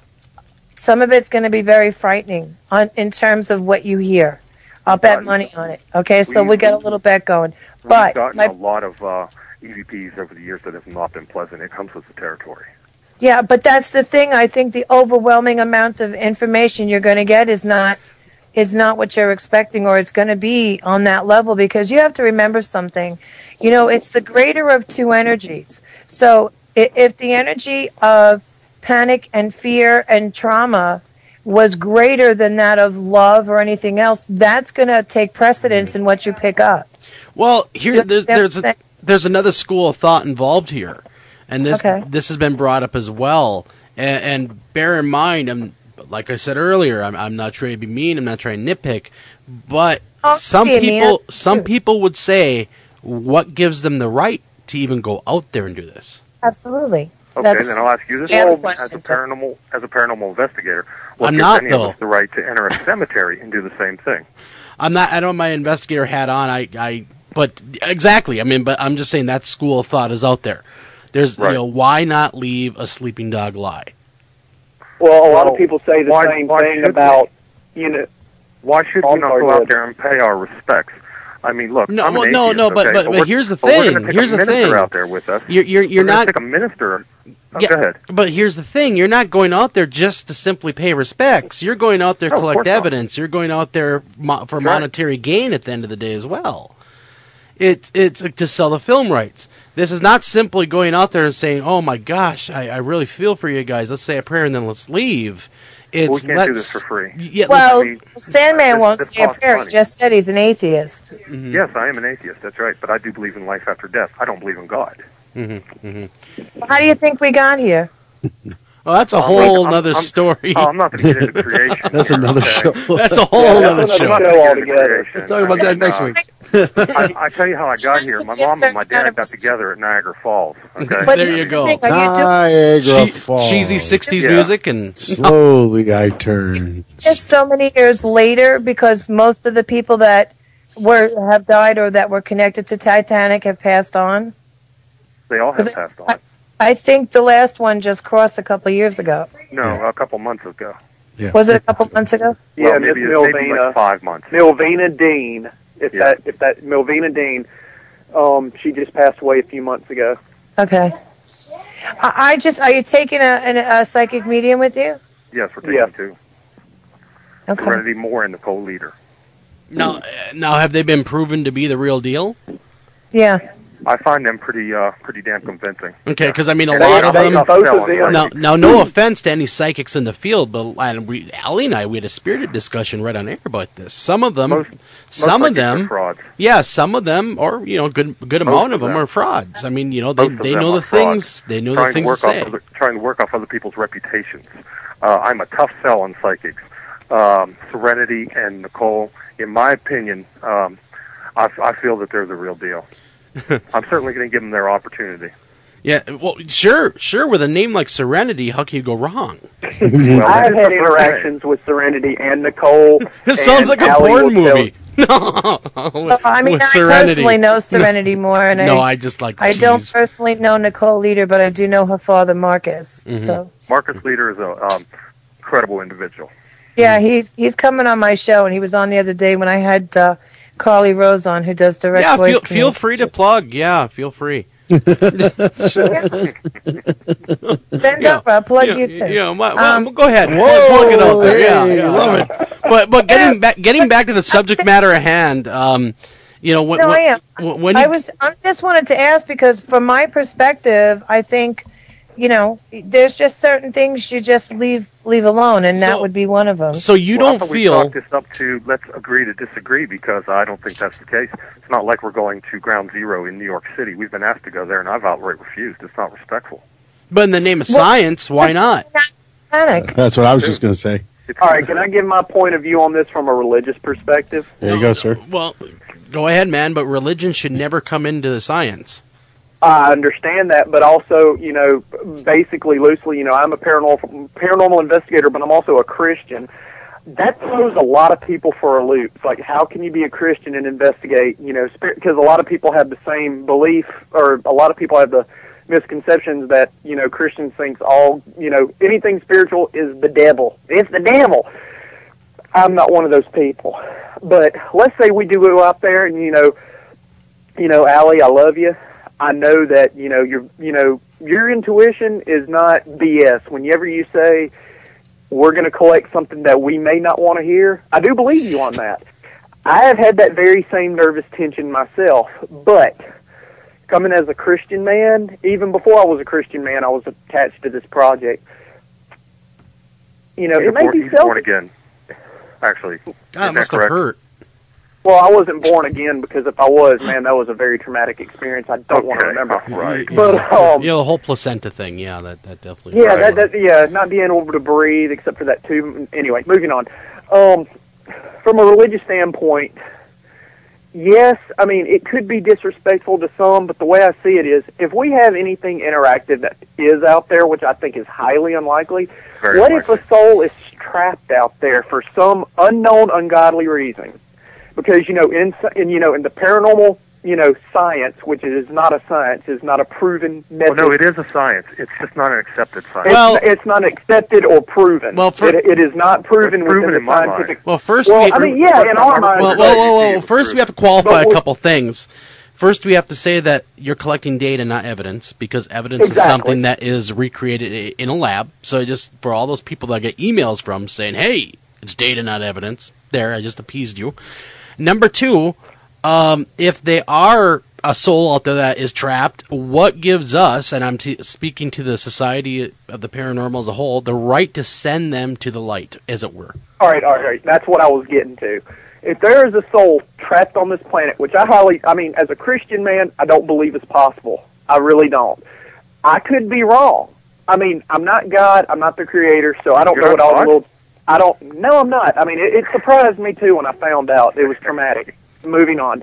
Some of it's going to be very frightening on, in terms of what you hear. I'll bet money on it. Okay, so we got a little bet going. But
We've gotten
my,
a lot of uh, E V Ps over the years that have not been pleasant. It comes with the territory.
yeah, but that's the thing. I think the overwhelming amount of information you're going to get is not is not what you're expecting, or it's going to be on that level, because you have to remember something. You know, it's the greater of two energies. So i- if the energy of panic and fear and trauma was greater than that of love or anything else, that's going to take precedence in what you pick up.
Well,
Do
here
you
there's
understand
there's
what I'm
a, there's another school of thought involved here, and this
Okay.
this has been brought up as well. And, and bear in mind, I'm like I said earlier, I'm I'm not trying to be mean, I'm not trying to nitpick, but
Oh,
some
be mean.
people some people would say, what gives them the right to even go out there and do this?
Absolutely.
Okay,
That's-
then I'll ask you this:
Yeah, the
as a
question.
paranormal as a paranormal investigator, what
I'm
gives
not,
any
though.
of us the right to enter a cemetery and do the same thing?
I'm not. I don't have my investigator hat on. I, I, but exactly. I mean, but I'm just saying that school of thought is out there. There's,
Right.
you know, why not leave a sleeping dog lie?
Well, a lot
Well,
of people say the
why-
same
why
thing
should
about, you know,
Why should
Oh,
we not
sorry,
go
go
out
ahead.
there and pay our respects? I mean, look,
No,
I'm an
well, no,
atheist,
no, but-
okay?
but- but
we're-
here's the
but we're
thing,
gonna pick
here's
a
the
minister
thing.
out there with us.
You're- you're- you're
We're gonna
not-
pick a minister. Oh,
Yeah,
go ahead.
but here's the thing: you're not going out there just to simply pay respects. You're going out there to
No, of
collect
course not.
evidence. You're going out there mo- for
Right.
monetary gain at the end of the day as well. It, it's to sell the film rights. This is not simply going out there and saying, "Oh my gosh, I, I really feel for you guys. Let's say a prayer and then let's leave." It's
we can't
let's,
do this for free.
Yeah,
Well,
let's-
Sandman
this-
won't
this
say a
costs
prayer. He
money.
just said he's an atheist.
Mm-hmm.
Yes, I am an atheist. That's right. But I do believe in life after death. I don't believe in God.
Mm-hmm. Mm-hmm.
How do you think we got here?
Oh, that's a
I'm-
whole
I'm-
other
I'm-
story.
Oh, I'm not going to get into creation.
That's another show.
That's a whole
Yeah,
other
I'm
show.
not gonna get into
altogether.
creation.
Let's talk about
I
that
mean,
next
uh,
week.
I, I tell you how I got here. My mom and my dad got together at Niagara Falls. Okay,
But
There you
here's the
go.
thing, are you doing
Niagara
Che-
Falls.
cheesy sixties
Yeah.
music and
Slowly I turn.
this so many years later because most of the people that were have died or that were connected to Titanic have passed on?
they all have
'Cause
passed
I,
on.
I think the last one just crossed a couple of years ago.
No, a couple months ago.
Yeah.
Was it a couple months ago?
Yeah,
well,
Miss
maybe, maybe
Milvina.
like five months.
Milvina Dean. If
Yeah.
that, if that Milvina Dean, um, she just passed away a few months ago.
Okay. I, I just, are you taking a, a, a psychic medium with you?
Yes, we're taking
Yeah.
two.
Okay.
Serenity Moore and Nicole Leader.
now, uh, now have they been proven to be the real deal?
Yeah.
I find them pretty, uh, pretty damn convincing.
Okay, because I mean, a
And
lot
they-
of
they
them.
tough
both
sell
of
on
them-
Now,
psychics.
now, no offense to any psychics in the field, but and we, Allie and I, we had a spirited discussion right on air about this. Some of them,
Most-
some
most
of
psychics are
them,
frauds.
yeah, some of them, or you know, good good
Most
amount
of
of them
them.
are frauds. I mean, you know, they
Most of
they
them
know
are
the things,
frauds.
they know
trying
the
to
things
work
to
off
say.
other, trying to work off other people's reputations. Uh, I'm a tough sell on psychics. Um, Serenity and Nicole, in my opinion, um, I, I feel that they're the real deal. I'm certainly going to give them their opportunity.
Yeah, well, sure, sure. With a name like Serenity, how can you go wrong?
Well,
I have
that's
had
the first
interactions with Serenity and Nicole.
This sounds
and
like a
Allie
porn
will tell-
movie. No,
Well, I mean,
with
I
Serenity.
personally know Serenity more, and
No,
I,
I just like.
I don't
cheese.
personally know Nicole Leader, but I do know her father, Marcus.
Mhm.
So,
Marcus Leader is a um, credible individual.
yeah, he's he's coming on my show, and he was on the other day when I had uh, Carly Rose on, who does direct
Yeah,
voice
feel feel
communication.
free to plug. Yeah, feel free.
Bend
Yeah.
over, I'll plug
Yeah,
you too.
yeah, well,
Um,
well, go ahead.
Whoa,
plug it out there. Yeah,
hey,
yeah.
love it.
But but getting back getting back to the subject matter at hand, um, you know, when,
No,
when,
I am.
when- when
I
you,
was. I just wanted to ask because, from my perspective, I think, you know, there's just certain things you just leave leave alone, and that
So-
would be one of them.
so you
Well, I
don't
thought we
feel
chalked this up to let's agree to disagree because I don't think that's the case. It's not like we're going to Ground Zero in New York City. We've been asked to go there, and I've outright refused. It's not respectful.
but in the name of
Well-
science, why not?
Panic.
That's what I was just going to say.
It's
All right, can I give my point of view on this from a religious perspective?
There you go, sir.
Well, go ahead, man. But religion should never come into the science.
I understand that, but also, you know, basically, loosely, you know, I'm a paranormal paranormal investigator, but I'm also a Christian. That throws a lot of people for a loop. It's like, how can you be a Christian and investigate, you know, spirit? Because a lot of people have the same belief, or a lot of people have the misconceptions that, you know, Christians think all, you know, anything spiritual is the devil. It's the devil. I'm not one of those people. But let's say we do go out there and, you know, you know, Allie, I love you. I know that, you know, your you know, your intuition is not B S. Whenever you say we're going to collect something that we may not want to hear, I do believe you on that. I have had that very same nervous tension myself, but coming as a Christian man, even before I was a Christian man, I was attached to this project. You know,
he's
it may
born,
be
he's born
selfish.
again. Actually,
God,
Is
it
that
must have
correct?
hurt.
Well, I wasn't born again because if I was, man, that was a very traumatic experience. I don't want to
Okay,
remember.
right.
But um,
You know, the whole placenta thing. Yeah, that that definitely.
yeah,
Right.
that, that yeah, not being able to breathe except for that too. Anyway, moving on. Um, from a religious standpoint, yes, I mean it could be disrespectful to some, but the way I see it is, if we have anything interactive that is out there, which I think is highly unlikely,
Very
what
unlikely.
if a soul is trapped out there for some unknown, ungodly reason? Because you know, in, in you know, in the paranormal you know, science, which is not a science, is not a proven method.
Well, no, it is a science. It's just not an accepted science.
It's, well, it's not accepted or proven.
Well, for,
it, it is not proven,
proven
within the scientific.
Mind.
Well, first,
well,
we,
I mean, yeah, in our mind.
Well, well, well, well, first we have to qualify a couple things. First, we have to say that you're collecting data, not evidence, because evidence exactly. is something that is recreated in a lab. So just for all those people that I get emails from saying, "Hey, it's data, not evidence," there, I just appeased you. Number two, um, if they are a soul out there that is trapped, what gives us, and I'm t- speaking to the Society of the Paranormal as a whole, the right to send them to the light, as it were?
All right, all right, all right. That's what I was getting to. If there is a soul trapped on this planet, which I highly, I mean, as a Christian man, I don't believe it's possible. I really don't. I could be wrong. I mean, I'm not God. I'm not the creator, so I don't
You're
know what all the
God?
little... I don't... No, I'm not. I mean, it, it surprised me, too, when I found out. It was traumatic. Moving on.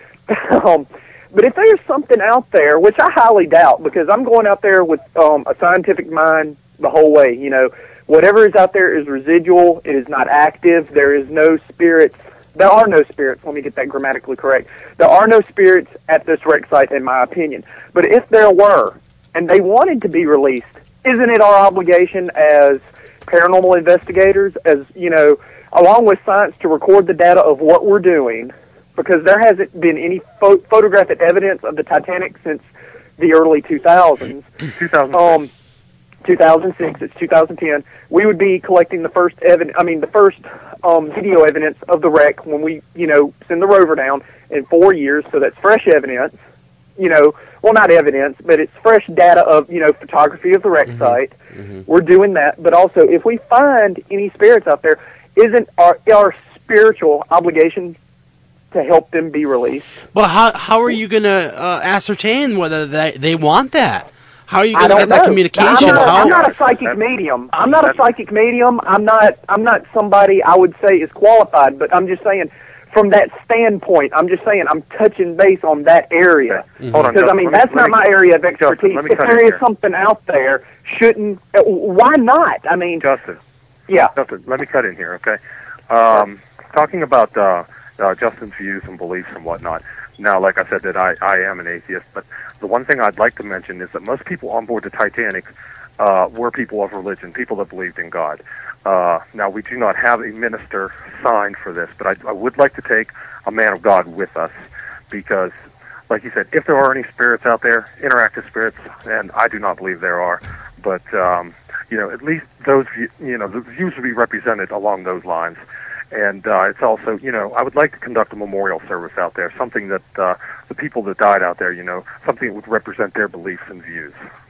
um, but if there's something out there, which I highly doubt, because I'm going out there with um, a scientific mind the whole way, you know, whatever is out there is residual. It is not active. There is no spirits. There are no spirits. Let me get that grammatically correct. There are no spirits at this wreck site, in my opinion. But if there were, and they wanted to be released, isn't it our obligation as paranormal investigators, as, you know, along with science, to record the data of what we're doing? Because there hasn't been any pho- photographic evidence of the Titanic since the early two thousands.
two thousand six.
Um, two thousand six, it's two thousand ten. We would be collecting the first evidence, I mean, the first um, video evidence of the wreck when we, you know, send the rover down in four years, so that's fresh evidence, you know, well, not evidence, but it's fresh data of, you know, photography of the wreck mm-hmm. site. Mm-hmm. We're doing that, but also, if we find any spirits out there, isn't our, our spiritual obligation to help them be released?
Well, how how are you going to uh, ascertain whether they, they want that? How are you going to get
know.
that communication?
I'm not,
how?
I'm not a psychic medium. I'm not a psychic medium. I'm not. I'm not somebody I would say is qualified. But I'm just saying, from that standpoint, I'm just saying I'm touching base on that area.
Mm-hmm. Hold on,
because I mean
let
that's
me,
not
me,
my area of expertise.
Justin,
if there is here. something out there, shouldn't uh, why not? I mean,
Justin.
Yeah.
Justin, let me cut in here, okay? Um, talking about uh, uh, Justin's views and beliefs and whatnot. Now, like I said, that I, I am an atheist, but the one thing I'd like to mention is that most people on board the Titanic uh, were people of religion, people that believed in God. Uh, now, we do not have a minister signed for this, but I, I would like to take a man of God with us because, like you said, if there are any spirits out there, interactive spirits, and I do not believe there are, but, um, you know, at least those, you know, the views would be represented along those lines. And uh, it's also, you know, I would like to conduct a memorial service out there, something that uh, the people that died out there, you know, something that would represent their beliefs and views.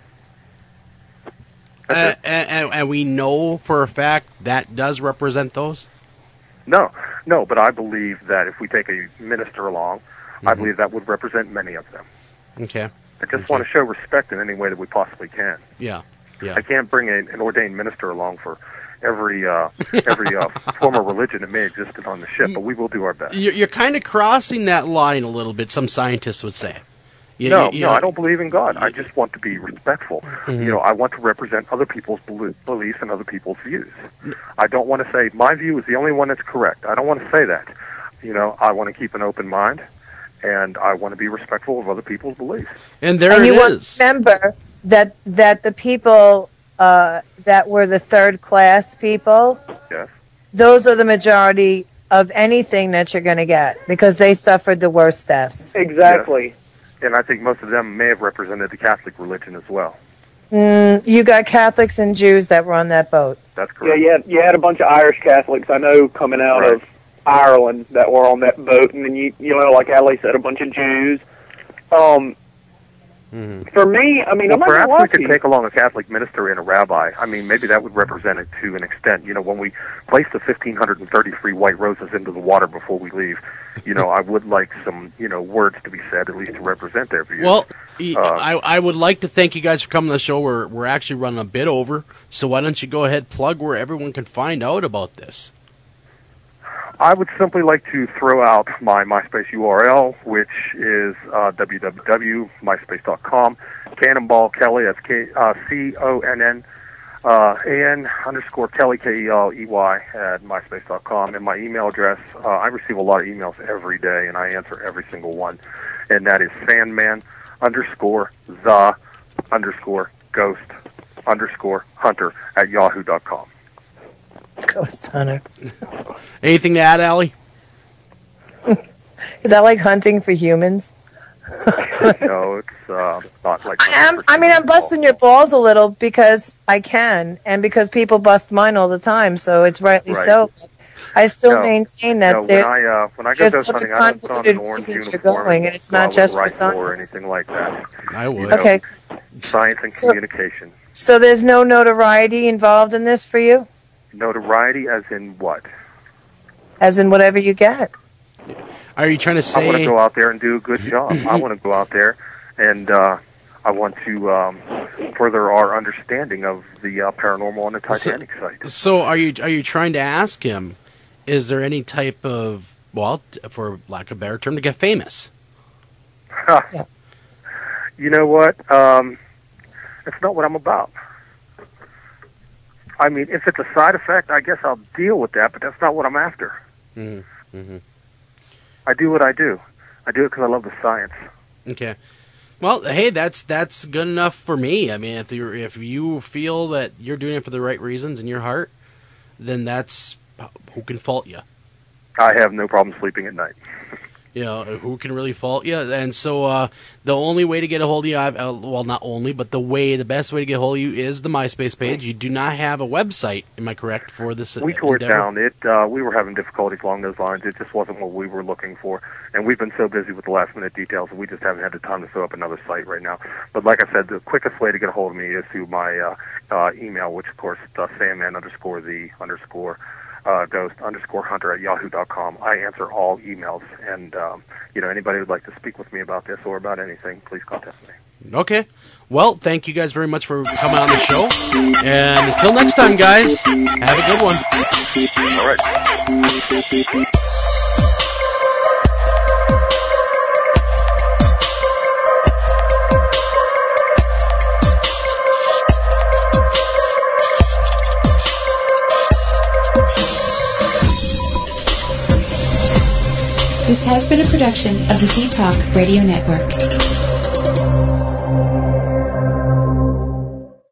Uh, and, and we know for a fact that does represent those?
No, no, but I believe that if we take a minister along, mm-hmm. I believe that would represent many of them.
Okay.
I just
okay.
want to show respect in any way that we possibly can.
Yeah, yeah.
I can't bring a, an ordained minister along for every uh, every uh, form of religion that may exist on the ship, but we will do our best.
You're, you're kind of crossing that line a little bit, some scientists would say. You,
no,
you, you
no,
know,
I don't believe in God. I just want to be respectful. Mm-hmm. You know, I want to represent other people's beliefs and other people's views. I don't want to say my view is the only one that's correct. I don't want to say that. You know, I want to keep an open mind, and I want to be respectful of other people's beliefs.
And there
and
it
you
is.
Want to remember that that the people uh, that were the third class people,
yes,
those are the majority of anything that you're going to get because they suffered the worst deaths.
Exactly.
Yes. And I think most of them may have represented the Catholic religion as well.
Mm, you got Catholics and Jews that were on that boat.
That's correct.
Yeah, you had, you had a bunch of Irish Catholics I know coming out
right.
of Ireland that were on that boat, and then you you know, like Ali said, a bunch of Jews. Um, mm-hmm. For me, I mean,
well,
I'm not
perhaps
gonna
we could
you.
take along a Catholic minister and a rabbi. I mean, maybe that would represent it to an extent. You know, when we place the fifteen thirty-three white roses into the water before we leave, you know, I would like some, you know, words to be said, at least to represent their views.
Well,
uh,
I, I would like to thank you guys for coming to the show. We're, we're actually running a bit over, so why don't you go ahead, plug where everyone can find out about this.
I would simply like to throw out my MySpace U R L, which is uh, w w w dot myspace dot com. Cannonball Kelly, that's K, uh, C O N N uh, A N underscore Kelly, K E L E Y, at myspace dot com. And my email address, uh, I receive a lot of emails every day, and I answer every single one. and that is Sandman underscore the underscore ghost underscore hunter at yahoo dot com.
Ghost hunter.
Anything to add, Allie?
Is that like hunting for humans?
No, it's uh, not like.
I am. I mean, I'm busting your balls a little because I can, and because people bust mine all the time. So it's rightly
Right.
so. I still
No,
maintain that
no, when
there's,
I uh, when I go
there's
ghost
other
hunting, I don't put on an
convoluted
orange
reasons you're
uniform
going, and it's
go out
not
with
just
a
for
rifle or
science.
anything like that.
I would.
You know,
Okay.
Science and
So-
communication.
So there's no notoriety involved in this for you,
Notoriety, as in what?
as in whatever you get.
Are you trying to
I want to
say?
go out there and do a good job. I want to go out there and uh, I want to um, further our understanding of the uh, paranormal on the Titanic site.
So are you are you trying to ask him? Is there any type of, well, t- for lack of a better term, to get famous?
You know what? Um, it's not what I'm about. I mean, if it's a side effect, I guess I'll deal with that, but that's not what I'm after.
Mm-hmm. Mm-hmm.
I do what I do. I do it because I love the science.
Okay. Well, hey, that's that's good enough for me. I mean, if you if you feel that you're doing it for the right reasons in your heart, then that's who can fault you.
I have no problem sleeping at night.
You know, who can really fault you? And so uh, the only way to get a hold of you, I've, uh, well, not only, but the way, the best way to get a hold of you is the MySpace page. You do not have a website, am I correct, for this
We tore it
endeavor?
down. It uh, we were having difficulties along those lines. It just wasn't what we were looking for, and we've been so busy with the last minute details that we just haven't had the time to throw up another site right now. But like I said, the quickest way to get a hold of me is through my uh, uh, email, which of course is uh, Sandman underscore the underscore uh, ghost underscore hunter at yahoo dot com. I answer all emails, and um, you know, anybody who'd like to speak with me about this or about anything, please contact me.
Okay. Well, thank you guys very much for coming on the show. And until next time, guys, have a good one.
All right.
This has been a production of the Z Talk Radio Network.